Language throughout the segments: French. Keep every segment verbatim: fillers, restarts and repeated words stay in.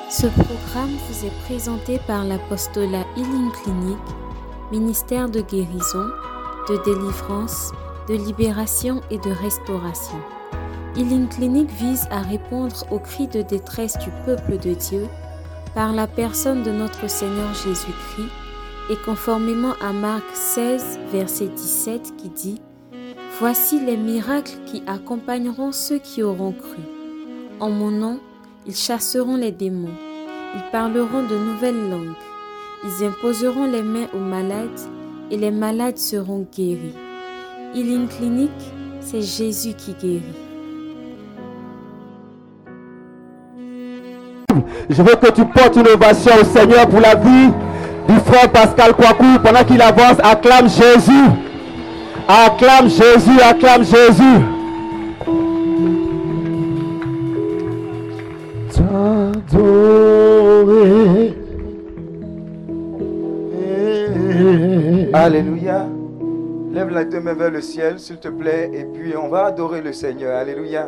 Ce programme vous est présenté par l'apostolat Healing Clinic, ministère de guérison, de délivrance, de libération et de restauration. Healing Clinic vise à répondre aux cris de détresse du peuple de Dieu par la personne de notre Seigneur Jésus-Christ et conformément à Marc seize, verset dix-sept qui dit « Voici les miracles qui accompagneront ceux qui auront cru. En mon nom, ils chasseront les démons, ils parleront de nouvelles langues, ils imposeront les mains aux malades et les malades seront guéris. » Healing Clinic, c'est Jésus qui guérit. Je veux que tu portes une ovation au Seigneur pour la vie du frère Pascal Kouakou. Pendant qu'il avance, acclame Jésus. Acclame Jésus, acclame Jésus. T'adorer. Alléluia. Lève la deux mains vers le ciel, s'il te plaît, et puis on va adorer le Seigneur. Alléluia.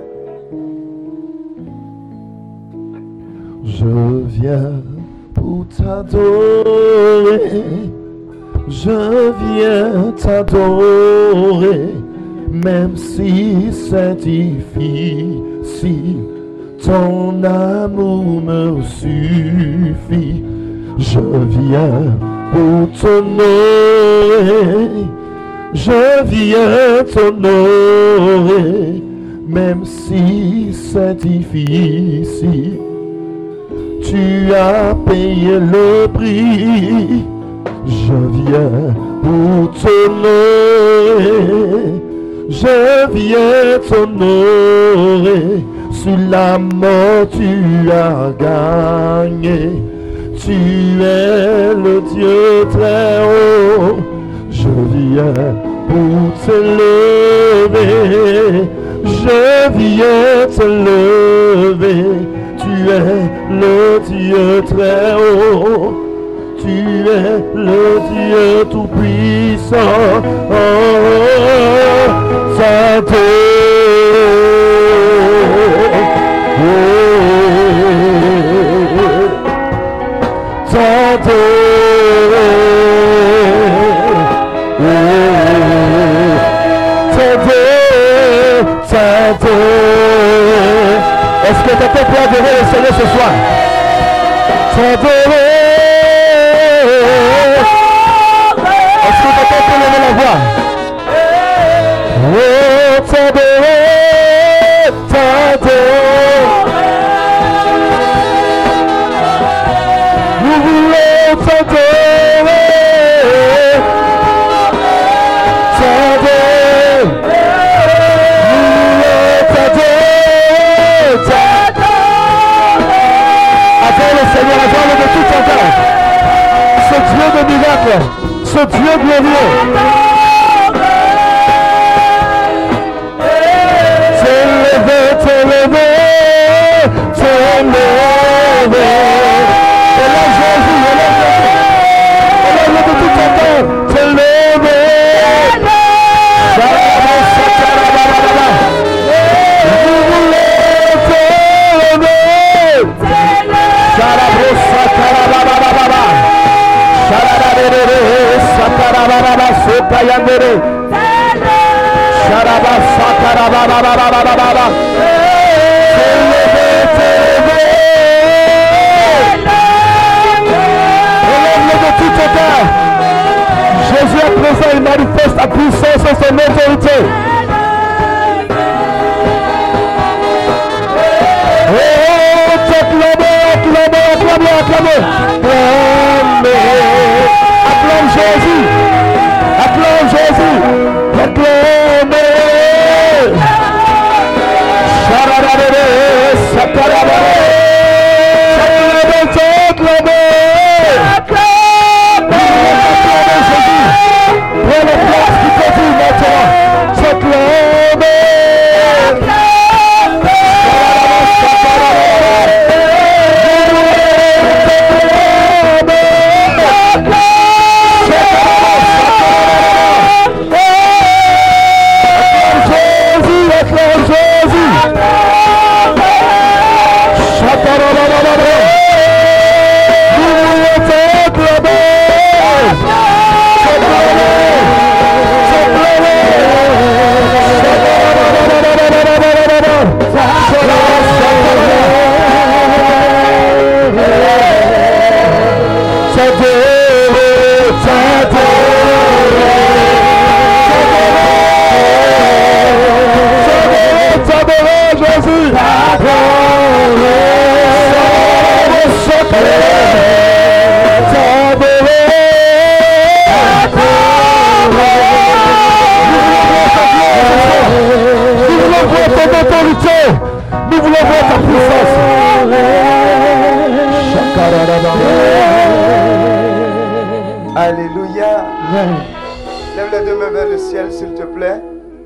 Je viens pour t'adorer, je viens t'adorer, même si c'est difficile, ton amour me suffit. Je viens pour t'honorer, je viens t'honorer, même si c'est difficile. Tu as payé le prix, je viens pour t'honorer, je viens t'honorer, sur la mort tu as gagné, tu es le Dieu très haut, je viens pour t'élever, je viens t'élever. Tu es le Dieu très haut, tu es le Dieu tout-puissant, oh, t'adorer, oh, t'adorer, oh, t'adorer, t'adorer. Est-ce que tu es prêt à adorer le Seigneur ce soir? T'adorer. Est-ce que tu es prêt à lever la voix? Oh, t'adorer, t'adorer. Nous voulons t'adorer. T'adorer. Seigneur, adore-le de tout ton cœur. Ce Dieu de miracles, ce Dieu glorieux. T'élever, t'élever, t'élever. Élève Jésus, élève Jésus. Élève-le de tout ton cœur. T'élever. Jésus est présent, il manifeste sa puissance et son autorité. Oh, acclamez, acclamez, acclamez, acclamez. Acclame Jésus. Acclame Jésus. Acclamez. Charadadere, sakarabare. Acclamez, acclamez. Acclamez Jésus. Prends la place qui te dit maintenant. S'acclamez. Acclamez. Alléluia. Amen. Lève les deux mains vers le ciel, s'il te plaît.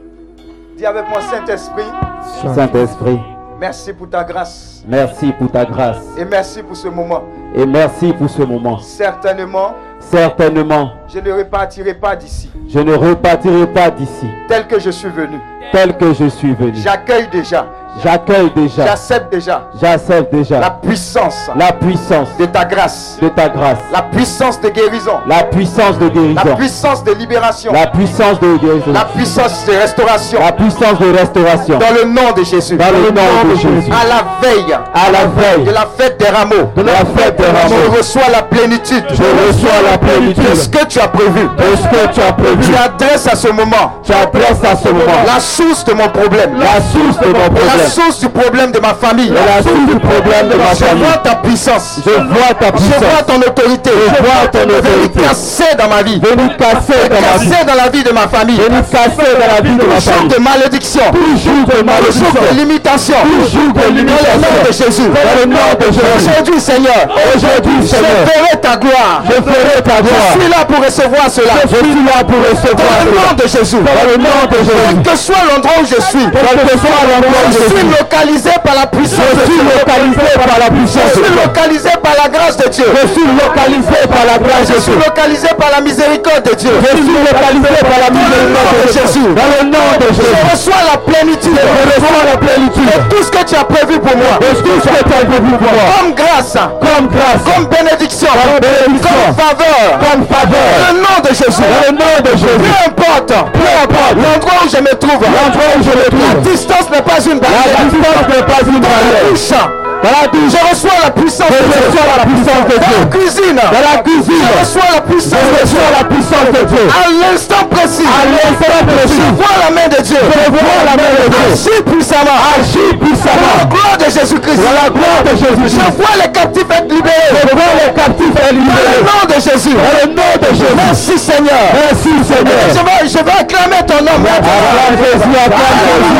Dis avec moi, Saint-Esprit. Saint-Esprit, Merci pour ta grâce. merci pour ta grâce. Et merci pour ce moment. Et merci pour ce moment. Certainement, Certainement, je ne repartirai pas d'ici je ne repartirai pas d'ici tel que je suis venu. tel que je suis venu. J'accueille déjà, J'accueille déjà, j'accepte déjà j'accepte déjà la puissance la puissance de ta grâce, de ta grâce, la puissance de guérison, la puissance de la guérison, puissance de libération, la puissance de guérison, la puissance de restauration. la puissance de restauration. Dans le nom de Jésus. Dans le nom de Jésus. À la veille À la veille de la fête des rameaux, de la fête des rameaux, je reçois la plénitude je reçois la plénitude de ce que tu as prévu. de ce que tu as prévu. Tu adresses à ce moment Tu adresses à ce moment la source de mon problème, la source de mon la problème, source du problème de ma famille. et la source du problème de ma Je famille. vois ta puissance, Je vois ta je puissance. vois ton autorité, Je vois ton venir autorité. casser dans ma vie, Venez casser dans ma vie. casser dans la vie de ma famille, Venez casser dans la vie de ma jour famille. de malédiction, Toujours de jour malédiction. de limitation, Toujours de dans le nom limitation. de Jésus. Dans le nom de Jésus. Aujourd'hui, Seigneur, Aujourd'hui, je Seigneur, ferai ta gloire. je ferai ta Je gloire. suis là pour recevoir cela. Je suis là pour recevoir Dans le cela. nom de Jésus. Dans le nom de Jésus. Quel que soit l'endroit où je suis, Quel que soit l'endroit où je je suis suis, localisé par la puissance je de suis Dieu. localisé par la puissance Je de suis Dieu. localisé par la grâce de Dieu. Je suis localisé par la grâce Je de suis Dieu. localisé par la miséricorde de Dieu. Je suis localisé par la Dans le nom miséricorde de de Jésus. Jésus. Dans le nom de Je Jésus. reçois la plénitude Je reçois la plénitude de tout ce que tu as prévu pour moi. de tout ce que tu as prévu pour moi. Comme grâce, Comme grâce, comme bénédiction, comme bénédiction, comme faveur. comme Dans faveur. le nom de Jésus. Dans le nom de Jésus. Peu importe, Peu importe l'endroit où je me trouve, l'endroit où je me la trouve, distance n'est pas une la barrière. distance n'est pas une Dans la barrière. douche, Dans la douche, je reçois la puissance je de Dieu. reçois la puissance de Dans la Dieu. cuisine, Dans la cuisine, je reçois la je puissance de Dieu. reçois la puissance de Dieu. À l'instant précis, À l'instant je précis, vois la main de Dieu. je vois la main de Dieu. Agis puissamment. Agis Dans la puissamment. gloire de Jésus-Christ. Dans la gloire de Jésus. Je vois les captifs être libérés. Je vois les captifs être Dans le libérés. nom de Jésus. Dans le nom de Jésus. Merci Seigneur. Merci Seigneur. Je vais, je vais acclamer ton nom. Acclame Jésus, acclame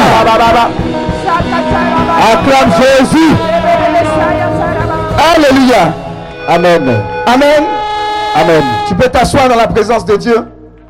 Jésus. Acclame Jésus. Alléluia. Amen. Amen. Amen. Tu peux t'asseoir dans la présence de Dieu.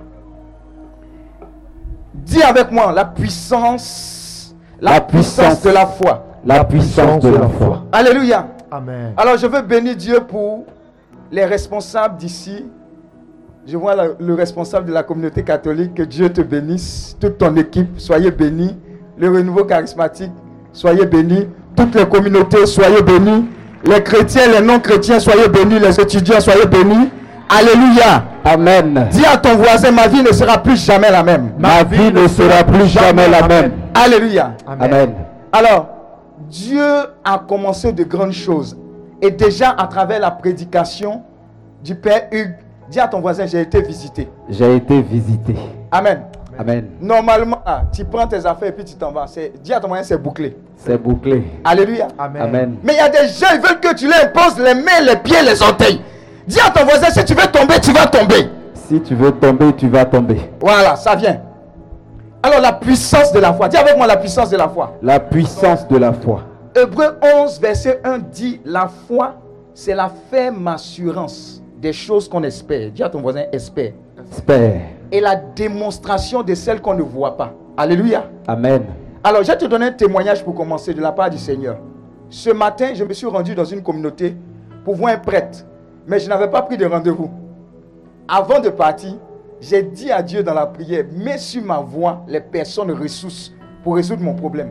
Dis avec moi la puissance, la, La puissance, puissance. de la foi. La puissance de la foi. Alléluia. Amen. Alors je veux bénir Dieu pour les responsables d'ici. Je vois la- le responsable de la communauté catholique. Que Dieu te bénisse. Toute ton équipe, soyez bénis. Le renouveau charismatique, soyez bénis. Toutes les communautés, soyez bénis. Les chrétiens, les non-chrétiens, soyez bénis. Les étudiants, soyez bénis. Alléluia. Amen. Dis à ton voisin, ma vie ne sera plus jamais la même. Ma vie ne sera plus jamais la même. Alléluia. Amen. Alors, Dieu a commencé de grandes choses. Et déjà, à travers la prédication du Père Hugues, dis à ton voisin, j'ai été visité. J'ai été visité. Amen. Amen. Normalement, ah, tu prends tes affaires et puis tu t'en vas. C'est- Dis à ton voisin, c'est bouclé. C'est bouclé. Alléluia. Amen. Amen. Mais il y a des gens, ils veulent que tu leur imposes les mains, les pieds, les orteils. Dis à ton voisin, si tu veux tomber, tu vas tomber. Si tu veux tomber, tu vas tomber. Voilà, ça vient. Alors, la puissance de la foi. Dis avec moi la puissance de la foi. La puissance de la foi. Hébreux onze, verset un dit, la foi, c'est la ferme assurance des choses qu'on espère. Dis à ton voisin, espère. Espère. Et la démonstration de celles qu'on ne voit pas. Alléluia. Amen. Alors, je vais te donner un témoignage pour commencer de la part du Seigneur. Ce matin, je me suis rendu dans une communauté pour voir un prêtre. Mais je n'avais pas pris de rendez-vous. Avant de partir, j'ai dit à Dieu dans la prière, mets sur ma voix les personnes ressources pour résoudre mon problème.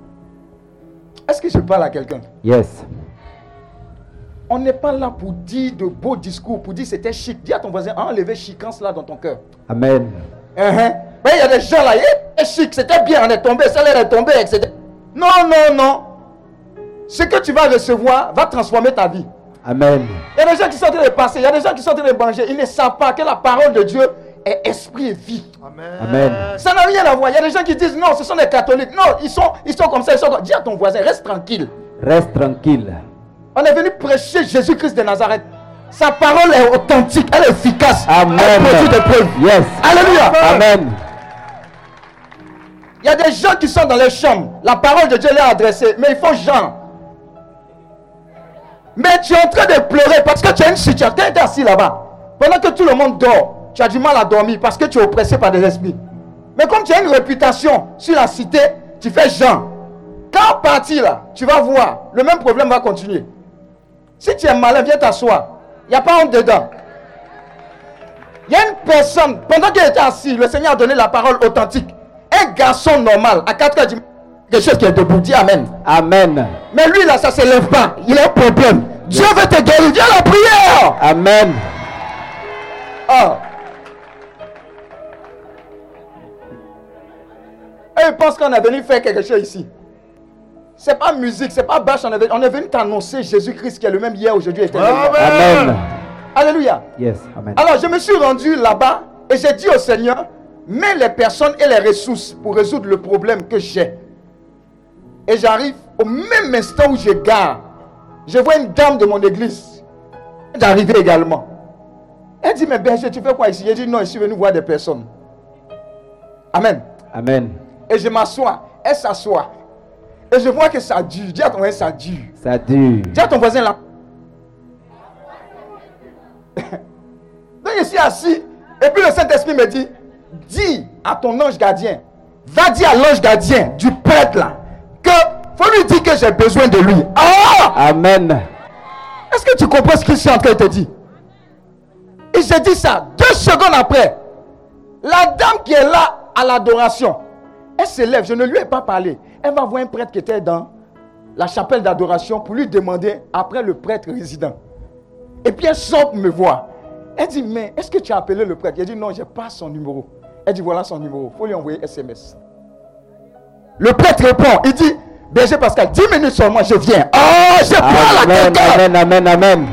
Est-ce que je parle à quelqu'un? Yes. On n'est pas là pour dire de beaux discours, pour dire c'était chic. Dis à ton voisin, enlevez chicance là dans ton cœur. Amen. Uh-huh. Mais il y a des gens là, c'était chic, c'était bien, on est tombé, ça l'air est tombé, et cetera. Non, non, non. Ce que tu vas recevoir va transformer ta vie. Amen. Il y a des gens qui sont en train de passer, il y a des gens qui sont en train de manger, ils ne savent pas que la parole de Dieu est esprit et vie. Amen. Amen. Ça n'a rien à voir. Il y a des gens qui disent non, ce sont des catholiques. Non, ils sont, ils sont comme ça, ils sont comme... Dis à ton voisin, reste tranquille. Reste tranquille. On est venu prêcher Jésus-Christ de Nazareth. Sa parole est authentique, elle est efficace. Amen. Elle produit des preuves. Yes. Alléluia. Amen. Il y a des gens qui sont dans les chambres. La parole de Dieu leur est adressée, mais ils font genre. Mais tu es en train de pleurer parce que tu as une situation. Tu es assis là-bas. Pendant que tout le monde dort, tu as du mal à dormir parce que tu es oppressé par des esprits. Mais comme tu as une réputation sur la cité, tu fais Jean. Quand parti là, tu vas voir, le même problème va continuer. Si tu es malin, viens t'asseoir. Il n'y a pas honte dedans. Il y a une personne, pendant qu'il était assis, le Seigneur a donné la parole authentique. Un garçon normal, à quatre heures du matin, quelque chose qui est debout, dis Amen. Amen. Mais lui là, ça ne s'élève pas. Il a un problème. Dieu veut te guérir. Viens la prière. Amen. Ah. Et il pense qu'on est venu faire quelque chose ici. C'est pas musique, c'est pas bâche. On est venu, on est venu t'annoncer Jésus-Christ qui est le même hier, aujourd'hui et éternellement. Amen. Amen. Alléluia. Yes. Amen. Alors je me suis rendu là-bas et j'ai dit au Seigneur, mets les personnes et les ressources pour résoudre le problème que j'ai. Et j'arrive au même instant où je gare. Je vois une dame de mon église. J'arrivais également. Elle dit, mais berger, tu fais quoi ici? J'ai dit, non, je suis venu voir des personnes. Amen. Amen. Et je m'assois. Elle s'assoit. Et je vois que ça dure. Dis à ton voisin, ça dure. Ça dure. Dis à ton voisin là. Donc je suis assis. Et puis le Saint-Esprit me dit, dis à ton ange gardien, va dire à l'ange gardien du prêtre là, que faut lui dire que j'ai besoin de lui. Oh! Amen. Est-ce que tu comprends ce que je suis en train de te dire? Et j'ai dit ça. Deux secondes après, la dame qui est là à l'adoration, elle se lève. Je ne lui ai pas parlé. Elle va voir un prêtre qui était dans la chapelle d'adoration pour lui demander après le prêtre résident. Et puis elle sort pour me voir. Elle dit, mais est-ce que tu as appelé le prêtre? Il dit, non, je n'ai pas son numéro. Elle dit, voilà son numéro. Il faut lui envoyer S M S. Le prêtre répond. Il dit, berger Pascal, dix minutes seulement, je viens. Oh, je parle à quelqu'un. Amen, amen, amen.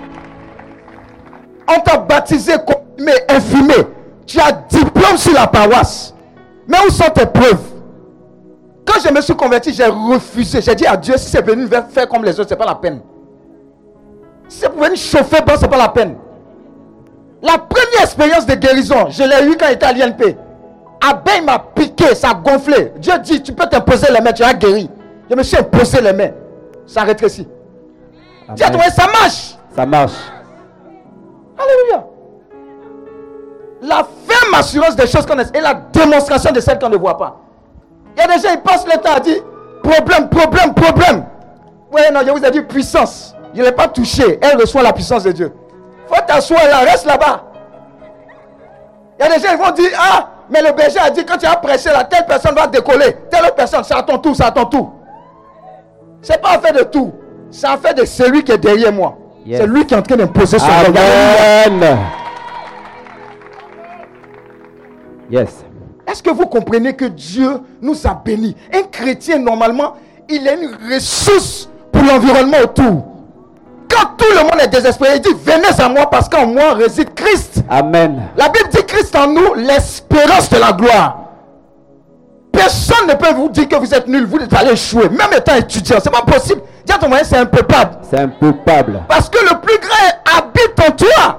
On t'a baptisé, confirmé, infirmé. Tu as diplôme sur la paroisse. Mais où sont tes preuves? Quand je me suis converti, j'ai refusé. J'ai dit à Dieu, si c'est venu faire comme les autres, ce n'est pas la peine. Si c'est pour venir chauffer, bon, ce n'est pas la peine. La première expérience de guérison, je l'ai eue quand j'étais à l'I N P. Abeille m'a piqué, ça a gonflé. Dieu dit, tu peux t'imposer les mains, tu as guéri. Je me suis imposé les mains. Ça a rétréci. Dis à toi, ça marche. Ça marche. Alléluia. La ferme assurance des choses qu'on a et la démonstration de celles qu'on ne voit pas. Il y a des gens, ils passent le temps à dire problème, problème, problème. Oui, non, je vous ai dit puissance. Je ne l'ai pas touché. Elle reçoit la puissance de Dieu. Il faut t'asseoir là, reste là-bas. Il y a des gens, ils vont dire, ah, mais le berger a dit, quand tu as prêché là, telle personne va décoller. Telle autre personne, c'est à ton tour, c'est à ton tour. Ce n'est pas affaire de tout. C'est affaire de celui qui est derrière moi. Yes. C'est lui qui est en train d'imposer son regard. Amen. Yes. Est-ce que vous comprenez que Dieu nous a bénis? Un chrétien, normalement, il a une ressource pour l'environnement autour. Quand tout le monde est désespéré, il dit, venez à moi parce qu'en moi réside Christ. Amen. La Bible dit Christ en nous, l'espérance de la gloire. Personne ne peut vous dire que vous êtes nul, vous allez échouer. Même étant étudiant, c'est pas possible. Dis à ton moyen, c'est impopable. C'est impopable. Parce que le plus grand habite en toi.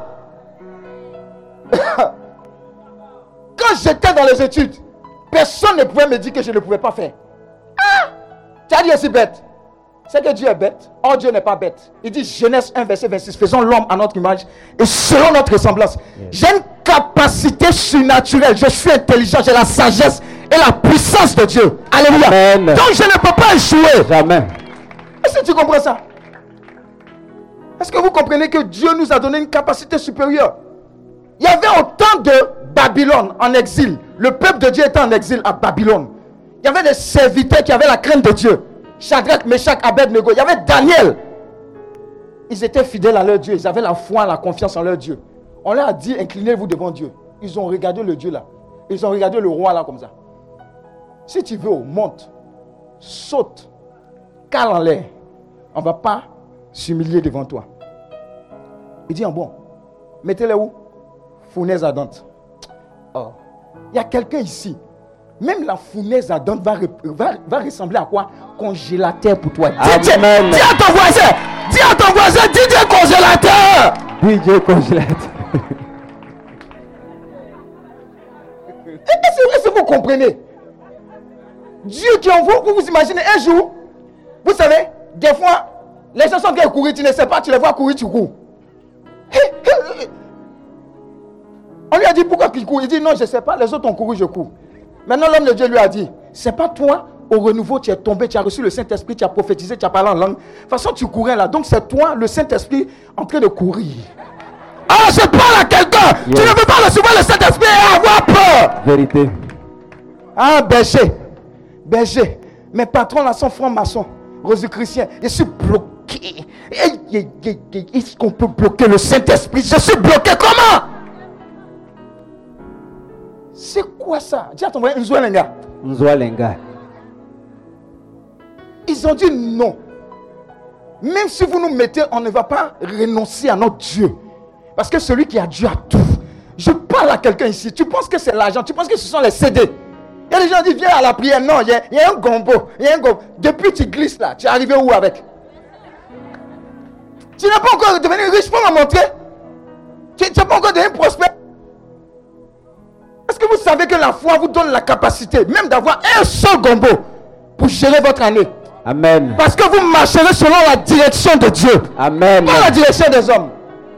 Quand j'étais dans les études, personne ne pouvait me dire que je ne pouvais pas faire. Ah! Tu as dit aussi bête. C'est que Dieu est bête. Or Dieu n'est pas bête. Il dit Genèse un verset vingt-six. Faisons l'homme à notre image et selon notre ressemblance. Yes. J'ai une capacité surnaturelle. Je suis intelligent. J'ai la sagesse et la puissance de Dieu. Alléluia. Amen. Donc je ne peux pas échouer. Jamais. Est-ce que tu comprends ça? Est-ce que vous comprenez que Dieu nous a donné une capacité supérieure? Il y avait autant de Babylone en exil. Le peuple de Dieu était en exil à Babylone. Il y avait des serviteurs qui avaient la crainte de Dieu. Shadrach, Meshach, Abednego. Il y avait Daniel. Ils étaient fidèles à leur Dieu. Ils avaient la foi, la confiance en leur Dieu. On leur a dit, inclinez-vous devant Dieu. Ils ont regardé le Dieu là. Ils ont regardé le roi là comme ça. Si tu veux, monte, saute, cale en l'air. On ne va pas s'humilier devant toi. Il dit, en bon, mettez-les où? Fournaise ardente. Oh. Il y a quelqu'un ici. Même la fournaise ardente va, va, va ressembler à quoi? Congélateur pour toi. Dis, Amen. Dis à ton voisin. Dis à ton voisin. D J congélateur. D J congélateur. Est-ce que vous comprenez? Dieu qui envoie, vous vous imaginez un jour, vous savez, des fois, les gens sont en train de courir, tu ne sais pas, tu les vois courir, tu cours. dit, pourquoi il court? Il dit, non, je ne sais pas, les autres ont couru, je cours. Maintenant, l'homme de Dieu lui a dit, c'est pas toi, au renouveau, tu es tombé, tu as reçu le Saint-Esprit, tu as prophétisé, tu as parlé en langue. De toute façon, tu courais là. Donc, c'est toi, le Saint-Esprit, en train de courir. Ah, je parle à quelqu'un. Yes. Tu ne veux pas recevoir le Saint-Esprit et avoir peur. Vérité. Ah, berger. Berger. Mes patrons là sont francs-maçons, rosicruciens. Je suis bloqué. Est-ce qu'on peut bloquer le Saint-Esprit? Je suis bloqué. Comment? C'est quoi ça? Dis à ton frère, Nzoualenga. Nzoualenga. Ils ont dit non. Même si vous nous mettez, on ne va pas renoncer à notre Dieu. Parce que celui qui a Dieu a tout. Je parle à quelqu'un ici. Tu penses que c'est l'argent? Tu penses que ce sont les C D? Il y a des gens qui disent, viens à la prière. Non, il y a, il y a un gombo. Il y a un gombo. Depuis que tu glisses là, tu es arrivé où avec? Tu n'es pas encore devenu riche pour me montrer. Tu n'es pas encore devenu prospère. Est-ce que vous savez que la foi vous donne la capacité même d'avoir un seul gombo pour gérer votre année? Amen. Parce que vous marcherez selon la direction de Dieu. Amen. Pas la direction des hommes.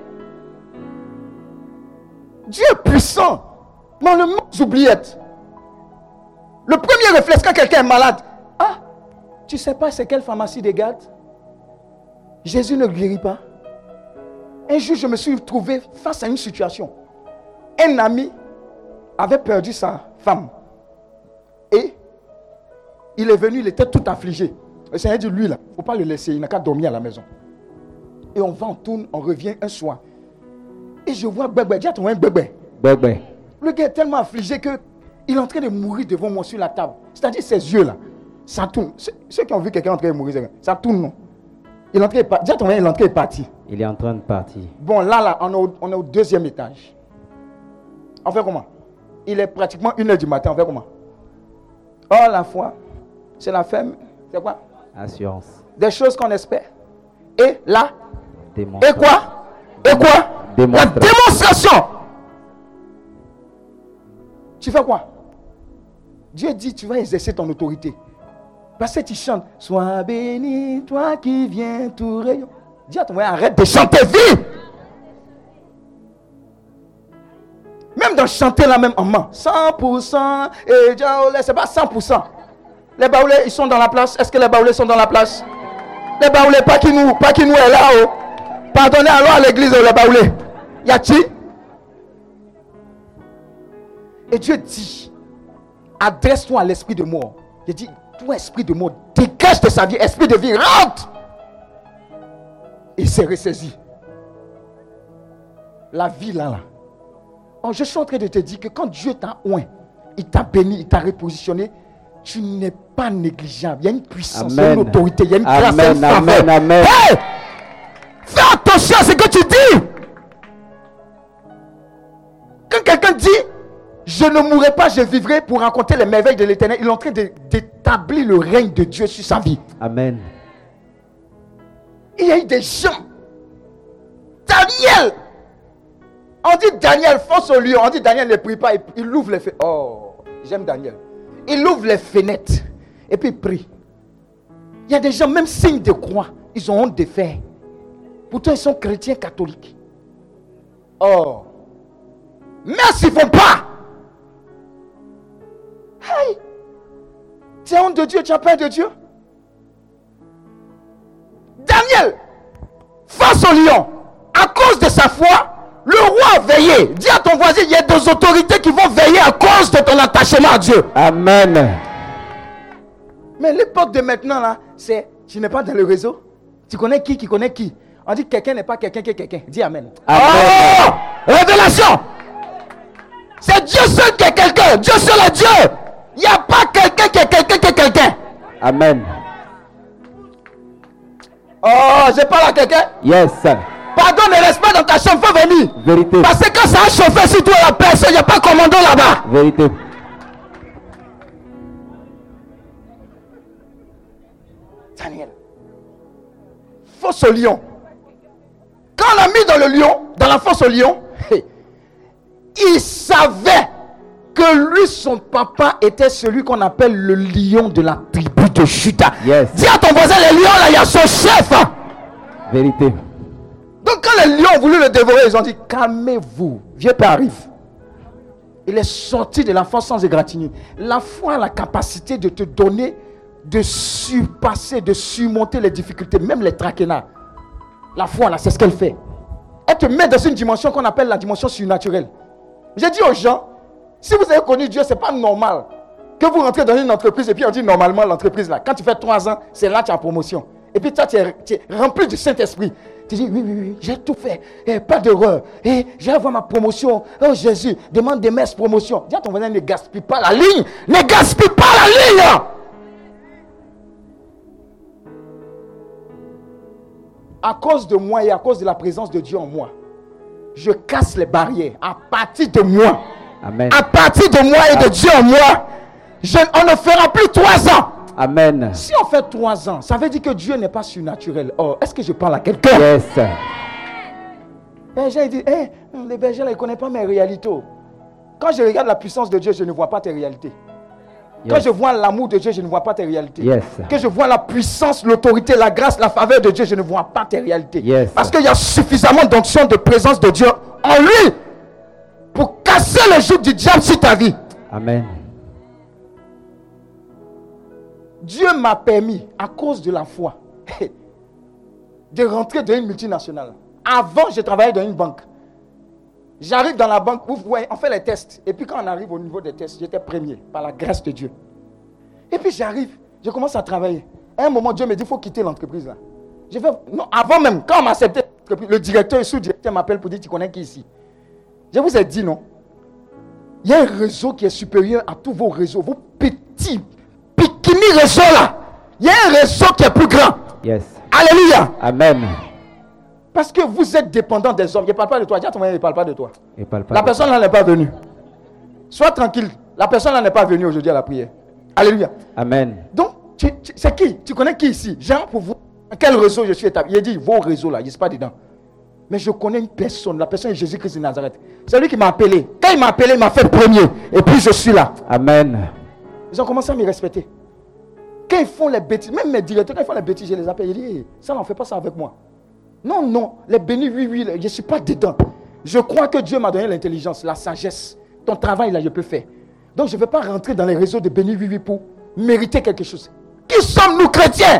Dieu est puissant. Mais on le mange oubliette. Le premier réflexe quand quelqu'un est malade. Ah, tu sais pas c'est quelle pharmacie des gardes? Jésus ne guérit pas. Un jour, je me suis trouvé face à une situation. Un ami avait perdu sa femme. Et il est venu, il était tout affligé. Le Seigneur dit, lui là, il ne faut pas le laisser, il n'a qu'à dormir à la maison. Et on va, on tourne, on revient un soir. Et je vois Bébé, dis à ton frère Bébé. Bébé. Le gars est tellement affligé qu'il est en train de mourir devant moi sur la table. C'est-à-dire ses yeux là, ça tourne. Ceux qui ont vu quelqu'un en train de mourir, ça tourne non. Il est en train de partir. Dis à ton frère, il est en train de partir. Il est en train de partir. Bon là, là, on est au, on est au deuxième étage. On fait comment? Il est pratiquement une heure du matin, on fait comment? Oh la foi, c'est la ferme. C'est quoi? Assurance. Des choses qu'on espère. Et là? Démonstration. Et quoi? Et quoi? Démonstration. La démonstration. Tu fais quoi? Dieu dit, tu vas exercer ton autorité. Parce que tu chantes. Sois béni, toi qui viens tout rayon. Dis à ton frère, arrête de chanter, vis. Même dans chanter là même en main. cent pour cent. Et c'est pas cent pour cent. Les baoulés, ils sont dans la place. Est-ce que les baoulés sont dans la place? Les baoulés, pas qui nous, pas qui nous est là-haut. Pardonnez alors à l'église, les baoulés. Y a-t-il? Et Dieu dit, adresse-toi à l'esprit de mort. Il dit, toi esprit de mort, dégage de sa vie, esprit de vie, rentre. Et il s'est ressaisi. La vie là, là. Oh, je suis en train de te dire que quand Dieu t'a oint, il t'a béni, il t'a repositionné, tu n'es pas négligeable. Il y a une puissance, il y a une autorité, il y a une grâce, il y a une faveur. Amen. Hey! Fais attention à ce que tu dis. Quand quelqu'un dit, je ne mourrai pas, je vivrai pour raconter les merveilles de l'Éternel, il est en train de, d'établir le règne de Dieu sur sa vie. Amen. Il y a eu des gens. Daniel. On dit Daniel, fonce au lion. On dit Daniel ne prie pas, il, il ouvre les fenêtres. Oh, j'aime Daniel. Il ouvre les fenêtres et puis il prie. Il y a des gens, même signes de croix, ils ont honte de faire. Pourtant, ils sont chrétiens catholiques. Oh. Mais s'ils ne font pas. Hey. Tu as honte de Dieu, tu as peur de Dieu. Daniel, face au lion, à cause de sa foi, le roi a veillé. Dis à ton voisin, il y a des autorités qui vont veiller à cause de ton attachement à Dieu. Amen. Mais l'époque de maintenant, là, c'est, tu n'es pas dans le réseau. Tu connais qui, qui connaît qui. On dit que quelqu'un n'est pas quelqu'un qui est quelqu'un. Dis amen. Amen. Oh! Révélation. C'est Dieu seul qui est quelqu'un. Dieu seul est Dieu. Il n'y a pas quelqu'un qui est quelqu'un qui est quelqu'un. Amen. Oh, je parle à quelqu'un. Yes. Pardon, ne reste pas dans ta chambre, faut venir. Vérité. Parce que quand ça a chauffé sur toi, la personne, il n'y a pas commando là-bas. Vérité. Daniel. Fosse au lion. Quand on l'a mis dans le lion, dans la fosse au lion, il savait que lui, son papa, était celui qu'on appelle le lion de la tribu de Juda. Yes. Dis à ton voisin, les lions là, il y a son chef. Hein? Vérité. Donc quand les lions ont voulu le dévorer, ils ont dit, calmez-vous, vieux père arrive. Il est sorti de l'enfant sans égratignure. La foi a la capacité de te donner, de surpasser, de surmonter les difficultés, même les traquenards. La foi, là, c'est ce qu'elle fait. Elle te met dans une dimension qu'on appelle la dimension surnaturelle. J'ai dit aux gens, si vous avez connu Dieu, ce n'est pas normal que vous rentrez dans une entreprise et puis on dit normalement l'entreprise là, quand tu fais trois ans, c'est là que tu as promotion. Et puis toi, tu es, tu es rempli du Saint-Esprit. Tu dis, oui, oui, oui, j'ai tout fait. Eh, pas d'erreur. Eh, je vais avoir ma promotion. Oh Jésus, demande des messes promotion. Dis à ton voisin, ne gaspille pas la ligne. Ne gaspille pas la ligne. À cause de moi et à cause de la présence de Dieu en moi, je casse les barrières. À partir de moi. Amen. À partir de moi et de Dieu en moi, je, on ne fera plus trois ans. Amen. Si on fait trois ans, ça veut dire que Dieu n'est pas surnaturel. Oh, est-ce que je parle à quelqu'un? Yes. Les gens disent, hey, les bergers là, ils ne connaissent pas mes réalités. Quand je regarde la puissance de Dieu, je ne vois pas tes réalités. Yes. Quand je vois l'amour de Dieu, je ne vois pas tes réalités. Yes. Quand je vois la puissance, l'autorité, la grâce, la faveur de Dieu, je ne vois pas tes réalités. Yes. Parce qu'il y a suffisamment d'onction, de présence de Dieu en lui pour casser le joug du diable sur ta vie. Amen. Dieu m'a permis, à cause de la foi, de rentrer dans une multinationale. Avant, je travaillais dans une banque. J'arrive dans la banque, vous voyez, on fait les tests. Et puis quand on arrive au niveau des tests, j'étais premier, par la grâce de Dieu. Et puis j'arrive, je commence à travailler. À un moment, Dieu me dit, il faut quitter l'entreprise là. Je fais, non, avant même, quand on m'a accepté, le directeur et sous-directeur m'appellent pour dire, tu connais qui ici? Je vous ai dit, non. Il y a un réseau qui est supérieur à tous vos réseaux, vos petits Pikini réseau là. Il y a un réseau qui est plus grand. Yes. Alléluia. Amen. Parce que vous êtes dépendant des hommes. Il ne parle pas de toi. Dis à ton mari, il ne parle pas de toi. Il parle pas la de personne là n'est pas venue. Sois tranquille. La personne là n'est pas venue aujourd'hui à la prière. Alléluia. Amen. Donc, tu, tu, c'est qui? Tu connais qui ici? Jean, pour vous. Dans quel réseau je suis établi? Il a dit, vos réseaux là, il ne suis pas dedans. Mais je connais une personne. La personne est Jésus-Christ de Nazareth. C'est lui qui m'a appelé. Quand il m'a appelé, il m'a fait premier. Et puis je suis là. Amen. Ils ont commencé à me respecter. Quand ils font les bêtises, même mes directeurs, quand ils font les bêtises, je les appelle. Je dis, hey, ça n'en fait pas ça avec moi. Non, non, les bénis, oui, oui, je ne suis pas dedans. Je crois que Dieu m'a donné l'intelligence, la sagesse. Ton travail, là, je peux faire. Donc, je ne vais pas rentrer dans les réseaux de bénis, oui, oui, pour mériter quelque chose. Qui sommes-nous chrétiens?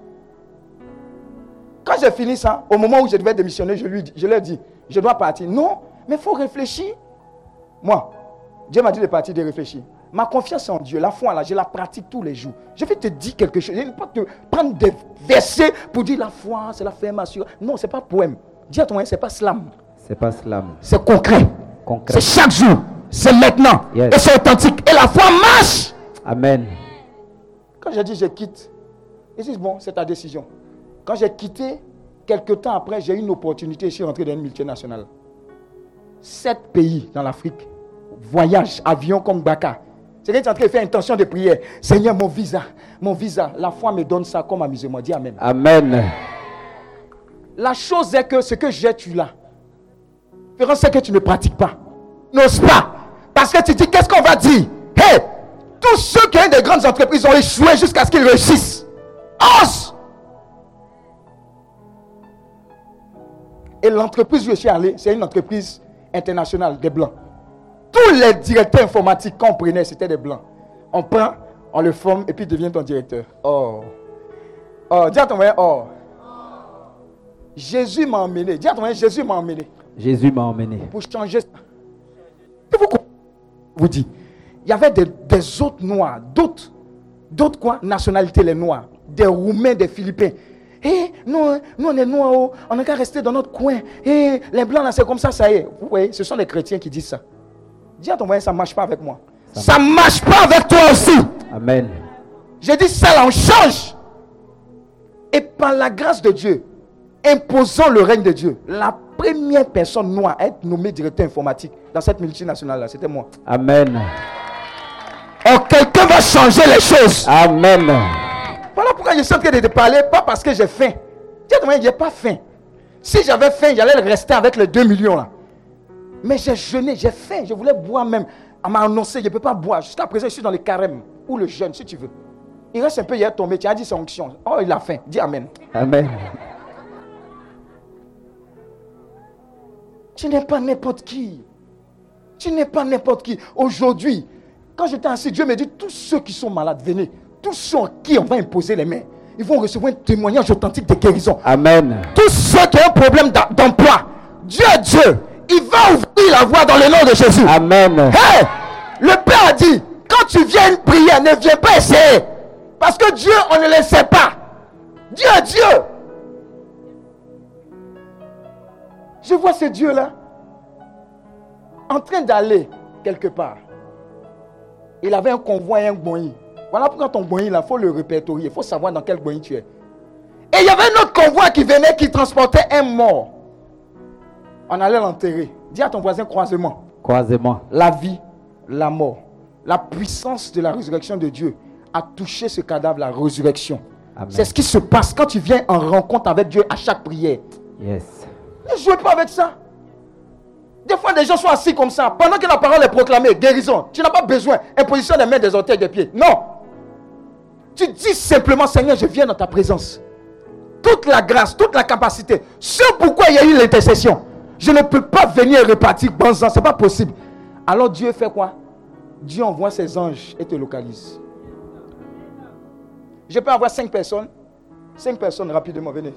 Quand j'ai fini ça, au moment où je devais démissionner, je lui dis, je leur dis, je dois partir. Non, mais il faut réfléchir. Moi, Dieu m'a dit de partir, de réfléchir. Ma confiance en Dieu, la foi là, je la pratique tous les jours. Je vais te dire quelque chose. Je ne vais pas te prendre des versets pour dire la foi, c'est la ferme assurance. Non, ce n'est pas poème. Dis à ton ce n'est pas slam. C'est pas slam. C'est concret. Concret. C'est chaque jour. C'est maintenant. Yes. Et c'est authentique. Et la foi marche. Amen. Quand j'ai dit je quitte, ils disent bon, c'est ta décision. Quand j'ai quitté, quelques temps après, j'ai eu une opportunité. Je suis rentré dans une multinationale. Sept pays dans l'Afrique. Voyage, avion comme Baka. C'est quelqu'un qui est en train de faire intention de prière. Seigneur, mon visa, mon visa. La foi me donne ça comme amusement. Dis amen. Amen. La chose est que ce que j'ai, tu l'as. La différence, c'est que tu ne pratiques pas. N'ose pas. Parce que tu dis, qu'est-ce qu'on va dire? Hé, tous ceux qui ont des grandes entreprises ont échoué jusqu'à ce qu'ils réussissent. Ose. Et l'entreprise où je suis allé, c'est une entreprise internationale des Blancs. Tous les directeurs informatiques qu'on prenait, c'était des Blancs. On prend, on le forme et puis il devient ton directeur. Oh. Oh, dis à ton voisin, oh. Jésus m'a emmené. Dis à ton voisin, Jésus m'a emmené. Jésus m'a emmené. Pour changer ça. Et vous, vous dites, il y avait des, des autres noirs, d'autres, d'autres quoi, nationalités, les noirs, des Roumains, des Philippins. Eh, nous, nous on est noirs, oh, on n'a qu'à rester dans notre coin. Eh, les blancs là, c'est comme ça, ça y est. Vous voyez, ce sont les chrétiens qui disent ça. Dis à ton voisin, ça ne marche pas avec moi. Ça ne marche pas avec toi aussi. Amen. J'ai dit, ça là, on change. Et par la grâce de Dieu, imposant le règne de Dieu, la première personne noire à être nommée directeur informatique dans cette multinationale là, c'était moi. Amen. Oh, quelqu'un va changer les choses. Amen. Voilà pourquoi je suis en train de te parler, pas parce que j'ai faim. Dis à ton voisin, j'ai pas faim. Si j'avais faim, j'allais rester avec les deux millions là. Mais j'ai jeûné, j'ai faim, je voulais boire même. On m'a annoncé, je ne peux pas boire. Jusqu'à présent, je suis dans le carême ou le jeûne, si tu veux. Il reste un peu, il est tombé, tu as dit c'est onction. Oh, il a faim. Dis amen. Amen. Tu n'es pas n'importe qui. Tu n'es pas n'importe qui. Aujourd'hui, quand j'étais assis, Dieu me dit, tous ceux qui sont malades, venez. Tous ceux à qui on va imposer les mains, ils vont recevoir un témoignage authentique de guérison. Amen. Tous ceux qui ont un problème d'emploi, Dieu est Dieu. Il va ouvrir la voie dans le nom de Jésus. Amen. Hey, le Père a dit, quand tu viens une prière, ne viens pas essayer. Parce que Dieu, on ne le sait pas. Dieu est Dieu. Je vois ce Dieu-là en train d'aller quelque part. Il avait un convoi et un gboï. Voilà pourquoi ton gboï, il faut le répertorier. Il faut savoir dans quel gboï tu es. Et il y avait un autre convoi qui venait, qui transportait un mort. On allait l'enterrer. Dis à ton voisin croisement. Croisement. La vie, la mort, la puissance de la résurrection de Dieu a touché ce cadavre, la résurrection. Amen. C'est ce qui se passe quand tu viens en rencontre avec Dieu à chaque prière. Yes. Ne jouez pas avec ça. Des fois, des gens sont assis comme ça. Pendant que la parole est proclamée, guérison, tu n'as pas besoin d'imposition des mains, des orteils, des pieds. Non. Tu dis simplement, Seigneur, je viens dans ta présence. Toute la grâce, toute la capacité. Ce pourquoi il y a eu l'intercession. Je ne peux pas venir repartir bonzant, ce n'est pas possible. Alors Dieu fait quoi? Dieu envoie ses anges et te localise. Je peux avoir cinq personnes. Cinq personnes rapidement, venez.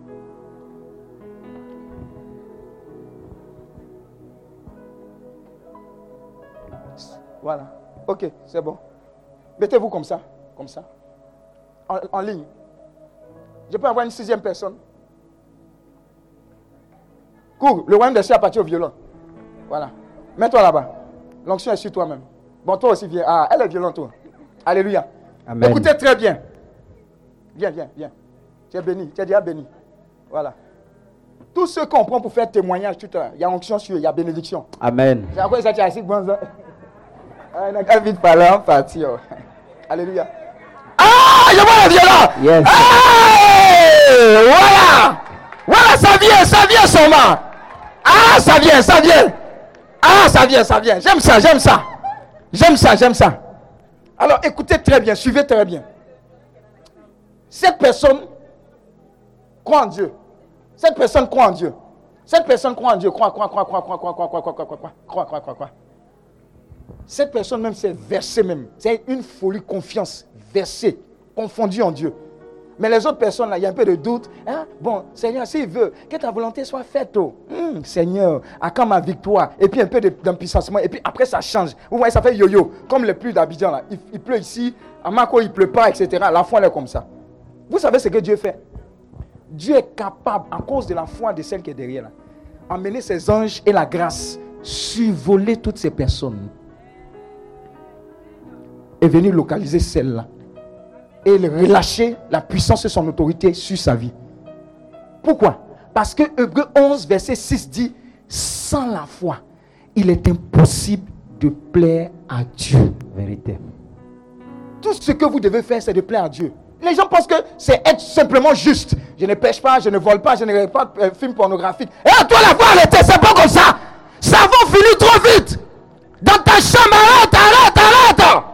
Voilà. Ok, c'est bon. Mettez-vous comme ça. Comme ça. En, en ligne. Je peux avoir une sixième personne. Cours. Le royaume des cieux appartient au violent. Voilà. Mets-toi là-bas. L'onction est sur toi-même. Bon, toi aussi, viens. Ah, elle est violente, toi. Alléluia. Amen. Écoutez très bien. Viens, viens, viens. Tu es béni. Tu es déjà béni. Voilà. Tous ceux qu'on prend pour faire témoignage, tout il y a onction sur eux, il y a bénédiction. Amen. C'est à quoi ça, tu as assis, bon, ça. On a qu'à vite parler en partie. Oh. Alléluia. Ah, je vois le violent. Yes. Hey, voilà. Voilà, ça vient, ça vient seulement. Ah, ça vient, ça vient. Ah, ça vient, ça vient. J'aime ça, j'aime ça. J'aime ça, j'aime ça. Alors, écoutez très bien, suivez très bien. Cette personne croit en Dieu. Cette personne croit en Dieu. Cette personne croit en Dieu. Croit, croit, croit, croit, croit, croit, croit, croit, croit, croit, croit, croit, croit, croit, croit. Cette personne même s'est versée même. C'est une folie, confiance, versée, confondue en Dieu. Mais les autres personnes là, il y a un peu de doute. Hein? Bon, Seigneur, s'il veut, que ta volonté soit faite. Oh. Hum, Seigneur, à quand ma victoire? Et puis un peu d'empuissancement. Et puis après ça change. Vous voyez, ça fait yo-yo. Comme les pluies d'Abidjan là. Il, il pleut ici, à Mako il ne pleut pas, et cetera. La foi elle est comme ça. Vous savez ce que Dieu fait? Dieu est capable, à cause de la foi de celle qui est derrière là, emmener ses anges et la grâce, survoler toutes ces personnes. Et venir localiser celle-là. Et relâcher la puissance et son autorité sur sa vie. Pourquoi? Parce que Hébreux onze, verset six dit, sans la foi, il est impossible de plaire à Dieu. Vérité. Tout ce que vous devez faire, c'est de plaire à Dieu. Les gens pensent que c'est être simplement juste. Je ne pêche pas, je ne vole pas, je ne regarde pas de euh, film pornographique. Et à toi la foi, arrêtez, c'est pas comme ça. Ça va finir trop vite. Dans ta chambre, arrête, arrête, arrête.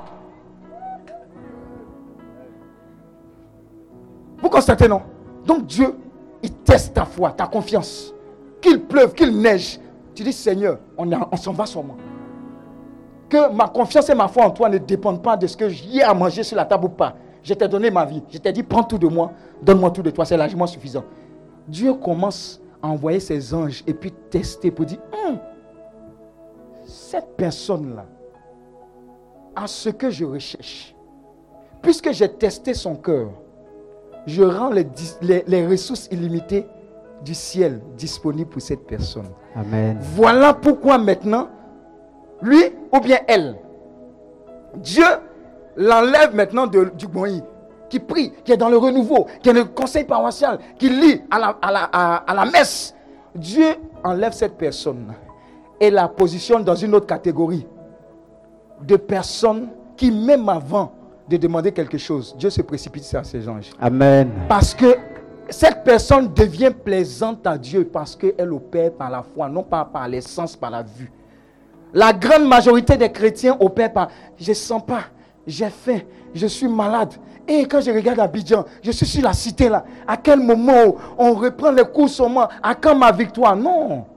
Vous constatez, non? Donc Dieu, il teste ta foi, ta confiance. Qu'il pleuve, qu'il neige. Tu dis, Seigneur, on, on s'en va sûrement. Que ma confiance et ma foi en toi ne dépendent pas de ce que j'ai à manger sur la table ou pas. Je t'ai donné ma vie. Je t'ai dit, prends tout de moi, donne-moi tout de toi. C'est largement suffisant. Dieu commence à envoyer ses anges et puis tester pour dire, hum, cette personne-là a ce que je recherche. Puisque j'ai testé son cœur, je rends les, les, les ressources illimitées du ciel disponibles pour cette personne. Amen. Voilà pourquoi maintenant, lui ou bien elle, Dieu l'enlève maintenant de, du Moïse, qui prie, qui est dans le renouveau, qui est dans le conseil paroissial, qui lit à la, à, la, à, à la messe. Dieu enlève cette personne et la positionne dans une autre catégorie de personnes qui, même avant de demander quelque chose, Dieu se précipite sur ses anges. Amen. Parce que cette personne devient plaisante à Dieu parce qu'elle opère par la foi, non pas par les sens, par la vue. La grande majorité des chrétiens opèrent par « je ne sens pas, j'ai faim, je suis malade ». Et quand je regarde Abidjan, je suis sur la cité là. À quel moment on reprend les cours sur moi? À quand ma victoire? Non.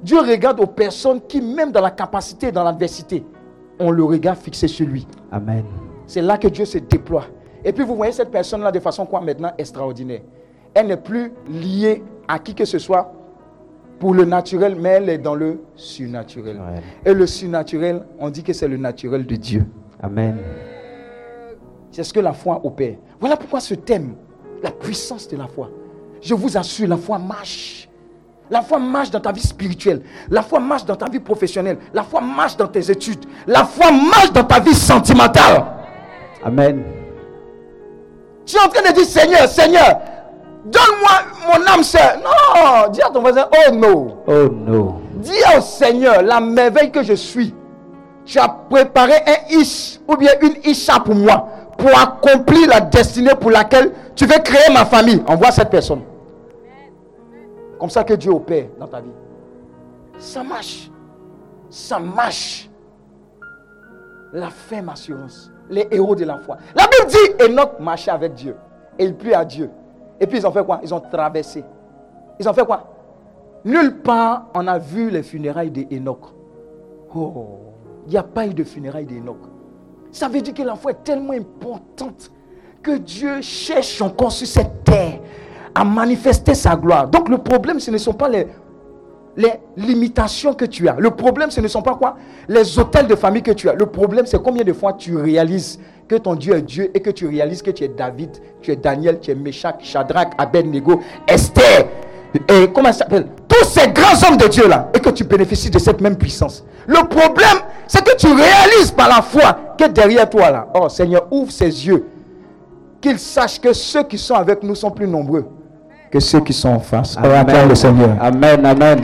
Dieu regarde aux personnes qui, même dans la capacité et dans l'adversité, ont le regard fixé sur lui. Amen. C'est là que Dieu se déploie. Et puis vous voyez cette personne-là de façon quoi maintenant extraordinaire. Elle n'est plus liée à qui que ce soit pour le naturel, mais elle est dans le surnaturel. Ouais. Et le surnaturel, on dit que c'est le naturel de Dieu. Amen. C'est ce que la foi opère. Voilà pourquoi ce thème, la puissance de la foi. Je vous assure, la foi marche. La foi marche dans ta vie spirituelle. La foi marche dans ta vie professionnelle. La foi marche dans tes études. La foi marche dans ta vie sentimentale. Amen. Tu es en train de dire, Seigneur, Seigneur, donne-moi mon âme sœur. Non, dis à ton voisin, oh non. Oh non. Dis au Seigneur, la merveille que je suis. Tu as préparé un ish ou bien une isha pour moi, pour accomplir la destinée pour laquelle tu veux créer ma famille. Envoie cette personne. Comme ça que Dieu opère dans ta vie. Ça marche. Ça marche. La ferme assurance. Les héros de la foi. La Bible dit, Enoch marchait avec Dieu. Et il plut à Dieu. Et puis ils ont fait quoi? Ils ont traversé. Ils ont fait quoi? Nulle part on a vu les funérailles d'Enoch. Oh, il n'y a pas eu de funérailles d'Enoch. Ça veut dire que la foi est tellement importante que Dieu cherche encore sur cette terre à manifester sa gloire. Donc le problème, ce ne sont pas les, les limitations que tu as. Le problème, ce ne sont pas quoi? Les hôtels de famille que tu as. Le problème, c'est combien de fois tu réalises que ton Dieu est Dieu et que tu réalises que tu es David, tu es Daniel, tu es Meshach, Shadrach, Abednego, Esther, et comment ça s'appelle? Tous ces grands hommes de Dieu là, et que tu bénéficies de cette même puissance. Le problème, c'est que tu réalises par la foi que derrière toi là, oh Seigneur, ouvre ses yeux, qu'il sache que ceux qui sont avec nous sont plus nombreux que ceux qui sont en face. Amen. Amen. Le Seigneur. Amen, amen.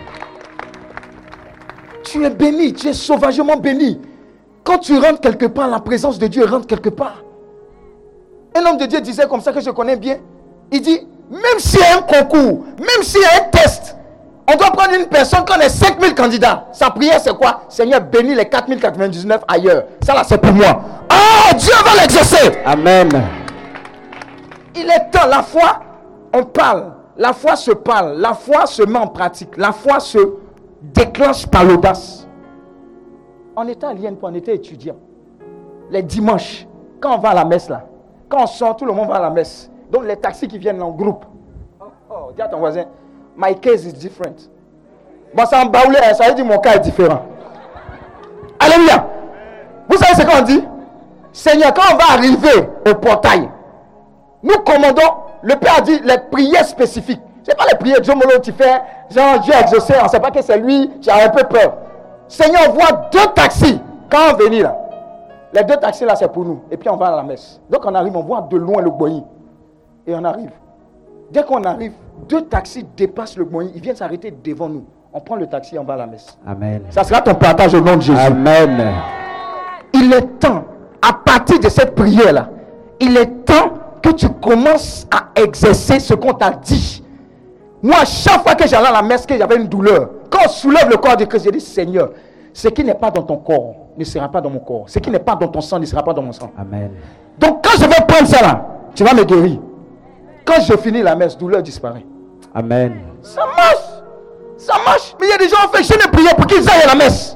Tu es béni, tu es sauvagement béni. Quand tu rentres quelque part, la présence de Dieu rentre quelque part. Un homme de Dieu disait comme ça que je connais bien. Il dit, même s'il y a un concours, même s'il y a un test, on doit prendre une personne quand on est cinq mille candidats. Sa prière c'est quoi? Seigneur, bénis les quatre mille quatre-vingt-dix-neuf ailleurs. Ça là c'est pour moi. Oh, Dieu va l'exercer. Amen. Il est temps, la foi, on parle. La foi se parle. La foi se met en pratique. La foi se déclenche par l'audace. On était à l'I N P, on était étudiants. Les dimanches, quand on va à la messe là, quand on sort, tout le monde va à la messe. Donc les taxis qui viennent en groupe. Oh, oh, dis à ton voisin, my case is different. Bon, ça en baoulé, ça veut dire mon cas est différent. Alléluia. Vous savez ce qu'on dit? Seigneur, quand on va arriver au portail, nous commandons, le Père a dit les prières spécifiques. Ce n'est pas les prières Dieu Molo, tu fais, genre Dieu a exaucé, on ne sait pas que c'est lui, tu as un peu peur. Seigneur, on voit deux taxis quand on vient là. Les deux taxis là, c'est pour nous. Et puis on va à la messe. Donc on arrive, on voit de loin le Boyi. Et on arrive. Dès qu'on arrive, deux taxis dépassent le Boyi. Ils viennent s'arrêter devant nous. On prend le taxi et on va à la messe. Amen. Ça sera ton partage au nom de Jésus. Amen. Il est temps, à partir de cette prière là, il est temps que tu commences à exercer ce qu'on t'a dit. Moi, chaque fois que j'allais à la messe, que j'avais une douleur, quand on soulève le corps de Christ, je dis, Seigneur, ce qui n'est pas dans ton corps ne sera pas dans mon corps. Ce qui n'est pas dans ton sang ne sera pas dans mon sang. Amen. Donc quand je vais prendre ça là, tu vas me guérir. Quand je finis la messe, douleur disparaît. Amen. Ça marche. Ça marche. Mais il y a des gens qui ont fait, je ne prière pour qu'ils aillent à la messe.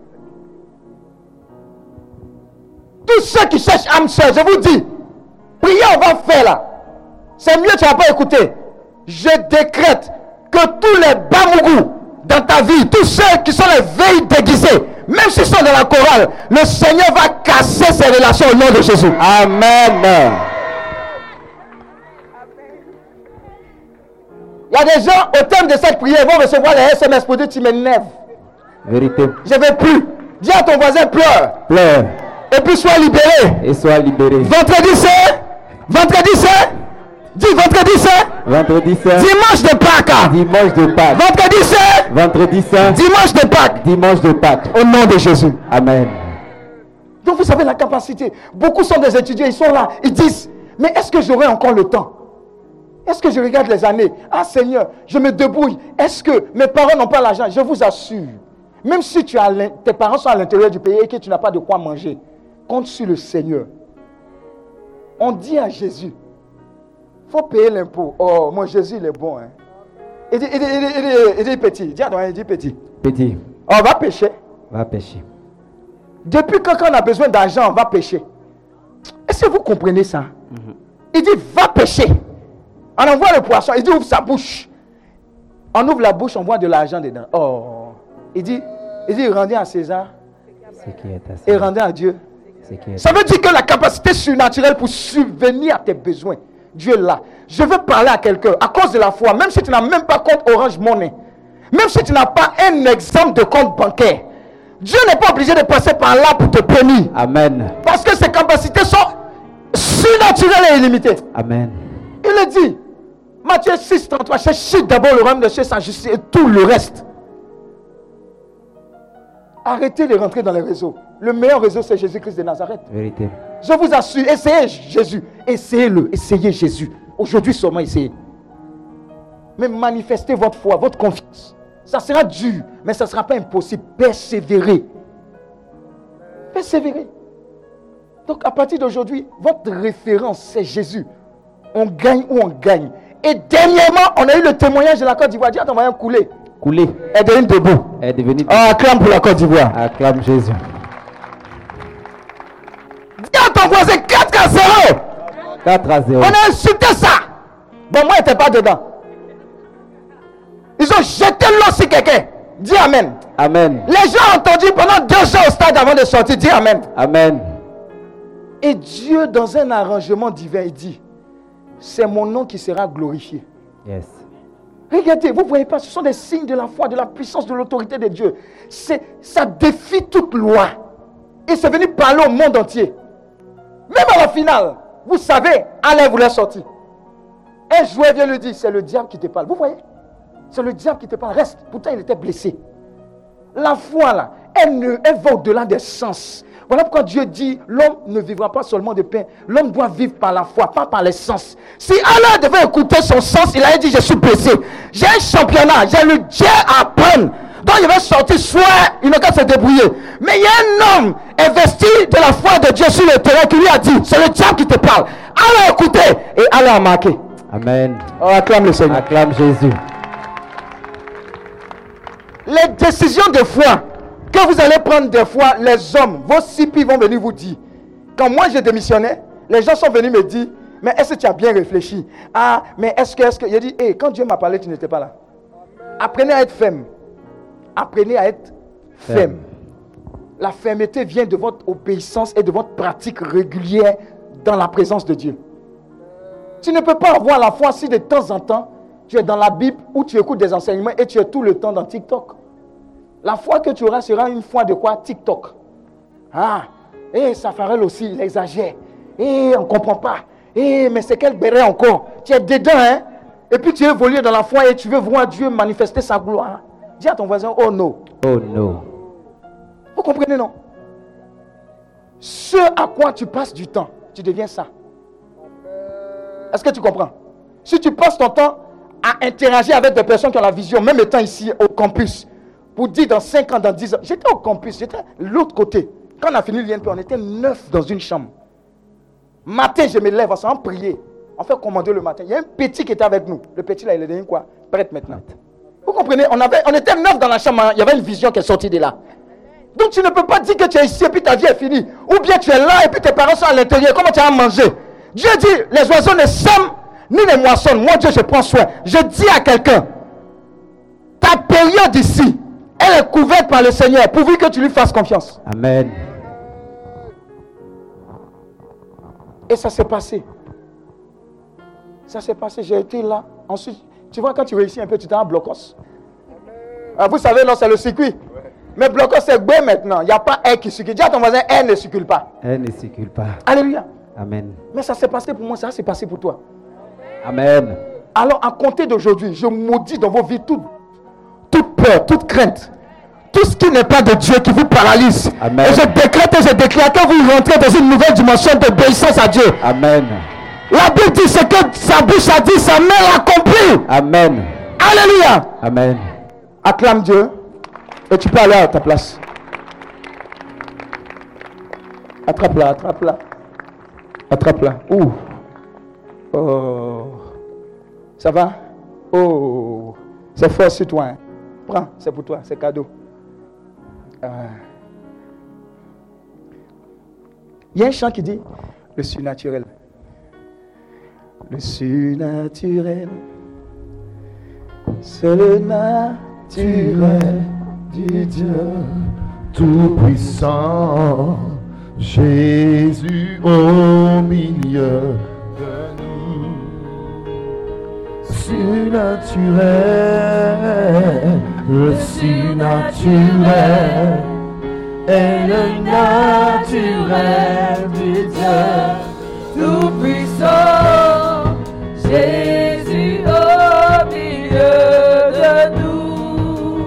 Tous ceux qui cherchent âme sœur, je vous dis, prière on va faire là. C'est mieux, tu n'as pas écouté. Je décrète que tous les bamougous dans ta vie, tous ceux qui sont les veilles déguisées, même s'ils sont dans la chorale, le Seigneur va casser ces relations au nom de Jésus. Amen. Il y a des gens, au terme de cette prière, vont recevoir les S M S pour dire tu m'énerves. Vérité. Je ne vais plus. Dis à ton voisin, pleure. Pleure. Et puis sois libéré. Et sois libéré. Vendredi c'est. Vendredi c'est. Dis vendredi c'est. Vendredi c'est. Dimanche de Pâques. Dimanche de Pâques. Vendredi c'est. Vendredi c'est. Dimanche de Pâques. Dimanche de Pâques. Au nom de Jésus. Amen. Donc vous savez la capacité. Beaucoup sont des étudiants, ils sont là. Ils disent, mais est-ce que j'aurai encore le temps? Est-ce que je regarde les années? Ah Seigneur, je me débrouille. Est-ce que mes parents n'ont pas l'argent? Je vous assure. Même si tu as tes parents sont à l'intérieur du pays et que tu n'as pas de quoi manger, compte sur le Seigneur. On dit à Jésus, il faut payer l'impôt. Oh, mon Jésus, il est bon. Hein? Il dit, il dit, il dit, il dit, il dit petit. Dis à toi, il dit petit. Petit. On va pêcher. Va pêcher. Depuis quand, quand on a besoin d'argent, on va pêcher. Est-ce que vous comprenez ça? Mm-hmm. Il dit, va pêcher. On envoie le poisson. Il dit, ouvre sa bouche. On ouvre la bouche, on voit de l'argent dedans. Oh. Il dit, il dit, rendez à César. Ce qui est à César. Et rendez à Dieu. Ce qui est Ça veut dire que la capacité surnaturelle pour subvenir à tes besoins, Dieu est là. Je veux parler à quelqu'un à cause de la foi, même si tu n'as même pas compte Orange Money, même si tu n'as pas un exemple de compte bancaire, Dieu n'est pas obligé de passer par là pour te bénir. Amen. Parce que ses capacités sont surnaturelles et illimitées. Amen. Il le dit. Matthieu six, trente-trois, cherchez d'abord le royaume de Dieu, sa justice et tout le reste. Arrêtez de rentrer dans les réseaux. Le meilleur réseau, c'est Jésus-Christ de Nazareth. Vérité. Je vous assure, essayez Jésus. Essayez-le. Essayez Jésus. Aujourd'hui seulement, essayez. Mais manifestez votre foi, votre confiance. Ça sera dur, mais ça ne sera pas impossible. Persévérez. Persévérez. Donc, à partir d'aujourd'hui, votre référence, c'est Jésus. On gagne ou on gagne. Et dernièrement, on a eu le témoignage de la Côte d'Ivoire. Dis à ton voisin couler. Couler. Elle est devenue debout. Elle est devenue debout. Ah, acclame pour la Côte d'Ivoire. Acclame Jésus. Dis à ton voisin quatre à zéro. quatre à zéro. On a insulté ça. Bon, moi, j'étais pas dedans. Ils ont jeté l'eau sur quelqu'un. Dis Amen. Amen. Les gens ont entendu pendant deux heures au stade avant de sortir. Dis Amen. Amen. Et Dieu, dans un arrangement divin, il dit, c'est mon nom qui sera glorifié. Yes. Regardez, vous ne voyez pas, ce sont des signes de la foi, de la puissance, de l'autorité de Dieu. C'est, ça défie toute loi. Et c'est venu parler au monde entier. Même à la finale, vous savez, Allah voulait sortir. Un joueur vient lui dire, c'est le diable qui te parle. Vous voyez? C'est le diable qui te parle. Reste. Pourtant, il était blessé. La foi, là, elle, ne, elle va au-delà des sens. Voilà pourquoi Dieu dit, l'homme ne vivra pas seulement de pain. L'homme doit vivre par la foi, pas par les sens. Si Allah devait écouter son sens, il allait dire, je suis blessé. J'ai un championnat, j'ai le Dieu à apprendre. Donc il va sortir, soit il n'a qu'à se débrouiller. Mais il y a un homme investi de la foi de Dieu sur le terrain qui lui a dit, c'est le diable qui te parle. Allah a écouté et Allah a marqué. Amen. Oh, acclame le Seigneur. Acclame Jésus. Les décisions de foi que vous allez prendre des fois, les hommes, vos sipis vont venir vous dire. Quand moi je démissionnais, les gens sont venus me dire, mais est-ce que tu as bien réfléchi? Ah, mais est-ce que, est-ce que... J'ai dit, hé, hey, quand Dieu m'a parlé, tu n'étais pas là. Apprenez à être ferme. Apprenez à être ferme. ferme. La fermeté vient de votre obéissance et de votre pratique régulière dans la présence de Dieu. Tu ne peux pas avoir la foi si de temps en temps, tu es dans la Bible ou tu écoutes des enseignements et tu es tout le temps dans TikTok. La foi que tu auras sera une foi de quoi? TikTok. Ah, et Safarel aussi, il exagère. Et on ne comprend pas. Et mais c'est quel béret encore? Tu es dedans, hein? Et puis tu évolues dans la foi et tu veux voir Dieu manifester sa gloire. Dis à ton voisin, oh non. Oh non. Vous comprenez, non? Ce à quoi tu passes du temps, tu deviens ça. Est-ce que tu comprends? Si tu passes ton temps à interagir avec des personnes qui ont la vision, même étant ici au campus, pour dire dans cinq ans, dans dix ans, j'étais au campus, j'étais de l'autre côté. Quand on a fini l'I N P, on était neuf dans une chambre. Matin, je me lève, on s'en prier. On fait commander le matin. Il y a un petit qui était avec nous. Le petit là, il est devenu quoi? Prêtre maintenant. Vous comprenez? On, avait, on était neuf dans la chambre, hein. Il y avait une vision qui est sortie de là. Donc tu ne peux pas dire que tu es ici et puis ta vie est finie. Ou bien tu es là et puis tes parents sont à l'intérieur. Comment tu vas manger? Dieu dit, les oiseaux ne sèment ni ne moissonnent. Moi, Dieu, je prends soin. Je dis à quelqu'un, ta période ici, elle est couverte par le Seigneur, pourvu que tu lui fasses confiance. Amen. Et ça s'est passé. Ça s'est passé, j'ai été là. Ensuite, tu vois, quand tu réussis un peu, tu t'es en blocos. Ah, vous savez, non, c'est le circuit. Mais blocos, c'est B maintenant. Il n'y a pas R qui circule. Dis à ton voisin, R ne circule pas. R ne circule pas. Alléluia. Amen. Mais ça s'est passé pour moi, ça s'est passé pour toi. Amen. Alors, à compter d'aujourd'hui, je maudis dans vos vies toute, toute peur, toute crainte, tout ce qui n'est pas de Dieu qui vous paralyse. Amen. Et je décrète et je déclare que vous rentrez dans une nouvelle dimension d'obéissance à Dieu. Amen. La Bible dit ce que sa bouche a dit, sa main l'a accompli. Amen. Alléluia. Amen. Acclame Dieu et tu peux aller à ta place. Attrape-la, attrape-la. Attrape-la. Ouh. Oh. Ça va? Oh. C'est fort sur toi. Hein. Prends, c'est pour toi, c'est cadeau. Euh... Il y a un chant qui dit le surnaturel. Le surnaturel, c'est le naturel du Dieu Tout-Puissant, Jésus au milieu de nous. Surnaturel, le surnaturel est le naturel du Dieu Tout-Puissant, Jésus au milieu de nous.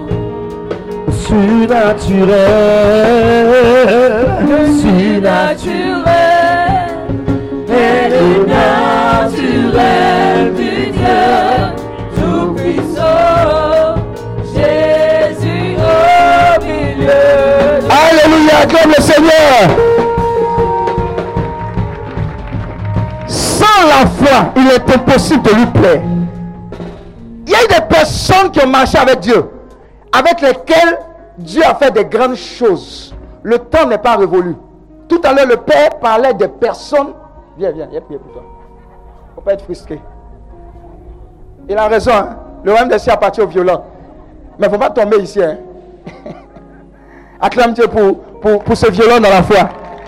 Surnaturel, surnaturel est le naturel du Dieu Tout-Puissant, Jésus au milieu de nous. Alléluia, acclame le Seigneur. Sans la foi, il est impossible de lui plaire. Il y a eu des personnes qui ont marché avec Dieu, avec lesquelles Dieu a fait des grandes choses. Le temps n'est pas révolu. Tout à l'heure, le Père parlait des personnes. Viens, viens, il a prié pour toi. Il ne faut pas être frustré. Il a raison, hein? Le royaume des cieux appartient aux violents. Mais il ne faut pas tomber ici. Hein? Acclame Dieu pour, pour, pour ce violent dans la foi.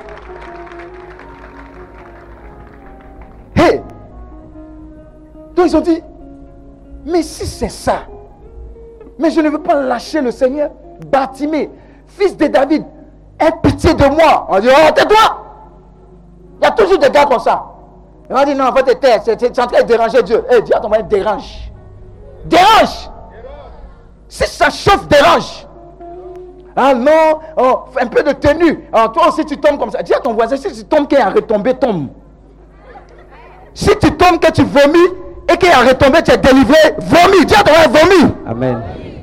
Hey! Donc ils ont dit, mais si c'est ça, mais je ne veux pas lâcher le Seigneur. Bartimée, fils de David, aie pitié de moi. On dit, oh, tais-toi. Il y a toujours des gars comme ça. Et on dit, non, en fait, t'es, c'est en train de déranger Dieu. Eh, hey, dis à ton mari, dérange. Dérange. Si ça chauffe, dérange. Ah non, oh, un peu de tenue. Ah, toi aussi, tu tombes comme ça. Dis à ton voisin, si tu tombes, qu'il y a retombé, tombe. Si tu tombes, que tu vomis, et qu'il y a retombé, tu es délivré, vomis. Dis à ton voisin, vomis. Amen.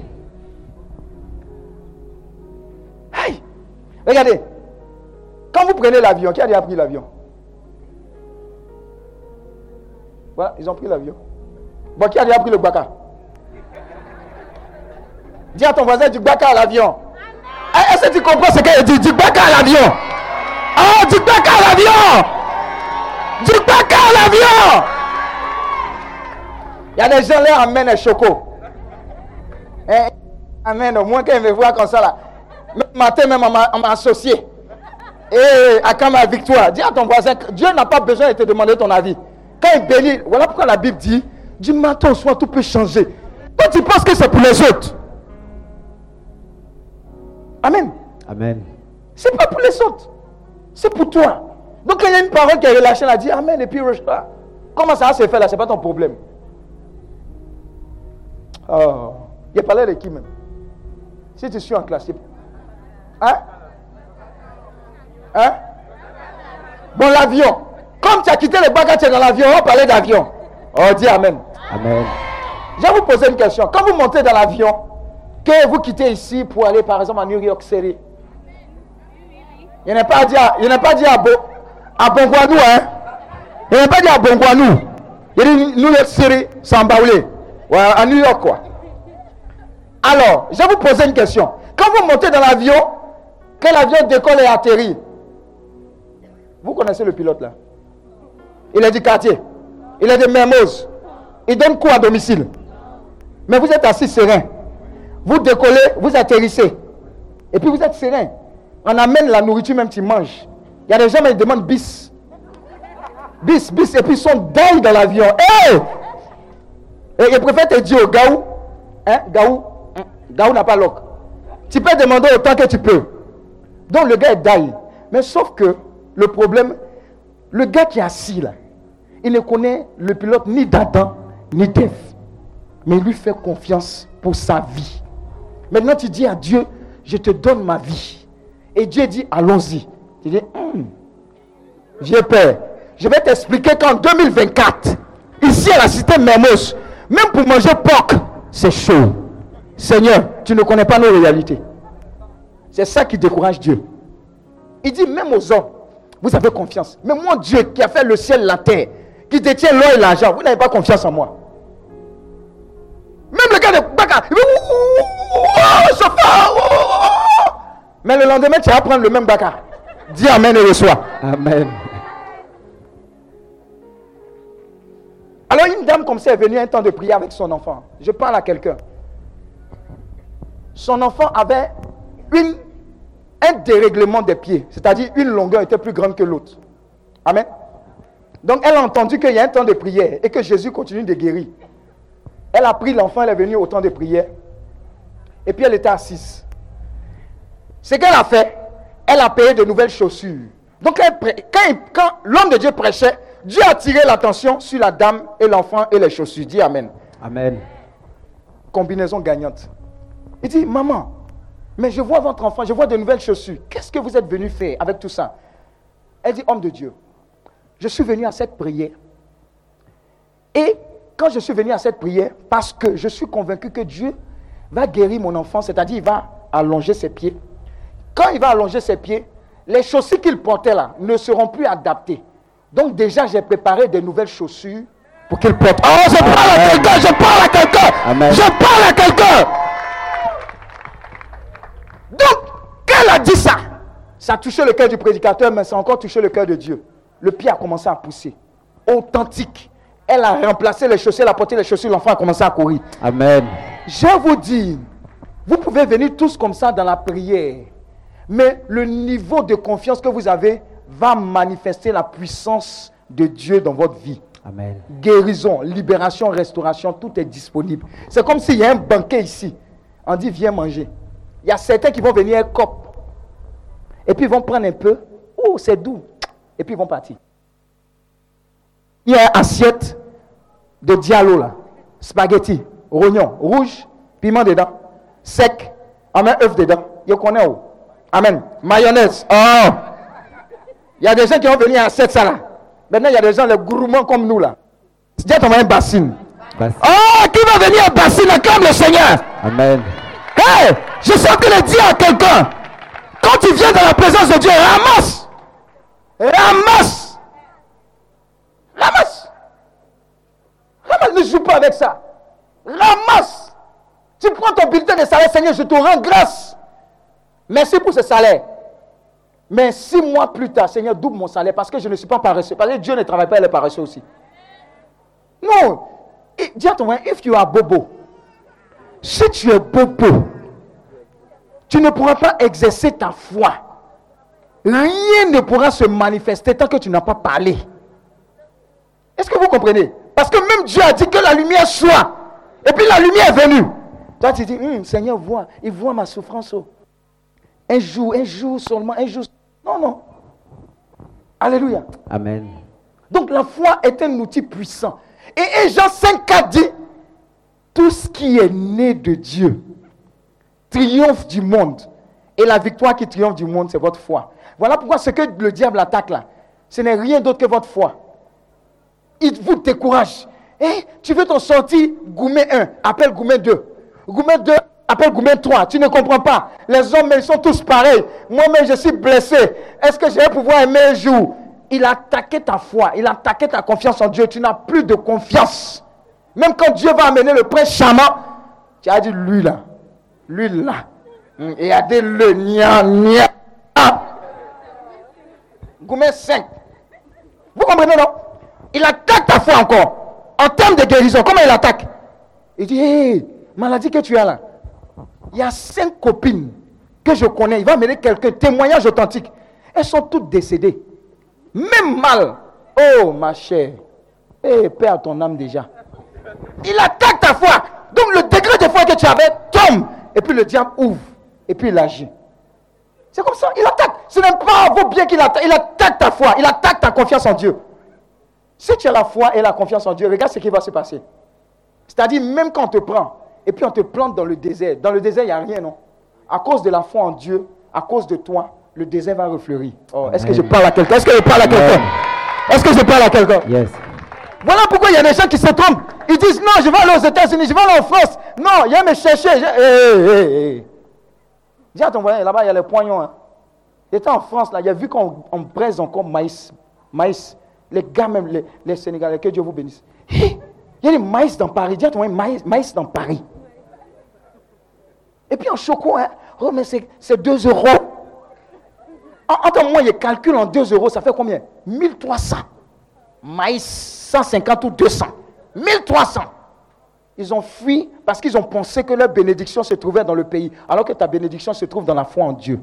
Hey, regardez, quand vous prenez l'avion, qui a déjà pris l'avion? Voilà, ils ont pris l'avion. Bon, qui a déjà pris le baka? Dis à ton voisin du baka à l'avion. Est-ce que tu comprends ce qu'il dit? Du baka à l'avion. Oh, du baka à l'avion. Du baka à l'avion. Il y a des gens là qui amènent un choco. Eh, amen, au moins qu'ils me voient comme ça là. Même matin, même on m'a associé. Et à quand ma victoire? Dis à ton voisin, Dieu n'a pas besoin de te demander ton avis. Quand il bénit, voilà pourquoi la Bible dit, du matin au soir, tout peut changer. Toi, tu penses que c'est pour les autres. Amen. Amen. C'est pas pour les autres. C'est pour toi. Donc, il y a une parole qui est relâchée, elle a dit, Amen, et puis, comment ça va se faire là? C'est pas ton problème. Oh. Il a parlé de qui même? Si tu suis en classe, c'est... Hein? Hein? Bon, l'avion. Comme tu as quitté le bagage, tu es dans l'avion, on va parler d'avion. Oh, dis Amen. Amen. Je vais vous poser une question. Quand vous montez dans l'avion, que vous quittez ici pour aller par exemple à New York City, il n'est pas dit à, il n'est pas dit à, Bo, à Bongouanou, hein? Il n'est pas dit à Bongouanou. Il dit New York City, Sambaoulé. Ouais, à New York, quoi. Alors, je vais vous poser une question. Quand vous montez dans l'avion, que l'avion décolle et atterrit, vous connaissez le pilote là? Il est du quartier. Il est de Mermoz. Il donne cours à domicile. Mais vous êtes assis serein. Vous décollez, vous atterrissez. Et puis vous êtes serein. On amène la nourriture, même tu manges. Il y a des gens qui demandent bis. Bis, bis. Et puis ils sont dingues dans l'avion. Hey! Et ils préfèrent te dire au Gaou. Hein? Gaou. Gaou n'a pas l'oc. Tu peux demander autant que tu peux. Donc le gars est dingue. Mais sauf que le problème, le gars qui est assis là, il ne connaît le pilote ni d'Adam, ni d'Ève. Mais il lui fait confiance pour sa vie. Maintenant, tu dis à Dieu, je te donne ma vie. Et Dieu dit, allons-y. Tu dis, hum, j'ai peur. Je vais t'expliquer qu'en deux mille vingt-quatre, ici à la cité Mermoz, même pour manger porc, c'est chaud. Seigneur, tu ne connais pas nos réalités. C'est ça qui décourage Dieu. Il dit, même aux hommes, vous avez confiance. Mais moi, Dieu qui a fait le ciel, la terre, qui détient l'or et l'argent, vous n'avez pas confiance en moi. Même le gars de Baka, il dit, oh, chauffeur, oh. Mais le lendemain, tu vas prendre le même Baka. Dis amen et reçois. Amen. Alors une dame comme ça est venue un temps de prière avec son enfant. Je parle à quelqu'un. Son enfant avait une, un dérèglement des pieds. C'est-à-dire une longueur était plus grande que l'autre. Amen. Donc elle a entendu qu'il y a un temps de prière et que Jésus continue de guérir. Elle a pris l'enfant, elle est venue au temps de prière. Et puis elle était assise. Ce qu'elle a fait, elle a payé de nouvelles chaussures. Donc elle, quand, quand l'homme de Dieu prêchait, Dieu a tiré l'attention sur la dame et l'enfant et les chaussures. Dis amen. Amen. Combinaison gagnante. Il dit, maman, mais je vois votre enfant, je vois de nouvelles chaussures. Qu'est-ce que vous êtes venu faire avec tout ça? Elle dit, homme de Dieu, je suis venu à cette prière. Et quand je suis venu à cette prière, parce que je suis convaincu que Dieu va guérir mon enfant, c'est-à-dire il va allonger ses pieds. Quand il va allonger ses pieds, les chaussures qu'il portait là ne seront plus adaptées. Donc déjà, j'ai préparé de nouvelles chaussures pour qu'il porte. Oh, je parle à quelqu'un, je parle à quelqu'un, Amen. je parle à quelqu'un. Donc, quand elle a dit ça, ça a touché le cœur du prédicateur, mais ça a encore touché le cœur de Dieu. Le pied a commencé à pousser. Authentique. Elle a remplacé les chaussures, elle a porté les chaussures, l'enfant a commencé à courir. Amen. Je vous dis, vous pouvez venir tous comme ça dans la prière, mais le niveau de confiance que vous avez va manifester la puissance de Dieu dans votre vie. Amen. Guérison, libération, restauration, tout est disponible. C'est comme s'il y a un banquet ici. On dit, viens manger. Il y a certains qui vont venir un cop. Et puis ils vont prendre un peu. Oh, c'est doux. Et puis ils vont partir. Il y a une assiette de dialo là. Spaghetti, rognon, rouge, piment dedans, sec, on met œuf dedans. Je connais où? Amen. Mayonnaise. Oh! Il y a des gens qui vont venir à cette salle là. Maintenant, il y a des gens, les gourmands comme nous là. Dis à ton mari bassine. Bassine. Oh, qui va venir à bassine, acclame le Seigneur. Amen. Hey, je sens que le dire à quelqu'un, quand tu viens dans la présence de Dieu, ramasse. Ramasse. Ramasse. Ramasse, ne joue pas avec ça. Ramasse. Tu prends ton bulletin de salaire, Seigneur, je te rends grâce. Merci pour ce salaire. Mais six mois plus tard, Seigneur, double mon salaire parce que je ne suis pas paresseux. Parce que Dieu ne travaille pas, il est paresseux aussi. Non. Dis à ton mari, if you are bobo, si tu es bobo, tu ne pourras pas exercer ta foi. Rien ne pourra se manifester tant que tu n'as pas parlé. Est-ce que vous comprenez? Parce que même Dieu a dit que la lumière soit. Et puis la lumière est venue. Toi tu dis, hm, Seigneur, vois, il voit ma souffrance. Oh. Un jour, un jour seulement, un jour. Non, non. Alléluia. Amen. Donc la foi est un outil puissant. Et Jean cinq quatre dit, tout ce qui est né de Dieu triomphe du monde. Et la victoire qui triomphe du monde, c'est votre foi. Voilà pourquoi ce que le diable attaque là, ce n'est rien d'autre que votre foi. Il vous décourage. Eh, tu veux t'en sortir, Goumet un, appelle Goumet deux. Goumet deux, appelle Goumet trois. Tu ne comprends pas. Les hommes, ils sont tous pareils. Moi-même, je suis blessé. Est-ce que je vais pouvoir aimer un jour? Il a attaqué ta foi. Il a attaqué ta confiance en Dieu. Tu n'as plus de confiance. Même quand Dieu va amener le prince charmant, tu as dit, lui là, lui là. Et il a dit, le nia nia. Goumet cinq. Vous comprenez, non? Il attaque ta foi encore. En termes de guérison, comment il attaque? Il dit, hé, hey, maladie que tu as là. Il y a cinq copines que je connais. Il va amener quelques témoignages authentiques. Elles sont toutes décédées. Même mal. Oh, ma chère. Hé, hey, paix à ton âme déjà. Il attaque ta foi. Donc le degré de foi que tu avais tombe. Et puis le diable ouvre. Et puis il agit. C'est comme ça. Il attaque. Ce n'est pas vos biens qu'il attaque. Il attaque ta foi. Il attaque ta confiance en Dieu. Si tu as la foi et la confiance en Dieu, regarde ce qui va se passer. C'est-à-dire, même quand on te prend, et puis on te plante dans le désert. Dans le désert, il n'y a rien, non? À cause de la foi en Dieu, à cause de toi, le désert va refleurir. Oh, est-ce que je parle à quelqu'un? Est-ce que je parle à quelqu'un? Est-ce que je parle à quelqu'un? Yes. Voilà pourquoi il y a des gens qui se trompent. Ils disent, non, je vais aller aux États-Unis, je vais aller en France. Non, il y a me chercher. Je... Hey, hey, hey. Dis à ton voisin, là-bas, il y a les poignons. Hein. J'étais en France, là, il a vu qu'on on braise encore maïs. Maïs. Les gars, même les, les Sénégalais, que Dieu vous bénisse. Hey, Il y a des maïs dans Paris. Dis à ton mari, maïs, maïs dans Paris. Et puis en choco, hein, oh, mais c'est, c'est deux euros. Entends-moi, il calcule en deux euros, ça fait combien? mille trois cents. Maïs, cent cinquante ou deux cents. mille trois cents. Ils ont fui parce qu'ils ont pensé que leur bénédiction se trouvait dans le pays, alors que ta bénédiction se trouve dans la foi en Dieu.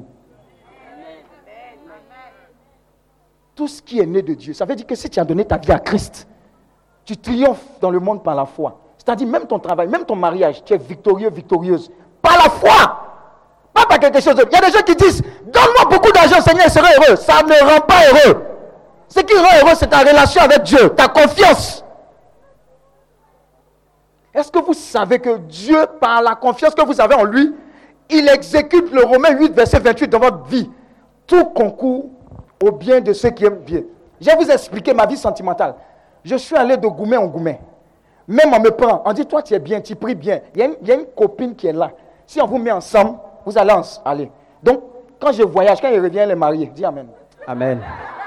Tout ce qui est né de Dieu, ça veut dire que si tu as donné ta vie à Christ, tu triomphes dans le monde par la foi. C'est-à-dire même ton travail, même ton mariage, tu es victorieux, victorieuse. Par la foi. Pas par quelque chose d'autre. Il y a des gens qui disent, donne-moi beaucoup d'argent, Seigneur, je serai heureux. Ça ne rend pas heureux. Ce qui rend heureux, c'est ta relation avec Dieu, ta confiance. Est-ce que vous savez que Dieu, par la confiance que vous avez en lui, il exécute le Romains huit, verset vingt-huit dans votre vie. Tout concourt au bien de ceux qui aiment bien. Je vais vous expliquer ma vie sentimentale. Je suis allé de Goumet en Goumet. Même on me prend, on dit, toi tu es bien, tu pries bien. Il y a une, il y a une copine qui est là. Si on vous met ensemble, vous allez en, aller. Donc, quand je voyage, quand il revient, elle est mariée. Dis Amen. Amen.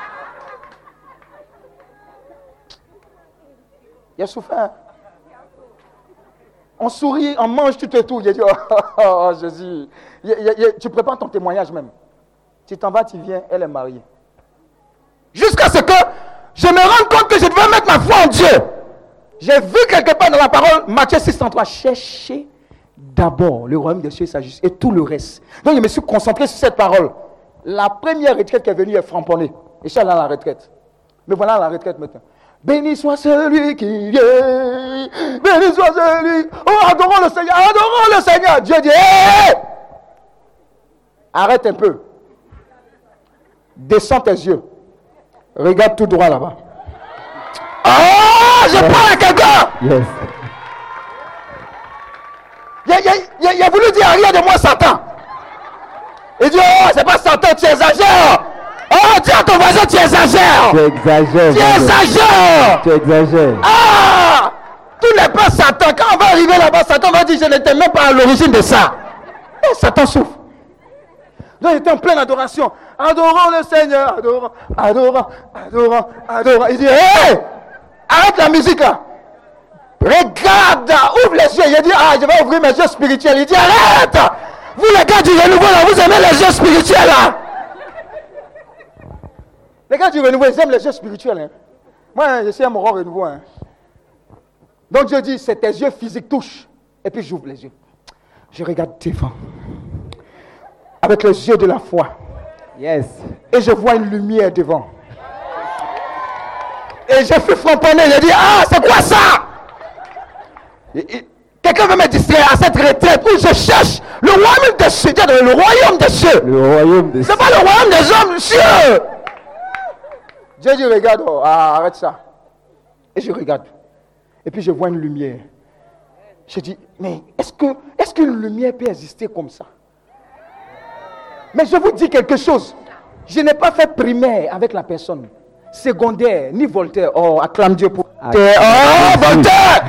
Il a souffert. On sourit, on mange tout et tout. Il a dit, oh, oh, oh Jésus. Il, il, il, tu prépares ton témoignage même. Tu t'en vas, tu viens, elle est mariée. Jusqu'à ce que je me rende compte que je devais mettre ma foi en Dieu. J'ai vu quelque part dans la parole, Matthieu six trente-trois, cherchez d'abord le royaume des cieux et sa justice, et tout le reste. Donc je me suis concentré sur cette parole. La première retraite qui est venue est framponnée. Et je suis allé à la retraite. Mais voilà la retraite maintenant. Béni soit celui qui vient. Béni soit celui. Oh, adorons le Seigneur, adorons le Seigneur. Dieu dit, hé, hey! Arrête un peu. Descends tes yeux. Regarde tout droit là-bas. Oh, je parle à quelqu'un. Yes. Il a, il, a, il, a, il a voulu dire rien de moi, Satan. Il dit, oh, c'est pas Satan, tu exagères. Oh, dis à ton voisin, tu exagères. Tu exagères. Tu exagères. Tu exagères. Ah, tous les pas Satan. Quand on va arriver là-bas, Satan va dire, je n'étais même pas à l'origine de ça. Et Satan souffre. Donc il était en pleine adoration. Adorons le Seigneur. Adorons, adorons, adorons, adorons. Il dit, hé, hey, arrête la musique là. Regarde, ouvre les yeux. Il a dit, ah, je vais ouvrir mes yeux spirituels. Il dit, arrête. Vous les gars du renouveau là, vous aimez les yeux spirituels là. Les gars du renouveau, ils aiment les yeux spirituels. Hein. Moi, je suis un moron renouveau. Hein. Donc je dis, c'est tes yeux physiques touchent. Et puis j'ouvre les yeux. Je regarde devant. Avec les yeux de la foi. Yes. Et je vois une lumière devant. Et je fais framponner. Je dis, ah, c'est quoi ça? Quelqu'un veut me distraire à cette retraite où je cherche le royaume des cieux. Le royaume des cieux. Le royaume des cieux. C'est pas le royaume des hommes, cieux. Dieu dit, regarde, oh, ah, arrête ça. Et je regarde. Et puis je vois une lumière. Je dis, mais est-ce que, est-ce qu'une lumière peut exister comme ça? Mais je vous dis quelque chose. Je n'ai pas fait primaire avec la personne. Secondaire, ni Voltaire. Oh, acclame Dieu pour... Acclame. Oh, Voltaire!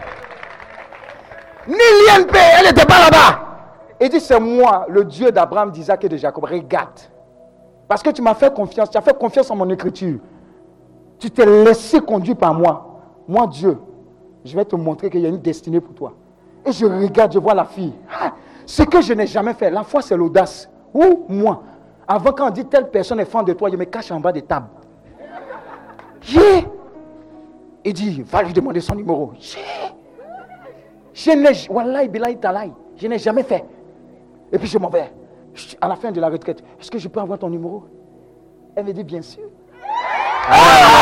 Ni l'I N P, elle n'était pas là-bas. Il dit, c'est moi, le Dieu d'Abraham, d'Isaac et de Jacob. Regarde. Parce que tu m'as fait confiance. Tu as fait confiance en mon écriture. Tu t'es laissé conduire par moi. Moi, Dieu, je vais te montrer qu'il y a une destinée pour toi. Et je regarde, je vois la fille. Ah, ce que je n'ai jamais fait. La foi, c'est l'audace. Ou moi. Avant, quand on dit telle personne est fan de toi, je me cache en bas des tables. Yeah. Il dit, va lui demander son numéro. Yeah. Je n'ai, wallahi, billahi, talahi, je n'ai jamais fait. Et puis je m'en vais. À la fin de la retraite, est-ce que je peux avoir ton numéro? Elle me dit, bien sûr. Ah!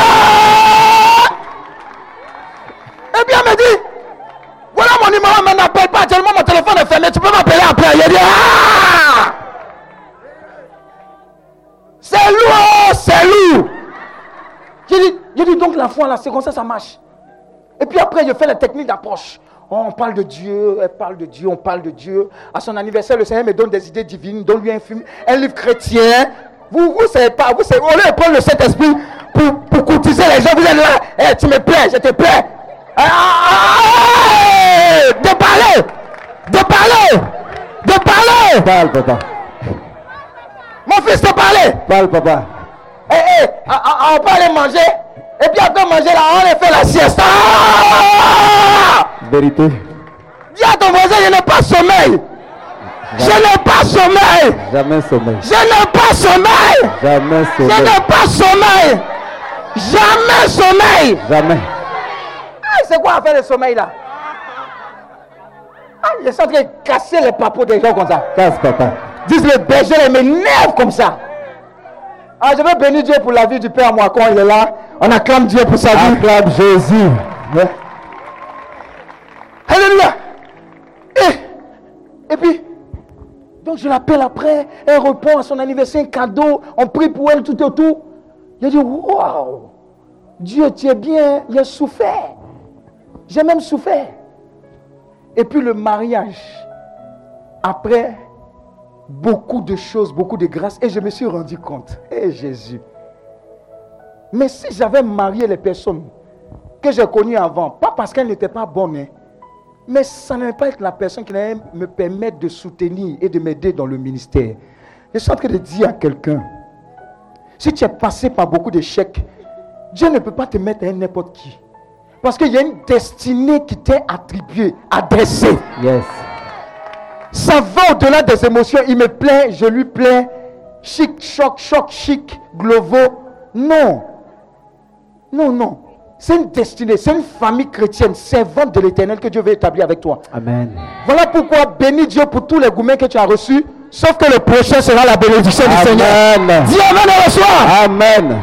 Et puis elle me dit, voilà mon numéro, mais n'appelle pas, tellement mon téléphone est fermé, tu peux m'appeler après. Elle dit, ah! C'est lourd, c'est lourd. J'ai dit, j'ai dit, donc la foi là, c'est comme ça, ça marche. Et puis après, je fais la technique d'approche. Oh, on parle de Dieu, elle parle de Dieu, on parle de Dieu. À son anniversaire, le Seigneur me donne des idées divines, donne-lui un film, un livre chrétien. Vous, vous savez pas, vous savez, on lieu de prendre le Saint-Esprit pour, pour courtiser les gens, vous êtes là, hey, tu me plais, je te plais. Ah, de parler, de parler, de parler. Parle, papa. Mon fils, de parler. Parle, papa. Eh, hey, hey, on peut aller manger, et puis après manger là, on les fait la sieste. Ah! Vérité. Dis à ton voisin, je n'ai pas sommeil. Je n'ai pas sommeil. Jamais sommeil. Je n'ai pas sommeil. Jamais Je sommeil. n'ai pas sommeil. Jamais sommeil. Jamais. Ah, c'est quoi affaire de sommeil là? Ah, je suis en train de casser les papos des gens comme ça. Casse, papa. Disent le berger, il m'énerve comme ça. Ah, je veux bénir Dieu pour la vie du Père moi quand il est là. On acclame Dieu pour sa vie. Acclame Jésus. Ouais. Alléluia. Et, et puis, donc je l'appelle après, elle répond à son anniversaire, un cadeau, on prie pour elle tout autour. J'ai dit, waouh, Dieu, tu es bien, il a souffert. J'ai même souffert. Et puis le mariage, après, beaucoup de choses, beaucoup de grâce, et je me suis rendu compte, hé Jésus, mais si j'avais marié les personnes que j'ai connues avant, pas parce qu'elles n'étaient pas bonnes, hein, mais ça n'allait pas être la personne qui allait me permettre de soutenir et de m'aider dans le ministère. Je suis en train de dire à quelqu'un, si tu es passé par beaucoup d'échecs, Dieu ne peut pas te mettre à n'importe qui. Parce qu'il y a une destinée qui t'est attribuée, adressée. Yes. Ça va au-delà des émotions. Il me plaît, je lui plais. Chic, choc, choc, chic, glovo. Non. Non, non. C'est une destinée, c'est une famille chrétienne, servante de l'Éternel que Dieu veut établir avec toi. Amen. Voilà pourquoi bénis Dieu pour tous les gourmets que tu as reçus, sauf que le prochain sera la bénédiction du Seigneur. Amen. Dis Amen et reçois. Amen.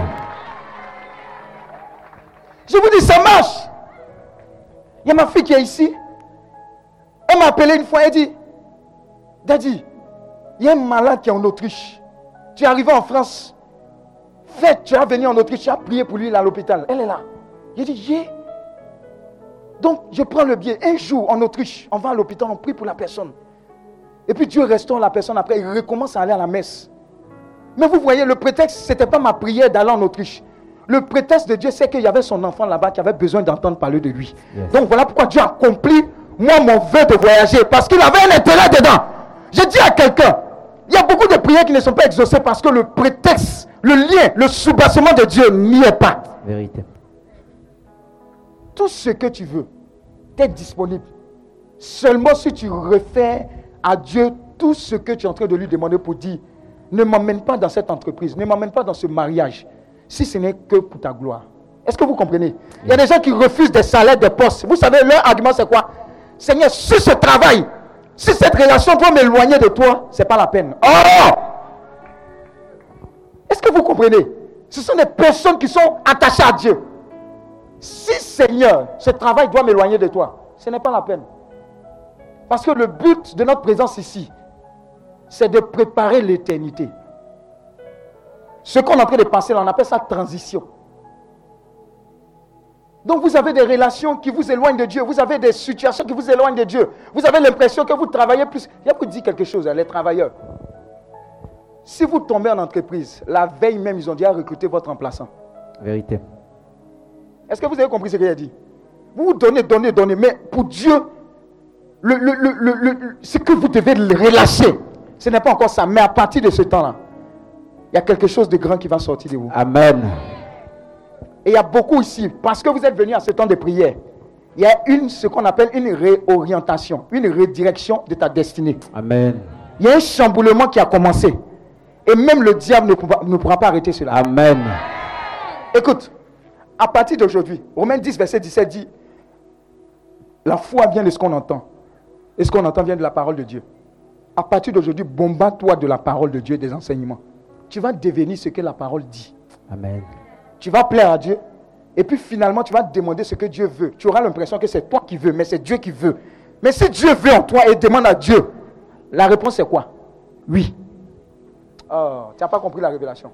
Je vous dis, ça marche. Il y a ma fille qui est ici. Elle m'a appelé une fois, elle dit, Daddy, il y a un malade qui est en Autriche. Tu es arrivé en France. Faites, tu es venu en Autriche, tu as prié pour lui à l'hôpital. Elle est là. J'ai dit, j'ai. Donc, je prends le billet. Un jour, en Autriche, on va à l'hôpital, on prie pour la personne. Et puis Dieu restaure la personne après, il recommence à aller à la messe. Mais vous voyez, le prétexte, ce n'était pas ma prière d'aller en Autriche. Le prétexte de Dieu, c'est qu'il y avait son enfant là-bas qui avait besoin d'entendre parler de lui. Yes. Donc voilà pourquoi Dieu a accompli, moi, mon vœu de voyager. Parce qu'il avait un intérêt dedans. Je dis à quelqu'un, il y a beaucoup de prières qui ne sont pas exaucées parce que le prétexte, le lien, le soubassement de Dieu n'y est pas. Vérité. Tout ce que tu veux, tu es disponible. Seulement si tu refais à Dieu tout ce que tu es en train de lui demander pour dire, ne m'emmène pas dans cette entreprise, ne m'emmène pas dans ce mariage, si ce n'est que pour ta gloire. Est-ce que vous comprenez? Il y a des gens qui refusent des salaires, des postes. Vous savez, leur argument c'est quoi? Seigneur, si ce travail, si cette relation doit m'éloigner de toi, ce n'est pas la peine. Oh! Est-ce que vous comprenez? Ce sont des personnes qui sont attachées à Dieu. Si Seigneur, ce travail doit m'éloigner de toi, ce n'est pas la peine. Parce que le but de notre présence ici, c'est de préparer l'éternité. Ce qu'on est en train de passer là, on appelle ça transition. Donc vous avez des relations qui vous éloignent de Dieu. Vous avez des situations qui vous éloignent de Dieu. Vous avez l'impression que vous travaillez plus. Je vais vous dire quelque chose, les travailleurs. Si vous tombez en entreprise, la veille même, ils ont déjà recruté votre remplaçant. Vérité. Est-ce que vous avez compris ce qu'il a dit? Vous vous donnez, donnez, donnez. Mais pour Dieu, le, le, le, le, le, ce que vous devez relâcher, ce n'est pas encore ça. Mais à partir de ce temps-là, il y a quelque chose de grand qui va sortir de vous. Amen. Et il y a beaucoup ici, parce que vous êtes venus à ce temps de prière, il y a une, ce qu'on appelle une réorientation, une redirection de ta destinée. Amen. Il y a un chamboulement qui a commencé. Et même le diable ne pourra, ne pourra pas arrêter cela. Amen. Écoute, à partir d'aujourd'hui, Romains dix, verset dix-sept dit, la foi vient de ce qu'on entend. Et ce qu'on entend vient de la parole de Dieu. À partir d'aujourd'hui, bombarde-toi de la parole de Dieu et des enseignements. Tu vas devenir ce que la parole dit. Amen. Tu vas plaire à Dieu. Et puis finalement, tu vas te demander ce que Dieu veut. Tu auras l'impression que c'est toi qui veux, mais c'est Dieu qui veut. Mais si Dieu veut en toi et demande à Dieu, la réponse c'est quoi? Oui. Oh, tu n'as pas compris la révélation.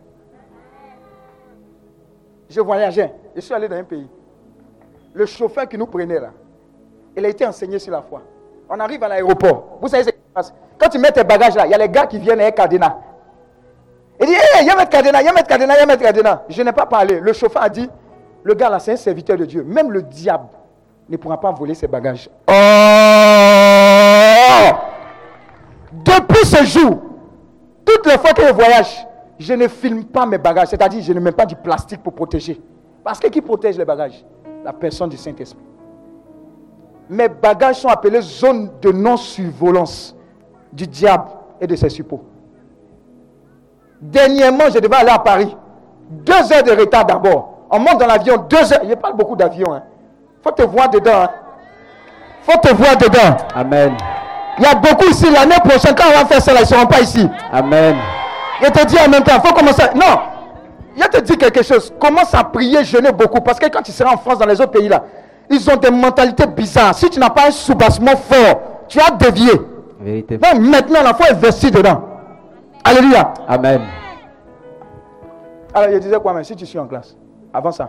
Je voyageais. Je suis allé dans un pays. Le chauffeur qui nous prenait là, il a été enseigné sur la foi. On arrive à l'aéroport. Vous savez ce qui se passe? Quand tu mets tes bagages là, il y a les gars qui viennent avec cadenas. Il dit, hé, hey, Yamet Kadena, Yamet Kadena, Yamet Kadena. Je n'ai pas parlé. Le chauffeur a dit, le gars là, c'est un serviteur de Dieu. Même le diable ne pourra pas voler ses bagages. Oh! Depuis ce jour, toutes les fois que je voyage, je ne filme pas mes bagages. C'est-à-dire, je ne mets pas du plastique pour protéger. Parce que qui protège les bagages? La personne du Saint-Esprit. Mes bagages sont appelés zone de non-survolance du diable et de ses suppôts. Dernièrement, je devais aller à Paris. Deux heures de retard d'abord. On monte dans l'avion, deux heures. Il parle beaucoup d'avion. Hein. Faut te voir dedans. Hein. Faut te voir dedans. Amen. Il y a beaucoup ici. L'année prochaine, quand on va faire ça, là, ils ne seront pas ici. Amen. Je te dis en même temps, il faut commencer. Non. Je te dis quelque chose. Commence à prier, jeûner beaucoup. Parce que quand tu seras en France, dans les autres pays là, ils ont des mentalités bizarres. Si tu n'as pas un soubassement fort, tu as dévié. Vérité. Donc maintenant, il faut investir dedans. Alléluia. Amen. Alors, je disais quoi, mais si tu suis en classe, avant ça.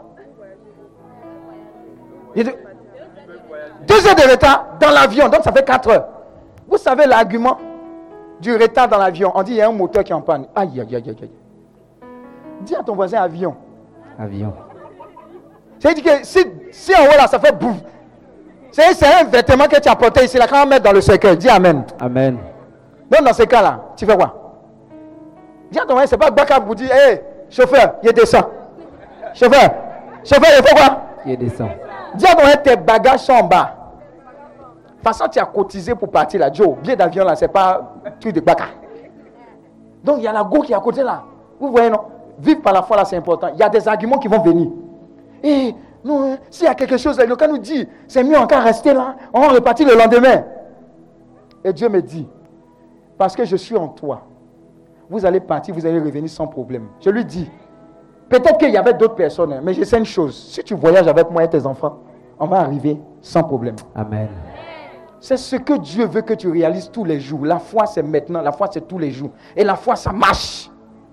Dis, deux heures de retard dans l'avion, donc ça fait quatre heures. Vous savez l'argument du retard dans l'avion. On dit il y a un moteur qui est en panne. Aïe, aïe, aïe, aïe. Dis à ton voisin avion. Avion. C'est-à-dire que si, si en haut là, ça fait bouf. C'est, c'est un vêtement que tu as porté ici, là, quand on met dans le cercueil. Dis amen. Amen. Donc dans ce cas-là, tu fais quoi? Dis à ton voisin, c'est pas Baka pour dire, hé, hey, chauffeur, il descend. Chauffeur, chauffeur, il fait quoi? Il descend. Dis à ton voisin, tes bagages sont en bas. De toute façon, tu as cotisé pour partir là. Joe, billet d'avion là, c'est pas truc de Baka. Donc il y a la go qui est à côté là. Vous voyez, non? Vivre par la foi là, c'est important. Il y a des arguments qui vont venir. Et non, hein, s'il y a quelque chose, le cas nous dit, c'est mieux encore rester là, on va repartir le lendemain. Et Dieu me dit, parce que je suis en toi, vous allez partir, vous allez revenir sans problème. Je lui dis, peut-être qu'il y avait d'autres personnes, hein, mais je sais une chose, si tu voyages avec moi et tes enfants, on va arriver sans problème. Amen. C'est ce que Dieu veut que tu réalises tous les jours. La foi, c'est maintenant, la foi, c'est tous les jours. Et la foi, ça marche.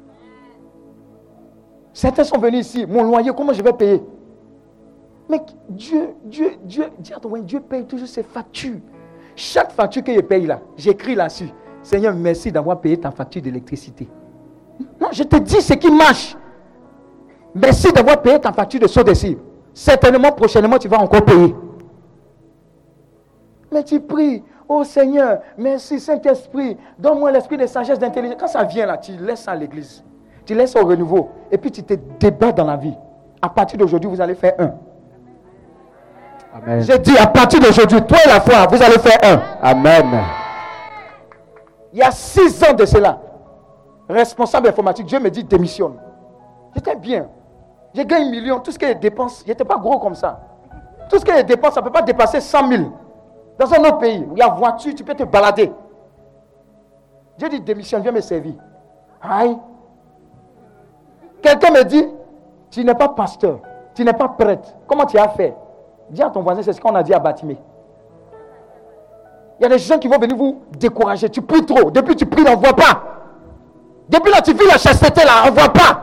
Certains sont venus ici, mon loyer, comment je vais payer? Mais Dieu, Dieu, Dieu, Dieu, Dieu paye toujours ses factures. Chaque facture que je paye là, j'écris là-dessus. Seigneur, merci d'avoir payé ta facture d'électricité. Non, je te dis ce qui marche. Merci d'avoir payé ta facture de saut de cible. Certainement, prochainement, tu vas encore payer. Mais tu pries, oh Seigneur, merci Saint-Esprit, donne-moi l'esprit de sagesse, d'intelligence. Quand ça vient là, tu laisses ça à l'église. Tu laisses ça au renouveau. Et puis tu te débats dans la vie. À partir d'aujourd'hui, vous allez faire un. Amen. J'ai dit, à partir d'aujourd'hui, toi et la foi, vous allez faire un. Amen. Il y a six ans de cela, responsable informatique, Dieu me dit, démissionne. J'étais bien. J'ai gagné un million. Tout ce que je dépense, il n'était pas gros comme ça. Tout ce que je dépense, ça ne peut pas dépasser cent mille. Dans un autre pays, où il y a voiture, tu peux te balader. Dieu dit, démissionne, viens me servir. Aïe. Quelqu'un me dit, tu n'es pas pasteur, tu n'es pas prêtre. Comment tu as fait? Dis à ton voisin, c'est ce qu'on a dit à Batimé. Il y a des gens qui vont venir vous décourager. Tu pries trop. Depuis tu pries, on ne voit pas. Depuis là, tu vis la chasteté là, on ne voit pas.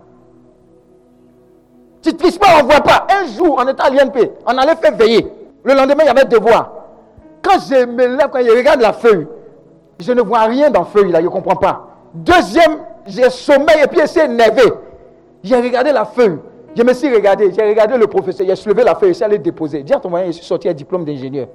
Tu ne triches pas, on ne voit pas. Un jour, on était à l'I N P, on allait faire veiller. Le lendemain, il y avait devoir. Quand je me lève, quand je regarde la feuille, je ne vois rien dans la feuille là, je ne comprends pas. Deuxième, j'ai sommeil et puis je suis énervé. J'ai regardé la feuille. Je me suis regardé, j'ai regardé le professeur, j'ai soulevé la feuille, je suis allé déposer. Dis à ton moyen, je suis sorti un diplôme d'ingénieur.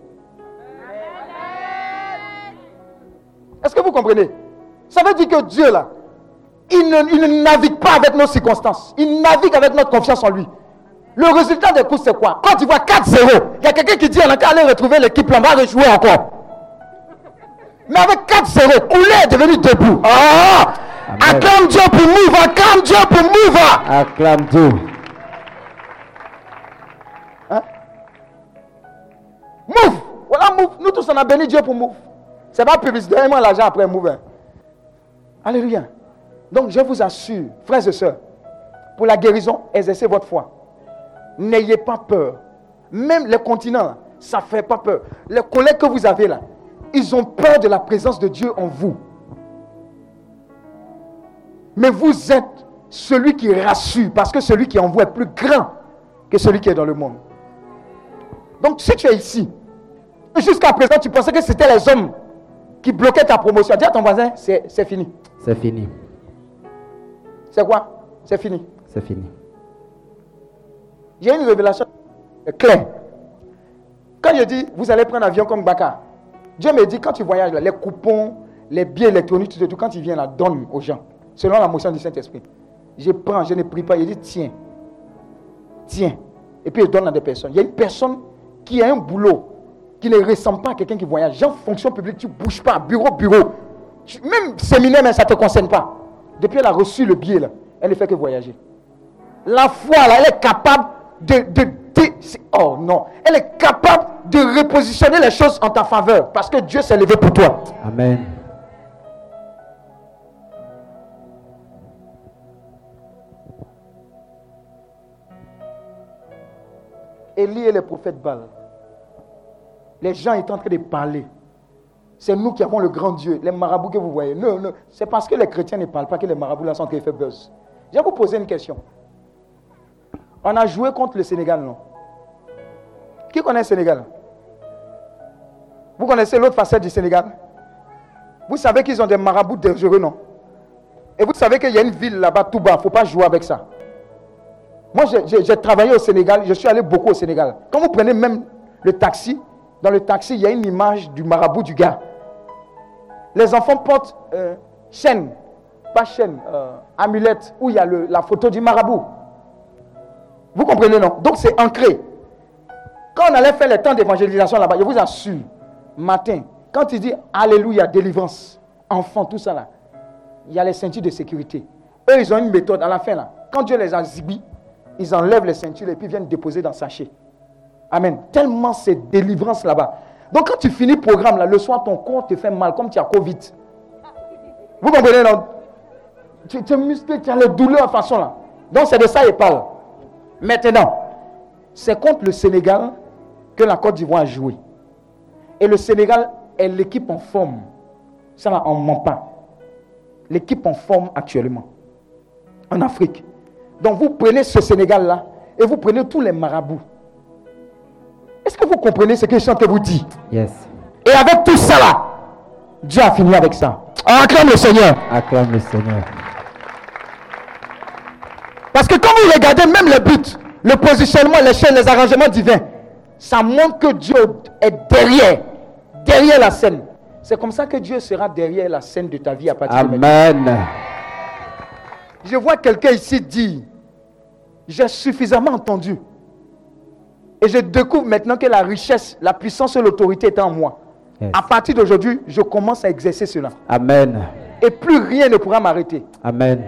Est-ce que vous comprenez? Ça veut dire que Dieu là, il ne, il ne navigue pas avec nos circonstances. Il navigue avec notre confiance en lui. Le résultat des coups, c'est quoi? Quand tu vois quatre zéro, il y a quelqu'un qui dit on a qu'à aller retrouver l'équipe, on va rejouer encore. Mais avec quatre zéro, Koulé est devenu debout. Oh! Acclame Dieu pour move, acclame Dieu pour move. Acclame Dieu. Hein? Move. Voilà, move. Nous tous, on a béni Dieu pour move. C'est pas publicité, donnez-moi l'argent après move. Hein. Alléluia. Donc, je vous assure, frères et sœurs, pour la guérison, exercez votre foi. N'ayez pas peur. Même les continents, là, ça ne fait pas peur. Les collègues que vous avez là, ils ont peur de la présence de Dieu en vous. Mais vous êtes celui qui rassure, parce que celui qui est en vous est plus grand que celui qui est dans le monde. Donc, si tu es ici, jusqu'à présent, tu pensais que c'était les hommes qui bloquaient ta promotion. Dis à ton voisin, c'est, c'est fini. C'est fini. C'est quoi? C'est fini. C'est fini. J'ai une révélation claire. Quand je dis, vous allez prendre un avion comme Baka, Dieu me dit, quand tu voyages, là, les coupons, les billets électroniques, tout, tout, quand tu viens là, donne aux gens, selon la motion du Saint-Esprit. Je prends, je ne prie pas, je dis, tiens, tiens. Et puis je donne à des personnes. Il y a une personne qui a un boulot qui ne ressemble pas à quelqu'un qui voyage. Genre, fonction publique, tu ne bouges pas. Bureau, bureau. Tu, même séminaire, mais ça ne te concerne pas. Depuis qu'elle a reçu le billet, là, elle ne fait que voyager. La foi, là, elle est capable de, de, de... Oh non. Elle est capable de repositionner les choses en ta faveur. Parce que Dieu s'est levé pour toi. Amen. Élie et les prophètes Baal. Les gens étaient en train de parler. C'est nous qui avons le grand Dieu. Les marabouts que vous voyez. Non, non. C'est parce que les chrétiens ne parlent pas que les marabouts là sont en train de faire buzz. Je vais vous poser une question. On a joué contre le Sénégal, non? Qui connaît le Sénégal? Vous connaissez l'autre facette du Sénégal? Vous savez qu'ils ont des marabouts dangereux, non? Et vous savez qu'il y a une ville là-bas tout bas. Il ne faut pas jouer avec ça. Moi, j'ai, j'ai, j'ai travaillé au Sénégal. Je suis allé beaucoup au Sénégal. Quand vous prenez même le taxi, dans le taxi, il y a une image du marabout du gars. Les enfants portent euh, chaîne, pas chaîne, euh, amulette, où il y a le, la photo du marabout. Vous comprenez, non? Donc, c'est ancré. Quand on allait faire les temps d'évangélisation là-bas, je vous assure, matin, quand il dit Alléluia, délivrance, enfant, tout ça là, il y a les ceintures de sécurité. Eux, ils ont une méthode à la fin là. Quand Dieu les a exhibés, ils enlèvent les ceintures et puis viennent déposer dans le sachet. Amen. Tellement c'est délivrance là-bas. Donc quand tu finis le programme là, le soir, ton corps te fait mal comme tu as Covid. Vous comprenez, non? Tu es musclé, tu as les douleurs de façon là. Donc c'est de ça qu'il parle. Maintenant, c'est contre le Sénégal que la Côte d'Ivoire a joué. Et le Sénégal est l'équipe en forme. Ça là, on ne ment pas. L'équipe en forme actuellement. En Afrique. Donc vous prenez ce Sénégal-là et vous prenez tous les marabouts. Est-ce que vous comprenez ce que je suis en train de vous dire? Yes. Et avec tout ça là, Dieu a fini avec ça. Acclame le Seigneur. Acclame le Seigneur. Parce que quand vous regardez même le but, le positionnement, les chaînes, les arrangements divins, ça montre que Dieu est derrière, derrière la scène. C'est comme ça que Dieu sera derrière la scène de ta vie à partir de maintenant. Amen. Je vois quelqu'un ici dire, j'ai suffisamment entendu. Et je découvre maintenant que la richesse, la puissance et l'autorité est en moi. Yes. À partir d'aujourd'hui, je commence à exercer cela. Amen. Et plus rien ne pourra m'arrêter. Amen.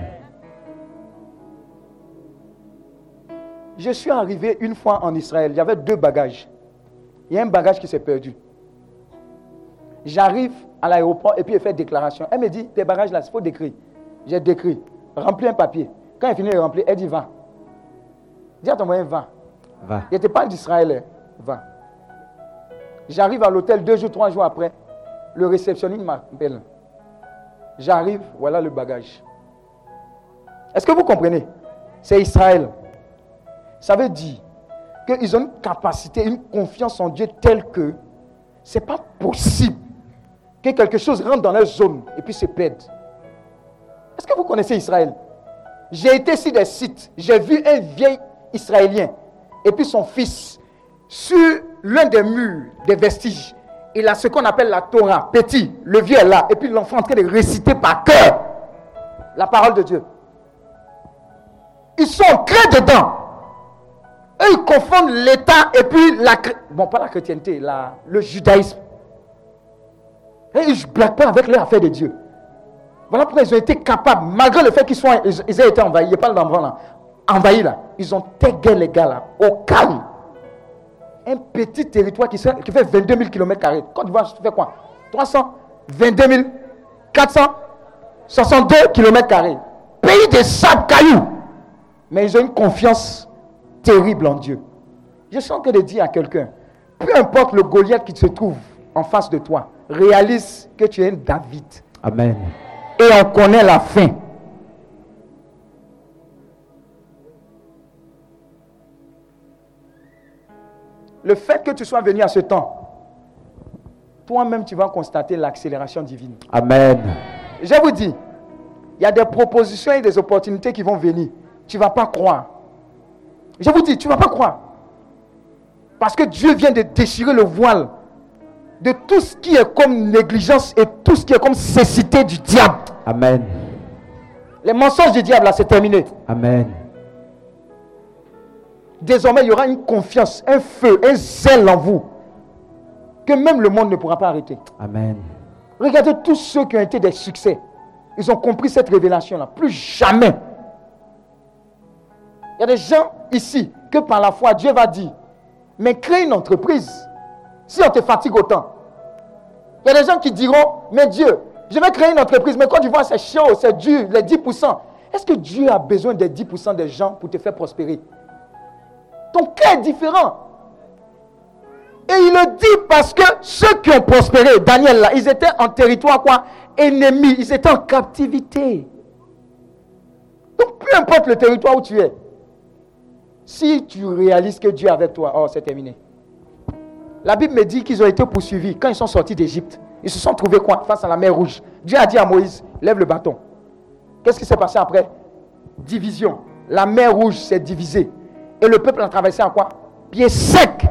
Je suis arrivé une fois en Israël. Il y avait deux bagages. Il y a un bagage qui s'est perdu. J'arrive à l'aéroport et puis elle fait déclaration. Elle me dit, tes bagages là, il faut décrire. J'ai décrit. Remplis un papier. Quand elle finit de remplir, elle dit, va. Dis à ton moyen, va. Va. Je te parle d'Israël. Va. J'arrive à l'hôtel deux jours, trois jours après. Le réceptionniste m'appelle. J'arrive, voilà le bagage. Est-ce que vous comprenez? C'est Israël. Ça veut dire qu'ils ont une capacité, une confiance en Dieu telle que ce n'est pas possible que quelque chose rentre dans leur zone et puis se perde. Est-ce que vous connaissez Israël? J'ai été sur des sites, j'ai vu un vieil Israélien et puis son fils sur l'un des murs, des vestiges. Il a ce qu'on appelle la Torah, petit, le vieux est là, et puis l'enfant en train de réciter par cœur la parole de Dieu. Ils sont ancrés dedans. Eux, ils confondent l'État et puis la... Bon, pas la chrétienté, la, le judaïsme. Et ils ne blaguent pas avec leur affaire de Dieu. Voilà pourquoi ils ont été capables, malgré le fait qu'ils soient, ils, ils aient été envahis, ils parlent d'enfants là, envahis là, ils ont tagué les gars là, au calme. Un petit territoire qui, qui fait vingt-deux mille kilomètres carrés. Côte d'Ivoire fait quoi? trois cent vingt-deux mille quatre cent soixante-deux kilomètres carrés. Pays de sable cailloux. Mais ils ont une confiance terrible en Dieu. Je sens que de dire à quelqu'un, peu importe le Goliath qui se trouve en face de toi, réalise que tu es un David. Amen. Et on connaît la fin. Le fait que tu sois venu à ce temps, toi-même tu vas constater l'accélération divine. Amen. Je vous dis, il y a des propositions et des opportunités qui vont venir. Tu ne vas pas croire. Je vous dis, tu ne vas pas croire. Parce que Dieu vient de déchirer le voile de tout ce qui est comme négligence et tout ce qui est comme cécité du diable. Amen. Les mensonges du diable, là, c'est terminé. Amen. Désormais, il y aura une confiance, un feu, un zèle en vous. que même le monde ne pourra pas arrêter. Amen. Regardez tous ceux qui ont été des succès. Ils ont compris cette révélation-là. Plus jamais. Il y a des gens ici que par la foi, Dieu va dire, mais crée une entreprise. Si on te fatigue autant. Il y a des gens qui diront, mais Dieu, je vais créer une entreprise, mais quand tu vois c'est chaud, c'est dur, les dix pour cent. Est-ce que Dieu a besoin des dix pour cent des gens pour te faire prospérer? Ton cœur est différent. Et il le dit parce que ceux qui ont prospéré, Daniel là, ils étaient en territoire quoi? Ennemi, ils étaient en captivité. Donc peu importe le territoire où tu es, si tu réalises que Dieu est avec toi, oh c'est terminé. La Bible me dit qu'ils ont été poursuivis quand ils sont sortis d'Égypte. Ils se sont trouvés quoi? Face à la mer Rouge. Dieu a dit à Moïse, lève le bâton. Qu'est-ce qui s'est passé après? Division. La mer Rouge s'est divisée. Et le peuple a traversé en quoi? Pied sec.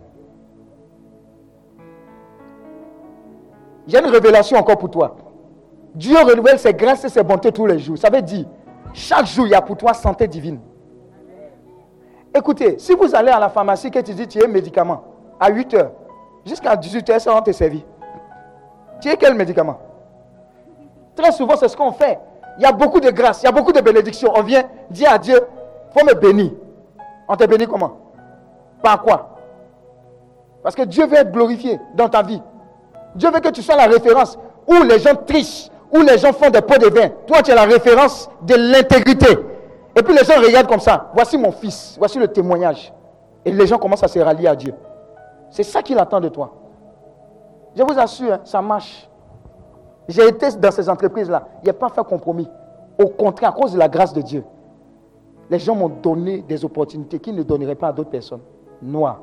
J'ai une révélation encore pour toi. Dieu renouvelle ses grâces et ses bontés tous les jours. Ça veut dire, chaque jour, il y a pour toi santé divine. Écoutez, si vous allez à la pharmacie et tu dis tu as un médicament, à huit heures, jusqu'à dix-huit heures, ça va te servir. Tu as quel médicament? Très souvent, c'est ce qu'on fait. Il y a beaucoup de grâce, il y a beaucoup de bénédictions. On vient dire à Dieu, il faut me bénir. On te bénit comment? Par quoi? Parce que Dieu veut être glorifié dans ta vie. Dieu veut que tu sois la référence où les gens trichent, où les gens font des pots de vin. Toi, tu es la référence de l'intégrité. Et puis les gens regardent comme ça. Voici mon fils, voici le témoignage. Et les gens commencent à se rallier à Dieu. C'est ça qu'il attend de toi. Je vous assure, hein, ça marche. J'ai été dans ces entreprises-là. Il n'y a pas fait compromis. Au contraire, à cause de la grâce de Dieu, les gens m'ont donné des opportunités qu'ils ne donneraient pas à d'autres personnes. Noires.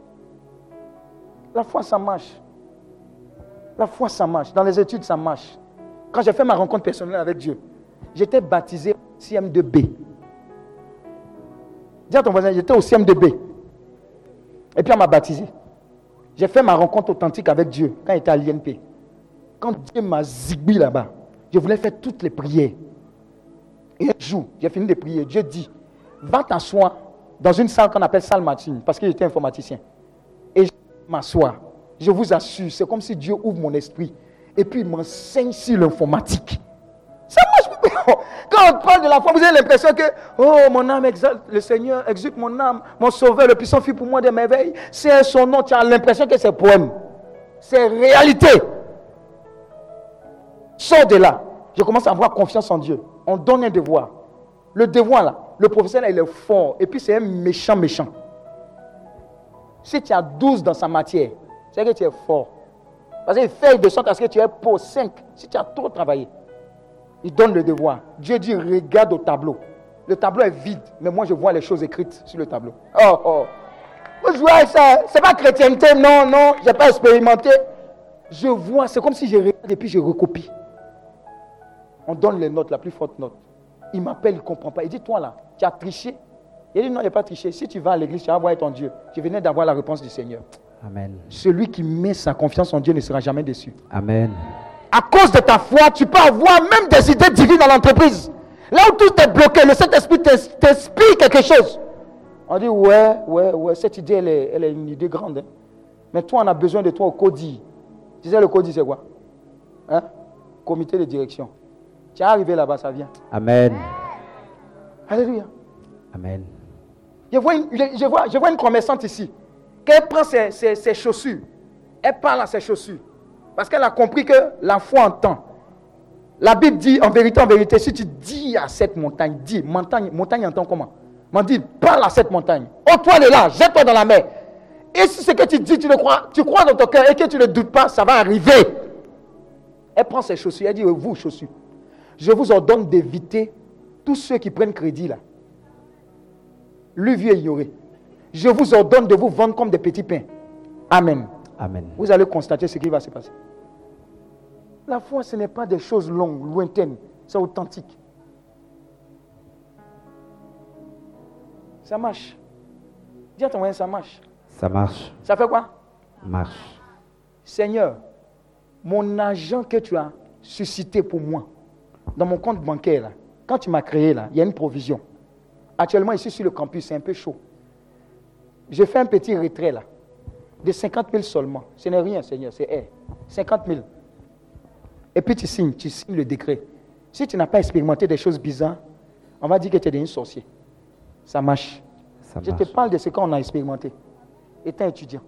La foi, ça marche. La foi, ça marche. Dans les études, ça marche. Quand j'ai fait ma rencontre personnelle avec Dieu, j'étais baptisé au C M deux B. Dis à ton voisin, j'étais au C M deux B. Et puis, on m'a baptisé. J'ai fait ma rencontre authentique avec Dieu quand j'étais à l'I N P. Quand Dieu m'a zigbi là-bas, je voulais faire toutes les prières. Et un jour, j'ai fini de prier. Dieu dit, va t'asseoir dans une salle qu'on appelle salle Martine, parce qu'il était informaticien. Et je m'assois. Je vous assure, c'est comme si Dieu ouvre mon esprit. Et puis il m'enseigne sur l'informatique. Ça marche. Quand on parle de la foi, vous avez l'impression que, oh, mon âme exalte le Seigneur, exulte mon âme, mon sauveur, le puissant fit pour moi des merveilles. C'est son nom, tu as l'impression que c'est poème. C'est réalité. Sors de là. Je commence à avoir confiance en Dieu. On donne un devoir. Le devoir là, le professeur là, il est fort. Et puis c'est un méchant, méchant. Si tu as douze dans sa matière, c'est que tu es fort. Parce qu'il fait de sorte à ce que tu aies pour cinq. Si tu as trop travaillé, il donne le devoir. Dieu dit, regarde au tableau. Le tableau est vide, mais moi je vois les choses écrites sur le tableau. Oh, oh. Moi je vois ça. C'est pas chrétienté, non, non. Je n'ai pas expérimenté. Je vois, c'est comme si je regarde et puis je recopie. On donne les notes, la plus forte note. Il m'appelle, il ne comprend pas. Il dit, toi là, tu as triché. Il dit, non, il n'a pas triché. Si tu vas à l'église, tu vas voir ton Dieu. Je venais d'avoir la réponse du Seigneur. Amen. Celui qui met sa confiance en Dieu ne sera jamais déçu. Amen. À cause de ta foi, tu peux avoir même des idées divines dans l'entreprise. Là où tout est bloqué, le Saint-Esprit t'explique quelque chose. On dit, ouais, ouais, ouais, cette idée, elle est, elle est une idée grande. Hein. Mais toi, on a besoin de toi au CODI. Tu sais, le CODI, c'est quoi? Hein? Comité de direction. Tu es arrivé là-bas, ça vient. Amen. Alléluia. Amen. Je vois une, je, je vois, je vois une commerçante ici. Quand elle prend ses, ses, ses chaussures, elle parle à ses chaussures. Parce qu'elle a compris que la foi entend. La Bible dit, en vérité, en vérité, si tu dis à cette montagne, dis, montagne, montagne entend comment? On dit, parle à cette montagne. Oh, toi, elle est là, jette-toi dans la mer. Et si ce que tu dis, tu le crois, tu crois dans ton cœur et que tu ne doutes pas, ça va arriver. Elle prend ses chaussures, elle dit, vous, chaussures, je vous ordonne d'éviter tous ceux qui prennent crédit là. Lui, vieux ignoré. Je vous ordonne de vous vendre comme des petits pains. Amen. Amen. Vous allez constater ce qui va se passer. La foi, ce n'est pas des choses longues, lointaines. C'est authentique. Ça marche. Dis à ton voisin, ça marche. Ça marche. Ça fait quoi? Marche. Seigneur, mon argent que tu as suscité pour moi, dans mon compte bancaire, là, quand tu m'as créé, là, il y a une provision. Actuellement, ici sur le campus, c'est un peu chaud. J'ai fait un petit retrait là. De cinquante mille seulement. Ce n'est rien, Seigneur, c'est hey, cinquante mille. Et puis tu signes, tu signes le décret. Si tu n'as pas expérimenté des choses bizarres, on va dire que tu es devenu sorcier. Ça marche. Ça Je marche. te parle de ce qu'on a expérimenté. Étant étudiant.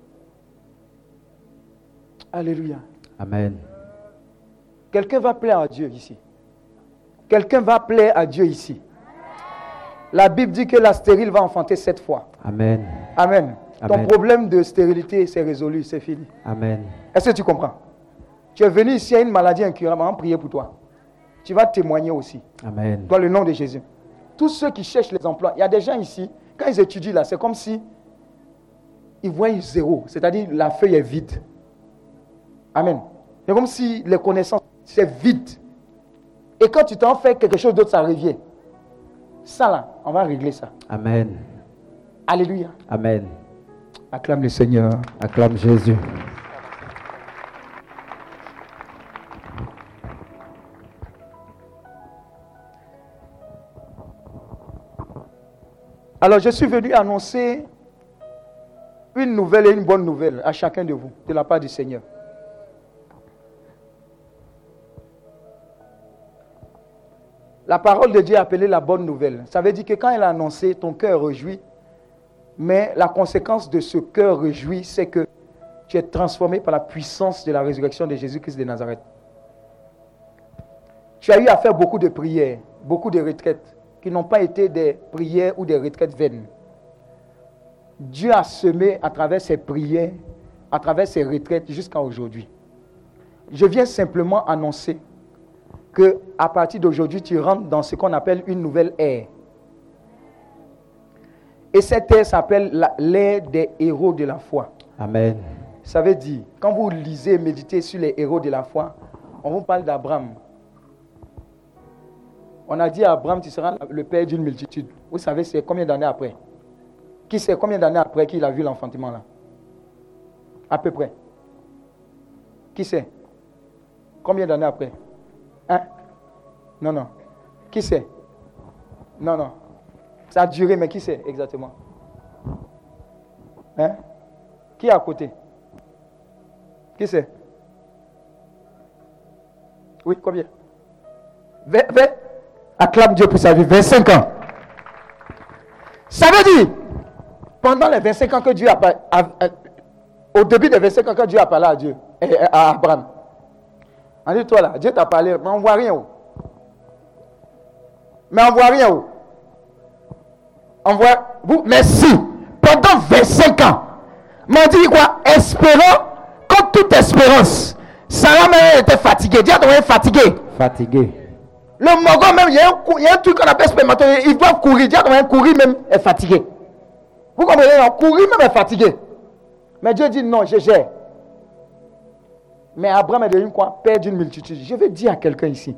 Alléluia. Amen. Quelqu'un va plaire à Dieu ici. Quelqu'un va plaire à Dieu ici. La Bible dit que la stérile va enfanter sept fois. Amen. Amen. Ton Amen. problème de stérilité, c'est résolu, c'est fini. Amen. Est-ce que tu comprends? Tu es venu ici à une maladie incurable, on va prier pour toi. Tu vas témoigner aussi. Amen. Dans le nom de Jésus. Tous ceux qui cherchent les emplois, il y a des gens ici, quand ils étudient là, c'est comme si ils voient zéro. C'est-à-dire la feuille est vide. Amen. C'est comme si les connaissances, c'est vide. Et quand tu t'en fais quelque chose d'autre, ça revient. Ça là, on va régler ça. Amen. Alléluia. Amen. Acclame le Seigneur. Acclame Jésus. Alors je suis venu annoncer une nouvelle et une bonne nouvelle à chacun de vous, de la part du Seigneur. La parole de Dieu est appelée la bonne nouvelle. Ça veut dire que quand elle a annoncé, ton cœur réjouit. Mais la conséquence de ce cœur réjoui, c'est que tu es transformé par la puissance de la résurrection de Jésus-Christ de Nazareth. Tu as eu à faire beaucoup de prières, beaucoup de retraites, qui n'ont pas été des prières ou des retraites vaines. Dieu a semé à travers ses prières, à travers ses retraites jusqu'à aujourd'hui. Je viens simplement annoncer que à partir d'aujourd'hui, tu rentres dans ce qu'on appelle une nouvelle ère. Et cette ère s'appelle l'ère des héros de la foi. Amen. Ça veut dire, quand vous lisez et méditez sur les héros de la foi, on vous parle d'Abraham. On a dit à Abraham, tu seras le père d'une multitude. Vous savez, c'est combien d'années après? Qui sait combien d'années après qu'il a vu l'enfantement là? À peu près. Qui sait? Combien d'années après? Hein? Non, non. Qui sait? Non, non. Ça a duré, mais qui sait exactement? Hein? Qui est à côté? Qui sait? Oui, combien? vingt, vingt? Acclame Dieu pour sa vie. vingt-cinq ans. Ça veut dire, pendant les vingt-cinq ans que Dieu a parlé, au début des vingt-cinq ans que Dieu a parlé à Dieu, à Abraham, on dit toi là, Dieu t'a parlé, mais on ne voit rien. Oh. Mais on ne voit rien. Oh. On voit, vous, merci. Pendant vingt-cinq ans, m'a dit quoi? Espérant, comme toute espérance. Sarah même était fatiguée. Dieu a fatigué. Fatigué. Le mogon même, il y a un, il y a un truc qu'on appelle spermatozoïde. Ils doivent courir. Dieu a courir même est fatigué. Vous comprenez? Courir même est fatigué. Mais Dieu dit non, je gère. Mais Abraham est devenu quoi? Père d'une multitude. Je vais dire à quelqu'un ici.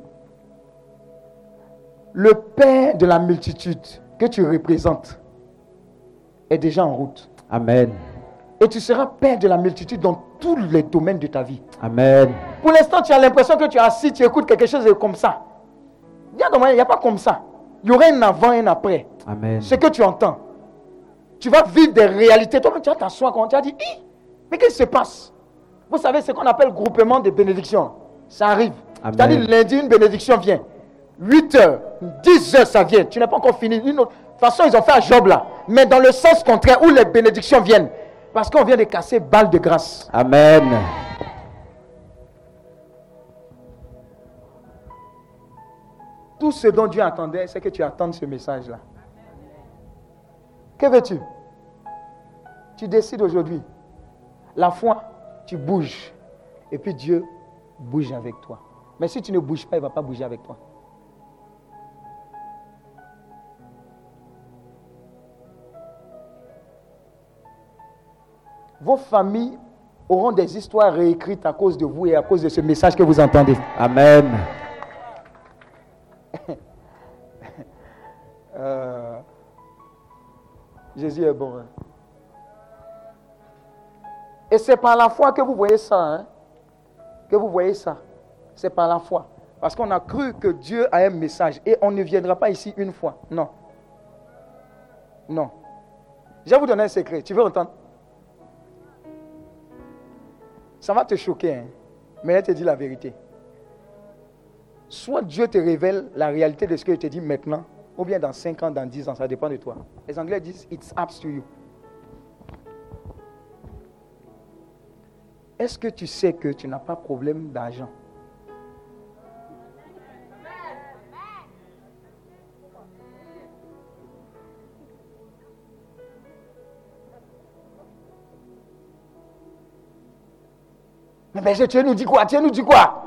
Le père de la multitude que tu représentes est déjà en route. Amen. Et tu seras père de la multitude dans tous les domaines de ta vie. Amen. Pour l'instant, tu as l'impression que tu es assis, tu écoutes quelque chose comme ça. Il n'y a pas comme ça. Il y aura un avant et un après. Amen. Ce que tu entends. Tu vas vivre des réalités. Toi-même, tu vas t'asseoir quand tu vas dire, mais qu'est-ce qui se passe? Vous savez ce qu'on appelle groupement de bénédictions. Ça arrive. C'est-à-dire lundi, une bénédiction vient. huit heures, dix heures, ça vient. Tu n'as pas encore fini. De toute façon, ils ont fait un job là. Mais dans le sens contraire où les bénédictions viennent. Parce qu'on vient de casser balle de grâce. Amen. Tout ce dont Dieu attendait, c'est que tu attendes ce message-là. Que veux-tu? Tu décides aujourd'hui. La foi, tu bouges. Et puis Dieu bouge avec toi. Mais si tu ne bouges pas, il ne va pas bouger avec toi. Vos familles auront des histoires réécrites à cause de vous et à cause de ce message que vous entendez. Amen. euh, Jésus est bon. Hein? Et c'est par la foi que vous voyez ça. Hein? Que vous voyez ça. C'est par la foi. Parce qu'on a cru que Dieu a un message. Et on ne viendra pas ici une fois. Non. Non. Je vais vous donner un secret. Tu veux entendre? Ça va te choquer, hein? Mais elle te dit la vérité. Soit Dieu te révèle la réalité de ce qu'il te dit maintenant, ou bien dans cinq ans, dans dix ans, ça dépend de toi. Les Anglais disent « It's up to you ». Est-ce que tu sais que tu n'as pas de problème d'argent? Mais berger, tu nous dis quoi? Tu nous dis quoi?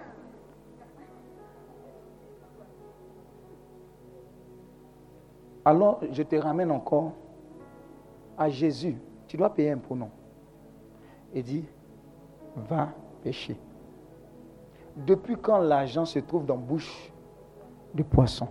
Alors, je te ramène encore à Jésus. Tu dois payer un pronom. Et dit, va pécher. Depuis quand l'argent se trouve dans la bouche du poisson?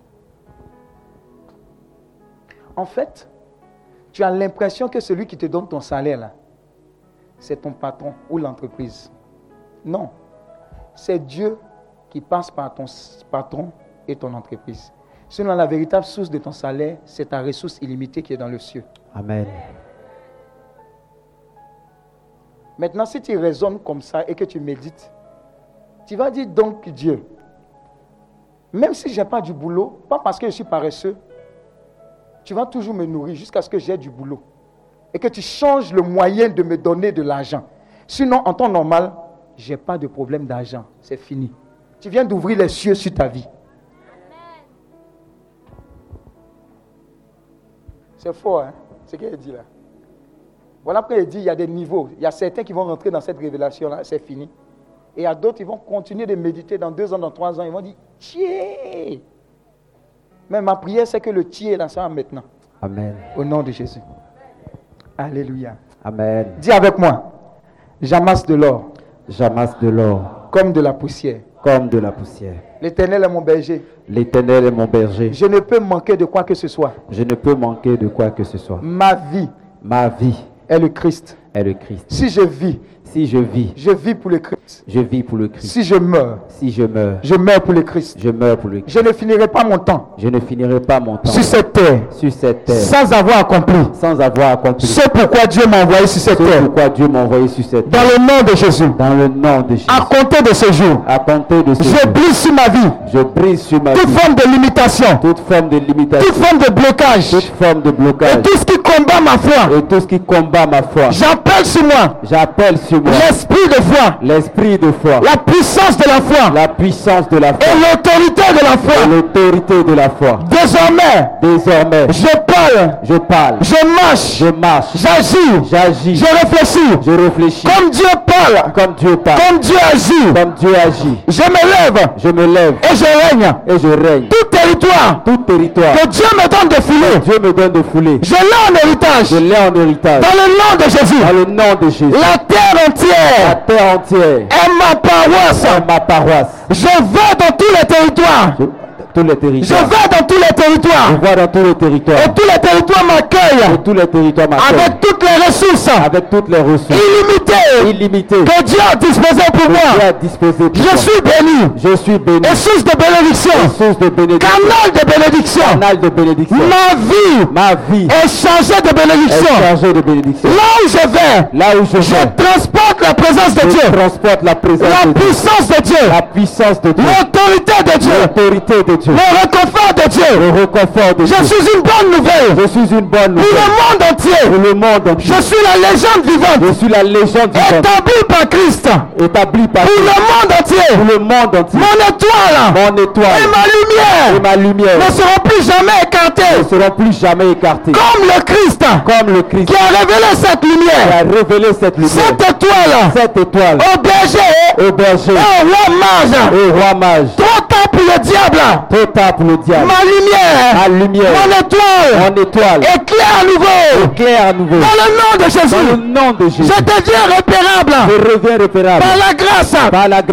En fait, tu as l'impression que celui qui te donne ton salaire là, c'est ton patron ou l'entreprise. Non, c'est Dieu qui passe par ton patron et ton entreprise. Sinon, la véritable source de ton salaire, c'est ta ressource illimitée qui est dans le ciel. Amen. Maintenant, si tu raisonnes comme ça et que tu médites, tu vas dire donc Dieu, même si je n'ai pas du boulot, pas parce que je suis paresseux, tu vas toujours me nourrir jusqu'à ce que j'ai du boulot. Et que tu changes le moyen de me donner de l'argent. Sinon, en temps normal, je n'ai pas de problème d'argent. C'est fini. Tu viens d'ouvrir les cieux sur ta vie. C'est fort, hein, ce qu'il dit là. Voilà pourquoi il dit il y a des niveaux. Il y a certains qui vont rentrer dans cette révélation-là, c'est fini. Et il y a d'autres qui vont continuer de méditer dans deux ans, dans trois ans. Ils vont dire, tiens. Mais ma prière, c'est que le tiers là, ça va maintenant. Amen. Au nom de Jésus. Alléluia. Amen. Dis avec moi, j'amasse de l'or. J'amasse de l'or. Comme de la poussière. Comme de la poussière. L'Éternel est mon berger. L'Éternel est mon berger. Je ne peux manquer de quoi que ce soit. Je ne peux manquer de quoi que ce soit. Ma vie. Ma vie. Est le Christ. Est le Christ. Si je vis. Si je vis. Je vis pour le Christ. Je vis pour le Christ. Si je meurs. Si je meurs. Je meurs pour le Christ. Je meurs pour le Christ. Je ne finirai pas mon temps. Je ne finirai pas mon temps. Sur cette terre. Sur cette terre. Sans avoir accompli. Sans avoir accompli. C'est pourquoi Dieu m'a envoyé sur cette C'est terre. pourquoi Dieu m'a envoyé sur cette terre. Dans le nom de Jésus. Dans le nom de Jésus. À compter de ce jour. À compter de ce je jour. Je brise sur ma vie. Je brise sur ma toute vie. Forme de limitation. Toute forme de limitation. Toute forme de blocage. Toute forme de blocage. Et tout ce qui combat ma foi. Et tout ce qui combat ma foi. J'appelle sur moi. J'appelle sur moi. L'esprit de foi. L'esprit de foi. La puissance de la foi. La puissance de la foi. Et l'autorité de la foi. Et l'autorité de la foi. Désormais. Désormais. Je parle. Je parle. Je marche. Je marche. J'agis. J'agis. Je réfléchis. Je réfléchis. Comme Dieu parle. Comme Dieu parle. Comme Dieu agit. Comme Dieu agit. Je me lève. Je me lève. Et je règne. Et je règne. Tout territoire. Tout territoire. Que Dieu me donne de fouler. Dieu me donne de fouler. Je l'ai en héritage. Je l'ai en héritage. Dans le nom de Jésus. Dans le nom de Jésus. La terre entière. La terre entière. Est ma paroisse. Est ma paroisse. Je vais dans tous les territoires. Je... Tous les territoires. Je vais dans tous les territoires. Je vais dans tous les territoires. Et tous les territoires m'accueillent. Et tous les territoires m'accueillent. Avec toutes les ressources. Avec toutes les ressources. Illimitées. Illimitées. Que Dieu a disposé pour que moi. Dieu a disposé pour je moi. suis béni. Je suis béni. Et source de bénédiction. Et source de bénédiction. Canal de bénédiction. Canal de bénédiction. Ma vie. Ma vie. Est chargée de bénédiction. Est chargée de bénédiction. Là où je vais. Là où je vais. Je transporte la présence de je Dieu. transporte la présence la de Dieu. puissance de Dieu. La puissance de Dieu. L'autorité de Dieu. L'autorité de Dieu. Le réconfort de Dieu. Le réconfort de je Dieu. Je suis une bonne nouvelle. Je suis une bonne nouvelle. Pour le monde entier. Pour le monde entier. Je suis la légende vivante. Je suis la légende vivante. Établie par Christ. Établie par Pour Christ. le monde entier. Pour le monde entier. Mon étoile. Mon étoile. Et ma lumière. Et ma lumière. Ne seront plus jamais écartées. Ne seront plus jamais écartées. Comme le Christ. Comme le Christ. Qui a révélé cette lumière. Qui a révélé cette lumière. Cette étoile. Cette étoile. Au berger. Au berger. Au roi mage. Au roi mage. Trop tard pour le diable. Trop tard pour le diable. Ma lumière. Ma lumière. Mon étoile. Mon étoile. Éclaire à nouveau. Éclaire à nouveau. Dans le nom de Jésus. Dans le nom de Jésus. Je deviens repérable. Je reviens repérable. Par la grâce. Par la grâce.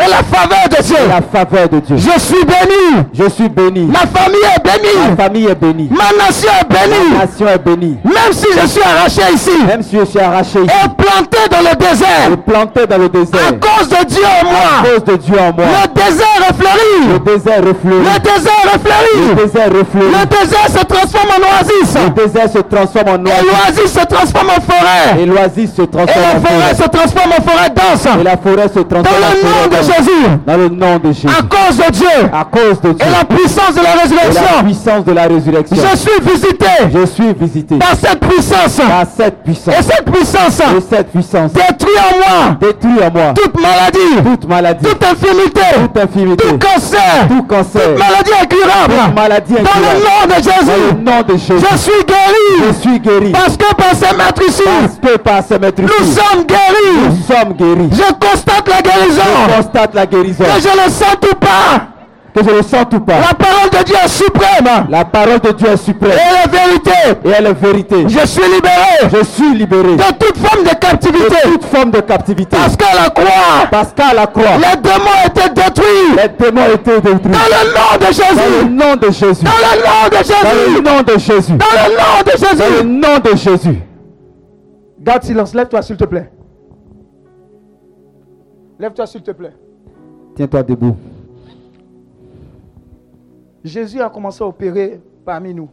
Et la faveur de Dieu. Et la faveur de Dieu. Je suis béni. Je suis béni. Ma famille est bénie. Ma famille est bénie. Ma nation est bénie. Ma nation est bénie. Même si je suis arraché ici. Même si je suis arraché ici. Et planté dans le désert. Et planté dans le désert. À cause de Dieu en moi. À cause de Dieu en moi. Le désert refleurit. Le désert refleurit. Le désert refleurit. Le désert refleurit. Le désert se transforme en oasis. Le désert se transforme en Et oasis. l'oasis se transforme en forêt. Et l'oasis se Et transforme la en forêt forêt. se transforme en forêt dense. Et la forêt se transforme Dans en le nom forêt. de dense. Jésus. Dans le nom de Jésus. À cause de Dieu. À cause de Dieu. Et la puissance de la Et la résurrection. puissance de la résurrection. Je suis visité Je suis visité par cette puissance. par cette puissance. Et cette puissance Et cette puissance détruit en moi détruit en moi toute maladie, toute maladie, toute infirmité, toute infirmité, tout cancer, tout cancer, toute maladie incurable. toute maladie Dans le incurable. nom de Dans le Jésus, nom de Jésus. je suis guéri. Je suis guéri. Parce que par ces maîtres ici, Parce que par ces maîtres nous ici, sommes guéris. nous sommes guéris. Je constate la Je guérison. constate la guérison. Que je ne sens tout pas. Que je ne sens tout pas. La parole de Dieu est suprême. La parole de Dieu est Et suprême. la vérité. Et elle est vérité. Je suis libéré Je suis libéré de toute forme de de captivité. toute forme de captivité. Parce qu'à la croix, Parce qu'à la croix, les démons étaient détruits. les démons étaient détruits. Dans le nom de Dans le Jésus. nom de Jésus. Dans le nom de Dans le Jésus. nom de Jésus. Dans le nom de Dans le Jésus. nom de Jésus. Garde silence. Lève-toi s'il te plaît. Lève-toi s'il te plaît. Tiens-toi debout. Jésus a commencé à opérer parmi nous.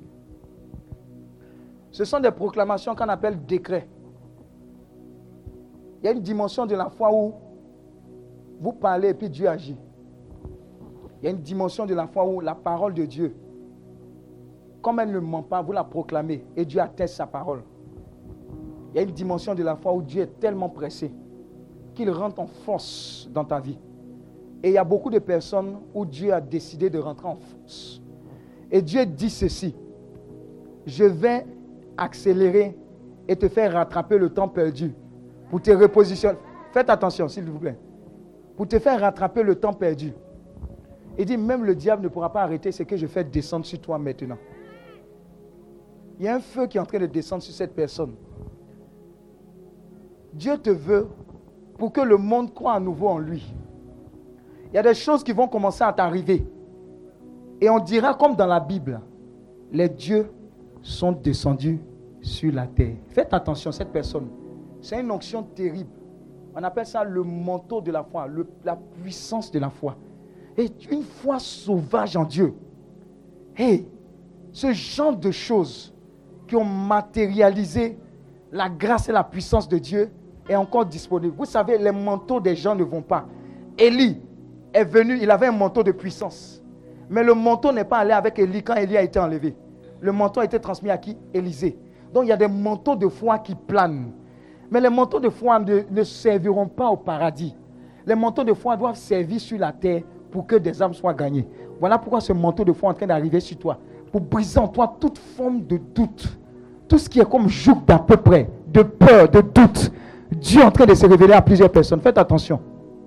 Ce sont des proclamations qu'on appelle décrets. Il y a une dimension de la foi où vous parlez et puis Dieu agit. Il y a une dimension de la foi où la parole de Dieu, comme elle ne ment pas, vous la proclamez et Dieu atteste sa parole. Il y a une dimension de la foi où Dieu est tellement pressé qu'il rentre en force dans ta vie. Et il y a beaucoup de personnes où Dieu a décidé de rentrer en force. Et Dieu dit ceci: je vais accélérer et te faire rattraper le temps perdu pour te repositionner. Faites attention, s'il vous plaît. Pour te faire rattraper le temps perdu. Il dit, même le diable ne pourra pas arrêter ce que je fais descendre sur toi maintenant. Il y a un feu qui est en train de descendre sur cette personne. Dieu te veut pour que le monde croie à nouveau en lui. Il y a des choses qui vont commencer à t'arriver. Et on dira comme dans la Bible, les dieux sont descendus sur la terre. Faites attention, cette personne, c'est une onction terrible. On appelle ça le manteau de la foi, le, la puissance de la foi. Et une foi sauvage en Dieu. Hey, ce genre de choses qui ont matérialisé la grâce et la puissance de Dieu est encore disponible. Vous savez, les manteaux des gens ne vont pas. Élie est venu, il avait un manteau de puissance. Mais le manteau n'est pas allé avec Élie quand Élie a été enlevé. Le manteau a été transmis à qui? Élisée. Donc il y a des manteaux de foi qui planent. Mais les manteaux de foi ne, ne serviront pas au paradis. Les manteaux de foi doivent servir sur la terre pour que des âmes soient gagnées. Voilà pourquoi ce manteau de foi est en train d'arriver sur toi. Pour briser en toi toute forme de doute. Tout ce qui est comme joug d'à peu près, de peur, de doute. Dieu est en train de se révéler à plusieurs personnes. Faites attention.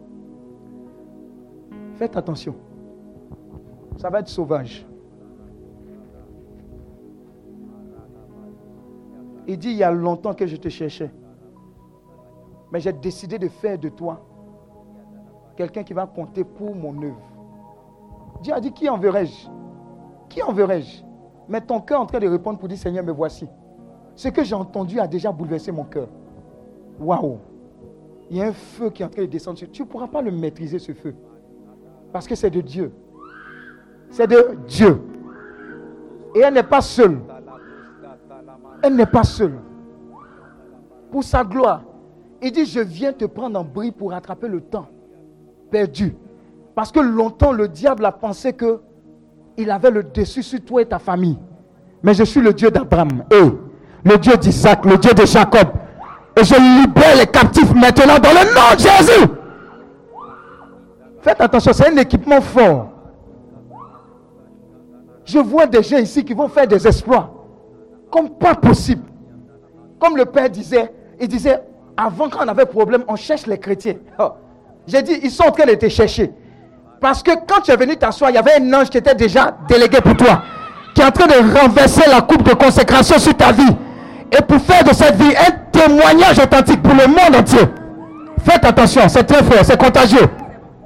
Faites attention. Ça va être sauvage. Il dit, il y a longtemps que je te cherchais. Mais j'ai décidé de faire de toi quelqu'un qui va compter pour mon œuvre. Dieu a dit, qui enverrai-je? Qui enverrai-je? Mais ton cœur est en train de répondre pour dire, Seigneur, me voici. Ce que j'ai entendu a déjà bouleversé mon cœur. Waouh! Il y a un feu qui est en train de descendre. Tu ne pourras pas le maîtriser, ce feu. Parce que c'est de Dieu. C'est de Dieu. Et elle n'est pas seule. Elle n'est pas seule. Pour sa gloire. Il dit, je viens te prendre en bris pour rattraper le temps perdu. Parce que longtemps, le diable a pensé que il avait le dessus sur toi et ta famille. Mais je suis le Dieu d'Abraham, et le Dieu d'Isaac, le Dieu de Jacob. Et je libère les captifs maintenant dans le nom de Jésus. Faites attention, c'est un équipement fort. Je vois des gens ici qui vont faire des exploits. Comme pas possible. Comme le Père disait, il disait, avant quand on avait problème, on cherche les chrétiens. Oh. J'ai dit, ils sont en train de te chercher. Parce que quand tu es venu t'asseoir, il y avait un ange qui était déjà délégué pour toi. Qui est en train de renverser la coupe de consécration sur ta vie. Et pour faire de cette vie un témoignage authentique pour le monde entier. Faites attention, c'est très fort, c'est contagieux.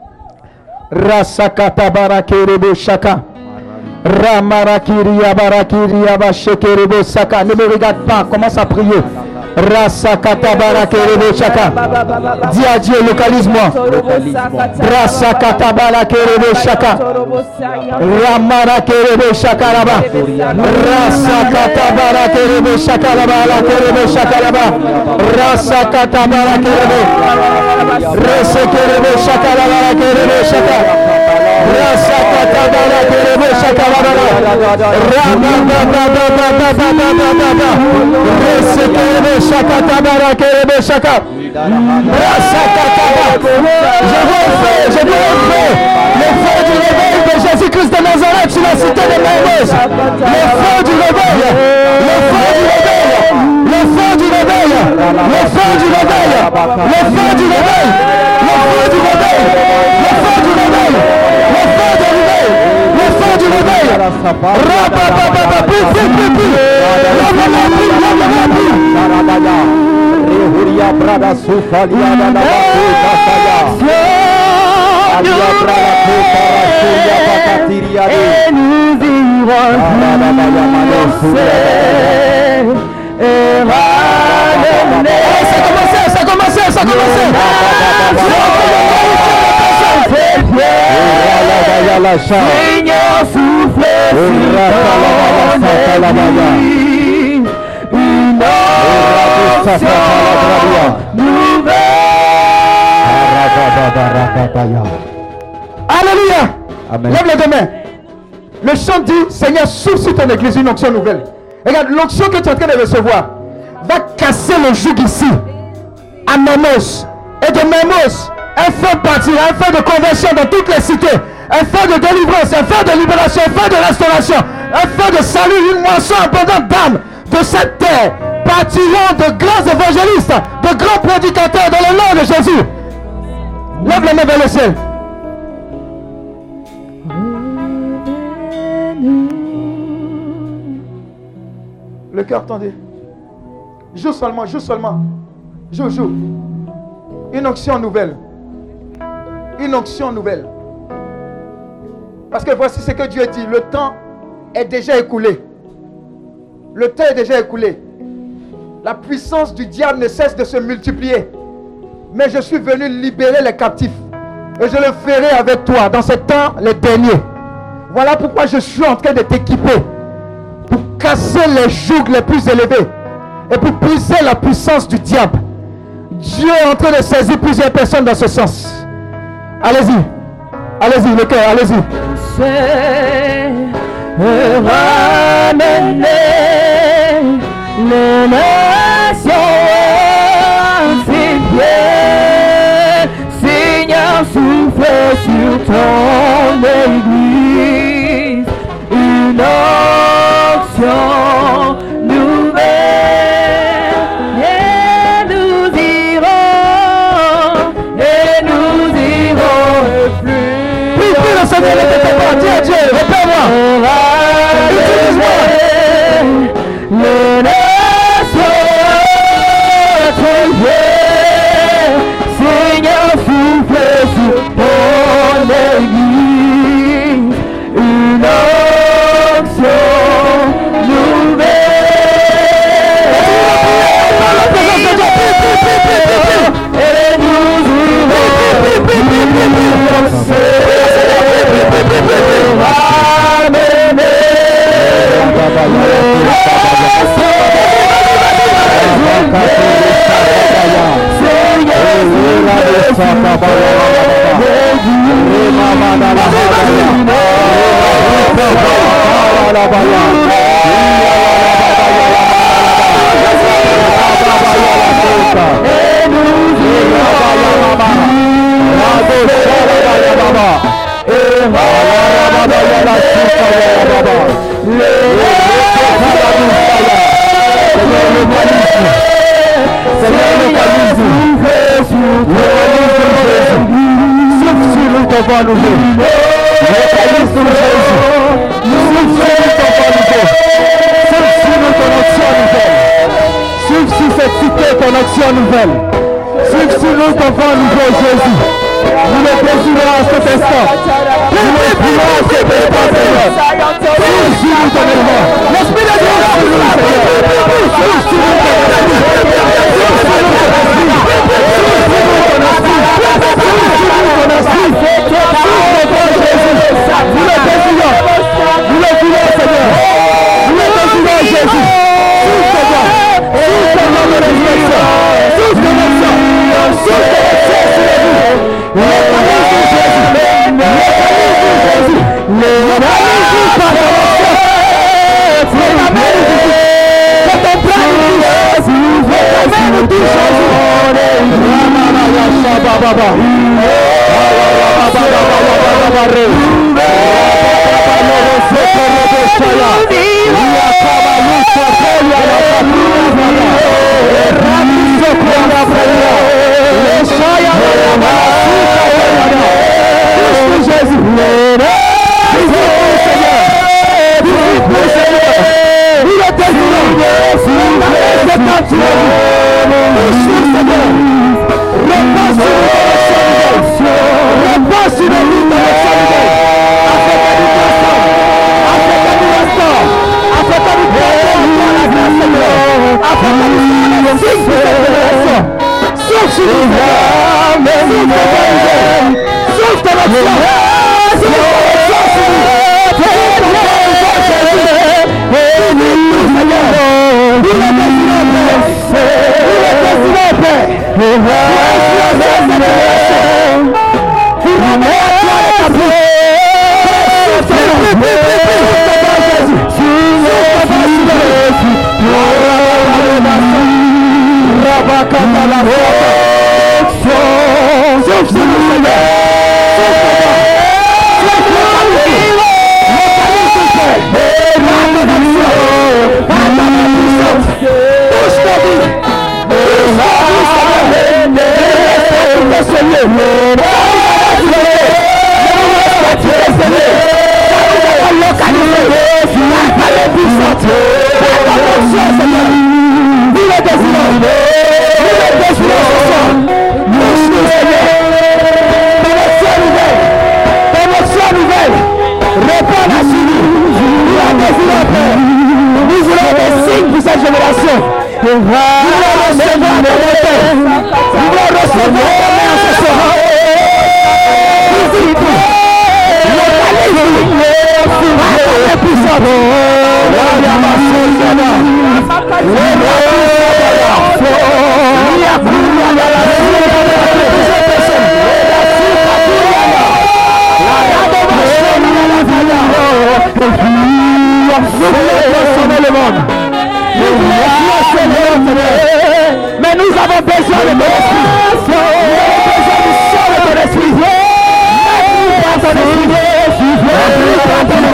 Rasakata barakerebo shaka. Ramarakiria barakiria bashekerebo saka. Ne me regarde pas, commence à prier. Rasakata barakerebo shaka. Dis à Dieu, localise-moi. Rasakata barakerebo shaka. Ramarakerebo shaka là-bas. Rasakata barakerebo shaka là-bas. Rakerebo shaka là-bas. Rasakata barakerebo. Resekerebo shaka là-bas. Rakerebo shaka. Rasakata barakerebo shaka là-bas. Ramarakerebo. Resekerebo shakata barakerebo shaka. Rasakata. Je veux le feu, je veux le feu. Le feu du réveil de Jésus-Christ de Nazareth sur la cité de Maïmos. Le feu du réveil. Le feu du réveil. Le feu du réveil. Le feu du réveil. Le feu du réveil. Le feu du réveil. Le feu du réveil. Le feu du réveil. Le feu du réveil. Rabababa. Plus, plus, plus, plus. Lève-la plus, lève-la plus. Rehuria brada sufalia da la basaya. Alia brada sufalia bakatiria de. Et nous irons et ramener. Ça a commencé, ça a commencé, ça a commencé. Seigneur, souffle sur ton église. Une onction nouvelle. Alléluia. Amen. Lève les deux mains. Le chant dit, Seigneur, souffle sur ton église une onction nouvelle. Regarde, l'onction que tu es en train de recevoir va casser le joug ici, à Maïmos. Et de Maïmos, un feu partir, un feu de conversion dans toutes les cités, un feu de délivrance, un feu de libération, un feu de restauration, un feu de salut, une moisson abondante d'âmes de cette terre. Partiront de grands évangélistes, de grands prédicateurs dans le nom de Jésus. Lève les mains vers le ciel. Le cœur tendu. Joue seulement, joue seulement. Joue, joue. Une onction nouvelle. Une onction nouvelle. Parce que voici ce que Dieu dit. Le temps est déjà écoulé. Le temps est déjà écoulé. La puissance du diable ne cesse de se multiplier. Mais je suis venu libérer les captifs. Et je le ferai avec toi dans ces temps les derniers. Voilà pourquoi je suis en train de t'équiper. Pour casser les jougs les plus élevés. Et pour briser la puissance du diable. Dieu est en train de saisir plusieurs personnes dans ce sens. Allez-y. Allez-y, le cœur, allez-y. C'est ramener les nations antipiées. Seigneur, souffle sur ton église. Une onction nouvelle. Et nous irons, et nous irons plus. Plus, plus, le Seigneur n'était pas parti à Dieu. Répète-moi. Utilise-moi. Les nations antipiées. Seigneur, souffle sur ton église. Une onction nouvelle. Et nous Nouvelle. Suive sur nous ton vent nouveau, Jésus. Nous le désirons à cet instant. Nous le prions à cet instant, Seigneur. Touche-nous ton élément. L'Esprit de Dieu, touche-nous, Seigneur. Touche-nous ton esprit. Touche-nous ton esprit. Touche-nous ton esprit. Touche-nous ton esprit. Touche-nous, Jésus. Nous le désirons. Nous le voulons, Seigneur. Nous le désirons, Jésus. Touche, Seigneur. Touche ton nom de résurrection. Touche ton action. Touche ton action sur la vie. Localise-nous, Jésus. Localise-nous, Jésus. Localise-nous par ton action. Localise-nous. Que ton plan nous touche. Localise-nous tous, Jésus. Mais nous avons besoin de ton esprit. Nous avons besoin du sang de ton esprit. Mets-nous par ton esprit. Mets-nous par ton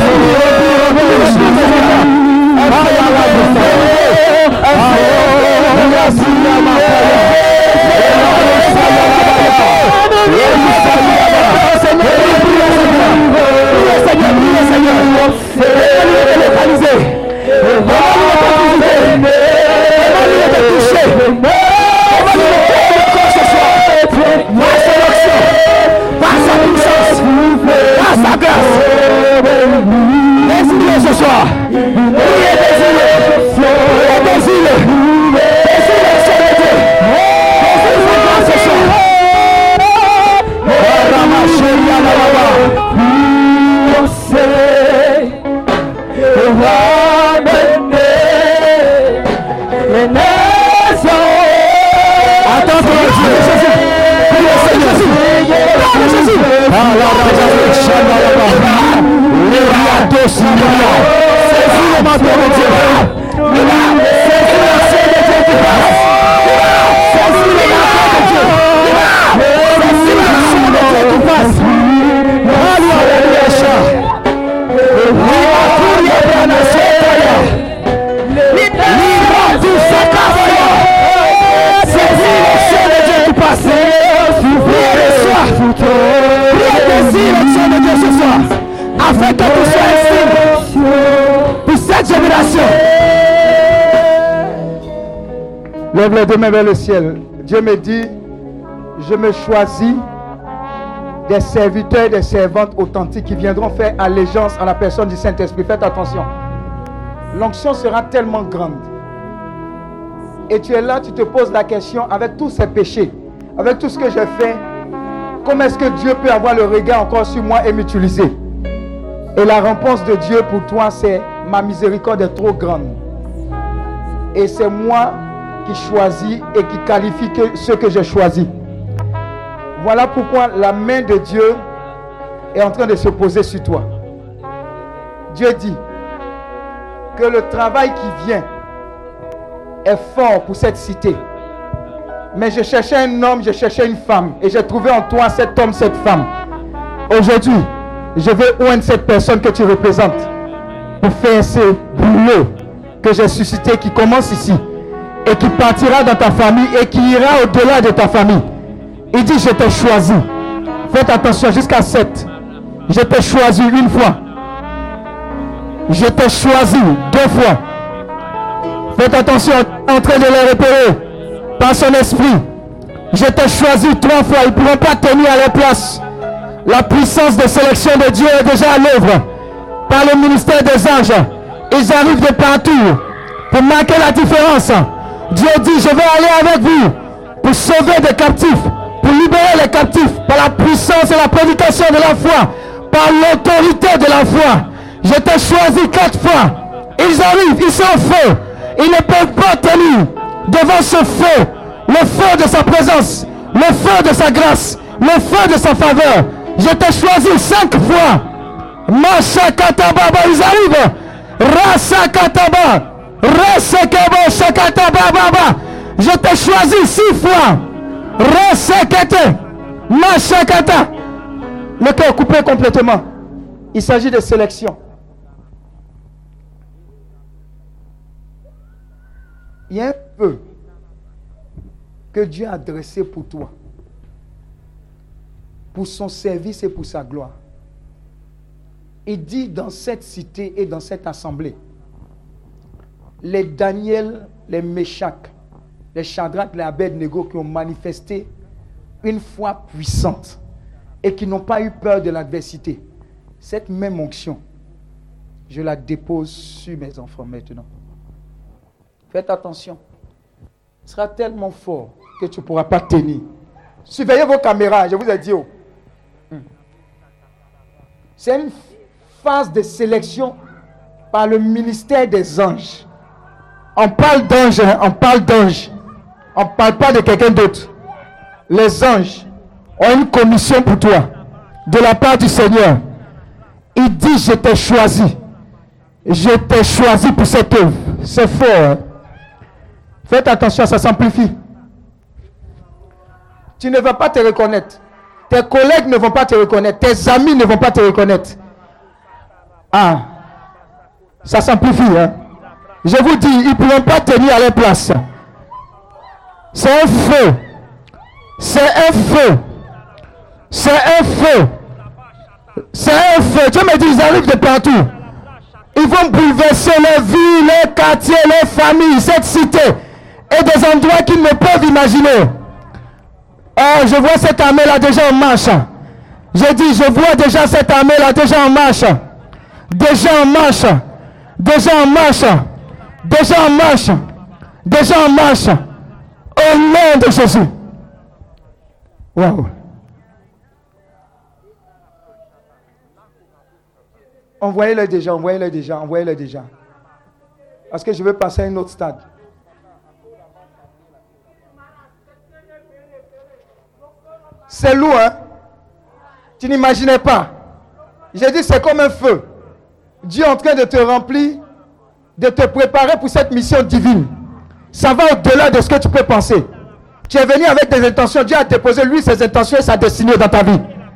ce soir. Priez des îles. Priez des îles. Des îles sur le Dieu. Des îles sur ce soir. Ramachéria Nalaba. On sait que ramener les nations. Attends-toi Dieu. Jésus. Priez Seigneur. Priez Jésus. Saisis le manteau de Dieu. Saisis l'action de Dieu qui passe. Saisis le manteau de Dieu. Saisis l'action de Dieu qui passe. Alléluia. Saisis l'action de Dieu qui passe. Priez le soir. Priez l'action de Dieu ce soir. Afin que tu sois insigne pour cette génération. Lève les deux mains vers le ciel. Dieu me dit, je me choisis des serviteurs et des servantes authentiques qui viendront faire allégeance à la personne du Saint-Esprit. Faites attention. L'onction sera tellement grande. Et tu es là, tu te poses la question, avec tous ces péchés, avec tout ce que j'ai fait, comment est-ce que Dieu peut avoir le regard encore sur moi et m'utiliser? Et la réponse de Dieu pour toi, c'est: ma miséricorde est trop grande. Et c'est moi qui choisis et qui qualifie que ceux que j'ai choisis. Voilà pourquoi la main de Dieu est en train de se poser sur toi. Dieu dit que le travail qui vient est fort pour cette cité. Mais je cherchais un homme, je cherchais une femme. Et j'ai trouvé en toi cet homme, cette femme. Aujourd'hui, je veux oindre cette personne que tu représentes pour faire ce boulot que j'ai suscité, qui commence ici et qui partira dans ta famille et qui ira au-delà de ta famille. Il dit: je t'ai choisi. Faites attention, jusqu'à sept. Je t'ai choisi une fois. Je t'ai choisi deux fois. Faites attention, en train de les repérer par son esprit. Je t'ai choisi trois fois. Ils ne pourront pas tenir à leur place. La puissance de sélection de Dieu est déjà à l'œuvre. Par le ministère des anges, ils arrivent de partout pour marquer la différence. Dieu dit: je vais aller avec vous pour sauver des captifs, pour libérer les captifs, par la puissance et la prédication de la foi, par l'autorité de la foi. Je t'ai choisi quatre fois. Ils arrivent, ils sont au feu. Ils ne peuvent pas tenir devant ce feu, le feu de sa présence, le feu de sa grâce, le feu de sa faveur. Je t'ai choisi cinq fois. Mashakatababa, ils arrivent. Rasakataba, Rasekebo, Shakatababa. Je t'ai choisi six fois. Rasekete, Mashakata. Le cœur coupé complètement. Il s'agit de sélection. Il y a un feu que Dieu a dressé pour toi, pour son service et pour sa gloire. Il dit dans cette cité et dans cette assemblée, les Daniel, les Méchak, les Shadrach, les Abed-Nego qui ont manifesté une foi puissante et qui n'ont pas eu peur de l'adversité. Cette même onction, je la dépose sur mes enfants maintenant. Faites attention. Ce sera tellement fort que tu ne pourras pas tenir. Surveillez vos caméras, je vous ai dit. Oh. C'est une phase de sélection par le ministère des anges. On parle d'anges, hein? On parle d'anges. On ne parle pas de quelqu'un d'autre. Les anges ont une commission pour toi, de la part du Seigneur. Il dit: je t'ai choisi. Je t'ai choisi pour cette œuvre. C'est fort. Hein? Faites attention, ça s'amplifie. Tu ne vas pas te reconnaître. Tes collègues ne vont pas te reconnaître. Tes amis ne vont pas te reconnaître. Ah, ça s'amplifie. Hein? Je vous dis, ils ne pourront pas tenir à leur place. C'est un feu. C'est un feu. C'est un feu. C'est un feu. Dieu me dit, ils arrivent de partout. Ils vont bouleverser les villes, les quartiers, les familles, cette cité et des endroits qu'ils ne peuvent imaginer. Oh, je vois cette armée-là déjà en marche. Je dis, je vois déjà cette armée-là déjà en marche. Déjà en marche. Déjà en marche. Déjà en marche. Déjà en marche. Au nom de Jésus. Waouh. Envoyez-le déjà, envoyez-le déjà, envoyez-le déjà. Parce que je veux passer à un autre stade. C'est lourd, hein? Tu n'imaginais pas. J'ai dit, c'est comme un feu. Dieu est en train de te remplir, de te préparer pour cette mission divine. Ça va au-delà de ce que tu peux penser. Tu es venu avec des intentions. Dieu a déposé, lui, ses intentions et sa destinée dans ta vie.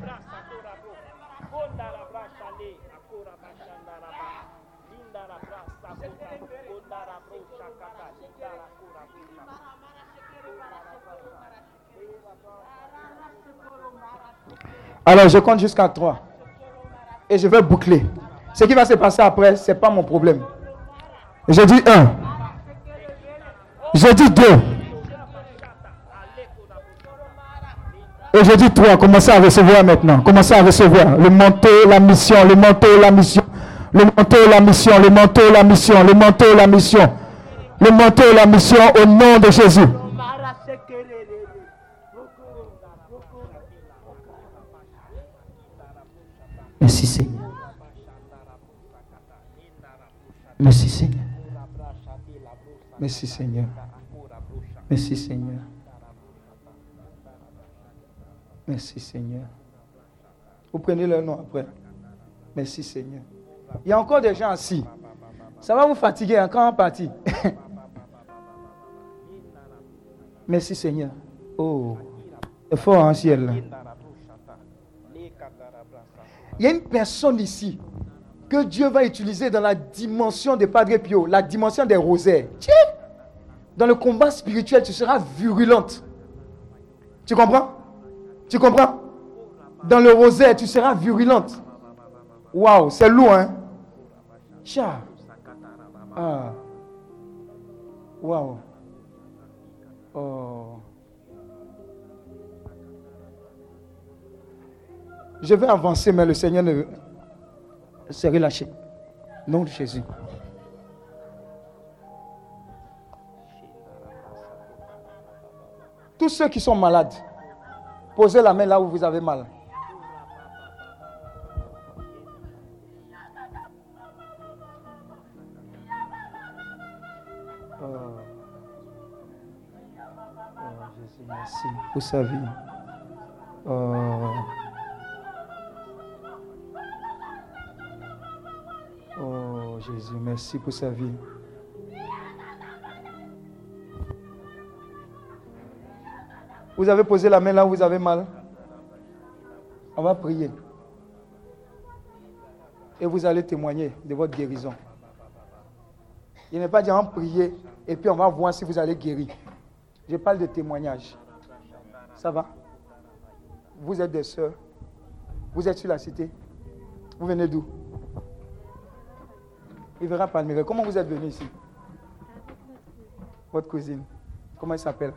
Alors, je compte jusqu'à trois. Et je vais boucler. Ce qui va se passer après, ce n'est pas mon problème. Je dis un. Je dis deux. Aujourd'hui, toi, commencez à recevoir maintenant. Commencez à recevoir le manteau, la mission, le manteau, la mission. Le manteau, la mission, le manteau, la mission, le manteau, la mission. Le manteau, la mission au nom de Jésus. Merci Seigneur. Merci Seigneur. Merci Seigneur. Merci Seigneur. Merci Seigneur. Vous prenez leur nom après. Merci Seigneur. Il y a encore des gens assis. Ça va vous fatiguer hein, quand on partit. Merci Seigneur. Oh, c'est fort en ciel. Là. Il y a une personne ici que Dieu va utiliser dans la dimension des Padre Pio, la dimension des rosaires. Tiens, dans le combat spirituel, tu seras virulente. Tu comprends? Tu comprends? Dans le rosaire, tu seras virulente. Waouh, c'est lourd, hein? Tcha. Ah. Waouh. Oh. Je vais avancer, mais le Seigneur ne s'est relâché. Nom de Jésus. Tous ceux qui sont malades, posez la main là où vous avez mal. Oh, oh Jésus, merci pour sa vie. Oh. Oh Jésus, merci pour sa vie. Vous avez posé la main là où vous avez mal. On va prier. Et vous allez témoigner de votre guérison. Il n'est pas dit en prier et puis on va voir si vous allez guérir. Je parle de témoignage. Ça va? Vous êtes des sœurs. Vous êtes sur la cité. Vous venez d'où? Il verra Palmyre. Comment vous êtes venu ici? Votre cousine. Comment elle s'appelle?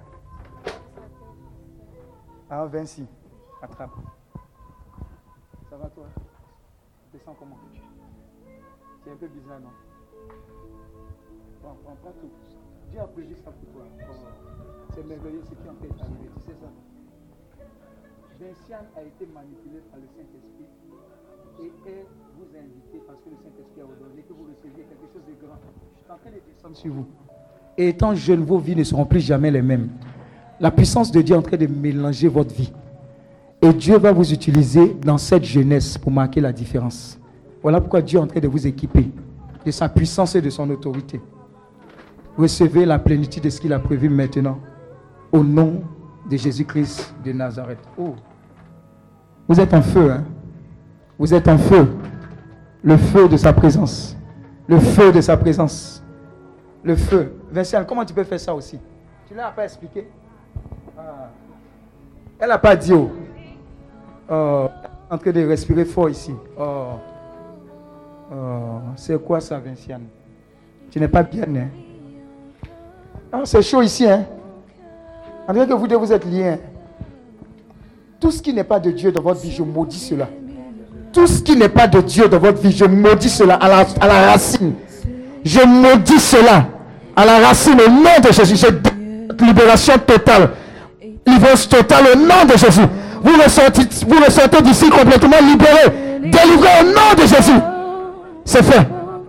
Ah, Vinci. Attrape. Ça va toi? Tu te sens comment? C'est un peu bizarre, non? Bon, on prend tout. Dieu a prévu ça pour toi. Oh, c'est merveilleux ce qui est en train d'arriver. Tu sais ça? Vinciane a été manipulée par le Saint-Esprit et elle vous a invité parce que le Saint-Esprit a ordonné que vous receviez quelque chose de grand. Je suis en train de descendre sur vous. Et étant jeune, vos vies ne seront plus jamais les mêmes. La puissance de Dieu est en train de mélanger votre vie. Et Dieu va vous utiliser dans cette jeunesse pour marquer la différence. Voilà pourquoi Dieu est en train de vous équiper de sa puissance et de son autorité. Recevez la plénitude de ce qu'il a prévu maintenant. Au nom de Jésus-Christ de Nazareth. Oh. Vous êtes en feu, hein? Vous êtes en feu. Le feu de sa présence. Le feu de sa présence. Le feu. Vincent, comment tu peux faire ça aussi? Tu ne l'as pas expliqué? Ah. Elle n'a pas dit oh. Oh. En train de respirer fort ici. Oh. Oh. C'est quoi ça, Vinciane? Tu n'es pas bien, hein? Oh, c'est chaud ici, hein? En tout cas que vous deux, vous êtes liés. Hein? Tout ce qui n'est pas de Dieu dans votre vie, je maudis cela. Tout ce qui n'est pas de Dieu dans votre vie, je maudis cela à la, à la racine. Je maudis cela à la racine au nom de Jésus. Je libération totale. Libération totale au nom de Jésus. Vous ressortez, vous ressortez d'ici complètement libéré. Délivré au nom de Jésus. C'est fait.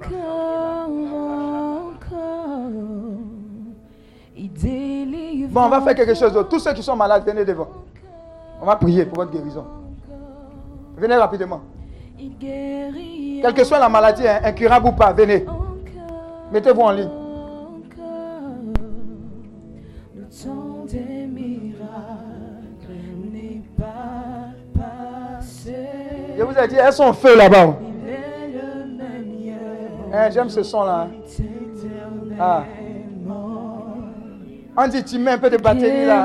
Bon, on va faire quelque chose d'autre. Tous ceux qui sont malades, venez devant. On va prier pour votre guérison. Venez rapidement. Quelle que soit la maladie, hein, incurable ou pas, venez. Mettez-vous en ligne. Je vous ai dit, elles sont en feu là-bas. Hein, j'aime ce son-là. Hein. Ah. On dit, tu mets un peu de batterie là.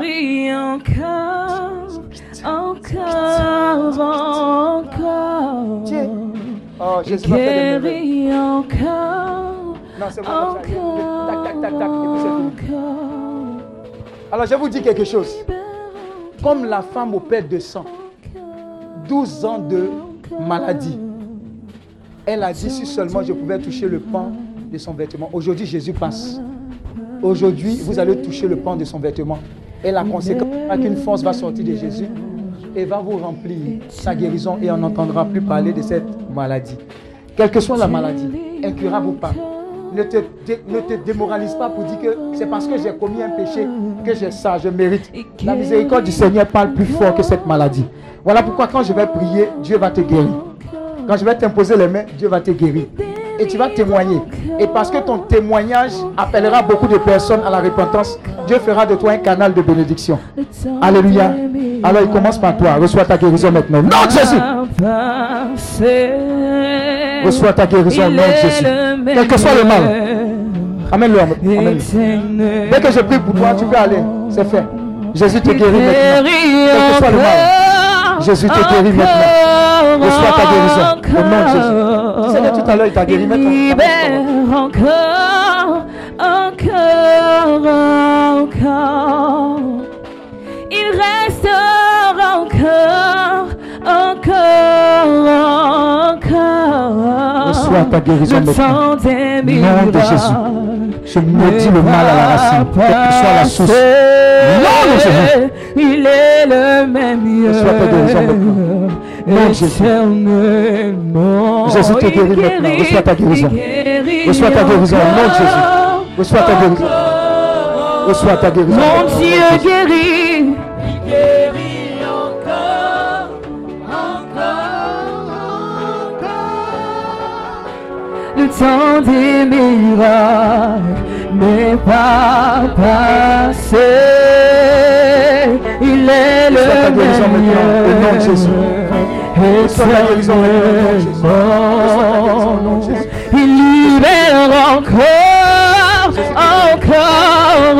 Encore, encore, encore. Tiens. Oh, Jésus m'a fait des merveilles. Non, c'est bon. Tac, tac, tac, tac. Et puis c'est fini. Alors, je vous dis quelque chose. comme la femme au père de sang. douze ans de maladie. Elle a dit si seulement je pouvais toucher le pan de son vêtement. Aujourd'hui, Jésus passe. Aujourd'hui, vous allez toucher le pan de son vêtement. Et la conséquence, c'est qu'une force va sortir de Jésus et va vous remplir sa guérison et on n'entendra plus parler de cette maladie. Quelle que soit la maladie, incurable ou pas, ne te, dé, ne te démoralise pas pour dire que c'est parce que j'ai commis un péché que j'ai ça, je mérite. La miséricorde du Seigneur parle plus fort que cette maladie. Voilà pourquoi quand je vais prier, Dieu va te guérir. Quand je vais t'imposer les mains, Dieu va te guérir. Et tu vas témoigner. Et parce que ton témoignage appellera beaucoup de personnes à la repentance, Dieu fera de toi un canal de bénédiction. Alléluia. Alors il commence par toi. Reçois ta guérison maintenant. Non, Jésus. Reçois ta guérison, non, Jésus. Quel que soit le mal. Amène-le. Amène-le. Dès que je prie pour toi, tu peux aller. C'est fait. Jésus te guérit maintenant. Quel que soit le mal. Jésus te guérit maintenant. Reçois ta guérison. Au nom de Jésus. Tu sais que tout à l'heure, il t'a guéri maintenant. Libère encore, encore, encore. Il reste encore, encore, encore. Reçois ta guérison maintenant. Au nom de Jésus. Je maudis le mal à la racine, quelle que soit la source. Non, de Jésus. Il est le même. Reçois ta guérison maintenant. Non, Jésus. Jésus te guérit maintenant. Reçois ta guérison. Reçois ta guérison. Non, Jésus. Reçois ta guérison. Reçois ta guérison. Mon Dieu guérit. Il guérit encore, encore, encore. Le temps des miracles n'est pas passé. Il est le meilleur. Au nom de Jésus. Reçois ta guérison maintenant. Il libère encore, encore,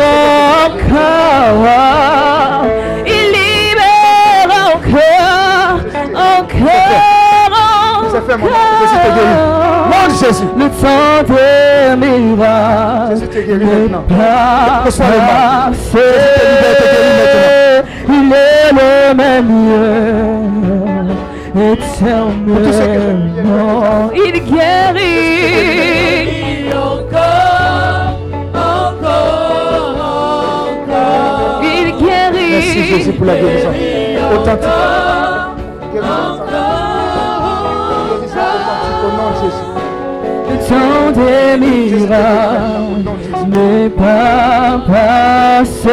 encore. Il libère encore, encore. C'est fait, mon nom. Jésus te guérit. Nom de Jésus. Le temps des miracles. Jésus te guérit maintenant. Reçois le mal. Jésus te libère, te guérit maintenant. Il est le même Dieu, éternellement. Il guérit. Encore, encore, encore. Il guérit. Merci Jésus pour la guérison. Authentique. Le temps des miracles n'est pas passé.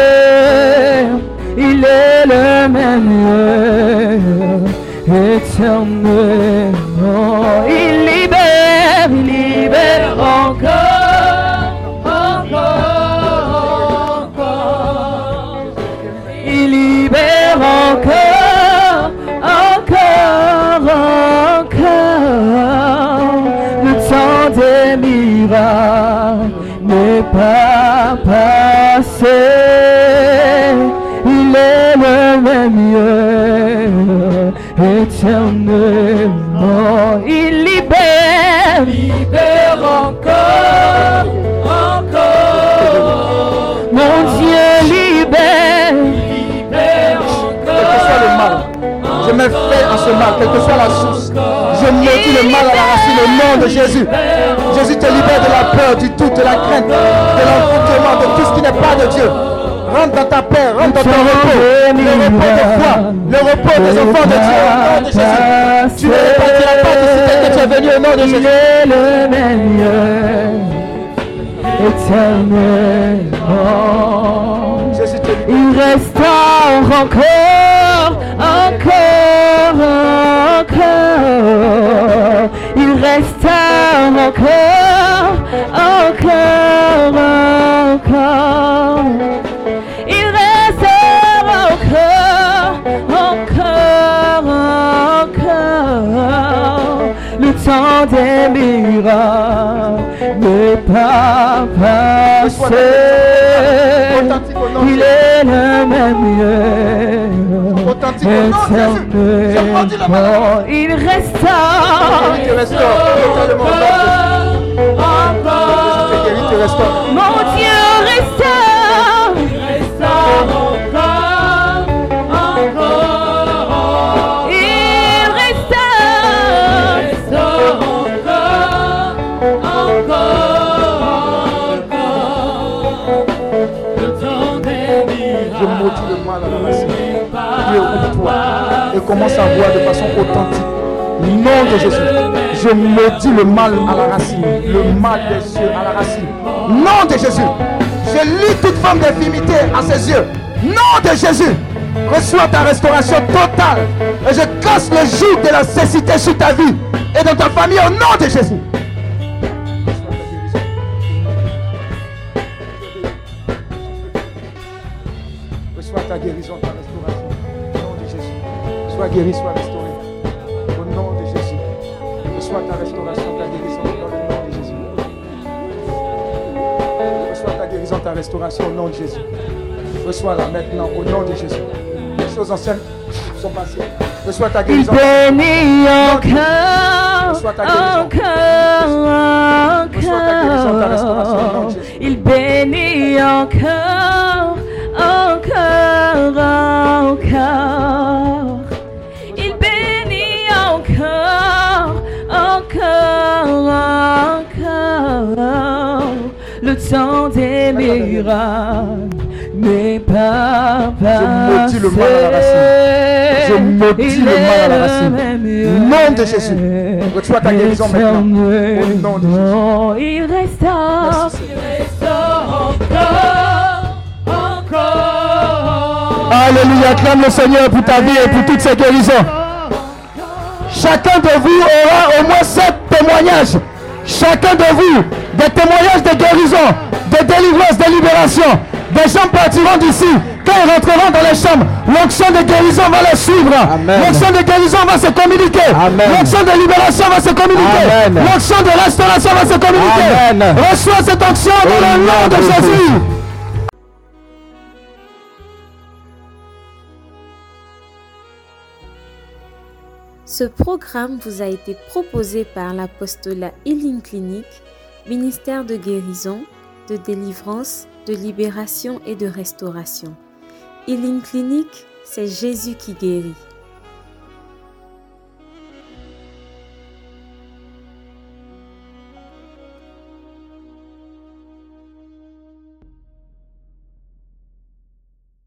Il est le même éternellement. Il libère, il libère encore, encore, encore. Il libère encore, encore, encore. Le temps des miracles n'est pas passé. Il est le même Dieu, éternellement. Il libère, libère encore, encore. Mon Dieu libère, libère encore. Quel que soit le mal, je me fais à ce mal, quelle que soit la source. Je maudis le mal à la racine au nom de Jésus. Jésus te libère de la peur, du doute, de la crainte, de l'envoûtement, de tout ce qui n'est pas de Dieu. Rentre dans ta paix, rentre dans ton repos, le repos de foi, le repos des enfants de Dieu au nom de Jésus. Tu ne repartiras pas d'ici tel que tu es venu au nom de Jésus. Il est le meilleur, éternellement. Jésus te libère. Il restaure encore, encore, encore. Il restaure encore, encore, encore. Il restaure encore, encore, encore. Le temps des miracles n'est pas passé. Il est le même Dieu. Authentique au nom de Jésus. Je maudis le mal. Il restaure. Il te restaure. Totalement au nom de Jésus. Jésus te guérit, te restaure. Mon Dieu restaure. Restaure encore, Qui est ouvre-toi et commence à voir de façon authentique. Nom de Jésus. Je maudis le mal à la racine. Le mal des yeux à la racine. Nom de Jésus. Je lis toute forme d'infimité à ses yeux. Nom de Jésus. Reçois ta restauration totale. Et je casse le joug de la cécité sur ta vie et dans ta famille au nom de Jésus. Reçois ta guérison, ta restauration. Au nom de Jésus. Sois guéri, sois restauré. Au nom de Jésus. Reçois ta restauration, ta guérison dans le nom de Jésus. Reçois ta guérison, ta restauration au nom de Jésus. Reçois-la maintenant au nom de Jésus. Les choses anciennes sont passées. Reçois ta guérison. Il bénit encore, Reçois ta guérison. encore, Reçois ta guérison, ta restauration au nom de encore. Jésus. Il bénit encore, encore, encore. Il bénit encore, encore, encore. Le temps des miracles n'est pas passé. Je maudis le mal à la racine. Je maudis le mal à la racine. Nom de Jésus. Reçois ta guérison maintenant. Au nom de Jésus. Il restaure. Merci, Il restaure encore, encore. Alléluia, acclame le Seigneur pour ta vie et pour toutes ses guérisons. Chacun de vous aura au moins sept témoignages. Chacun de vous, des témoignages de guérison, de délivrance, de libération. Des gens partiront d'ici. Quand ils rentreront dans les chambres, l'onction de guérison va les suivre. L'onction de guérison va se communiquer. L'onction de libération va se communiquer. L'onction de restauration va se communiquer. Amen. Reçois cette onction dans le nom de Jésus. Ce programme vous a été proposé par l'Apostolat Healing Clinic, ministère de guérison, de délivrance, de libération et de restauration. Healing Clinic, c'est Jésus qui guérit.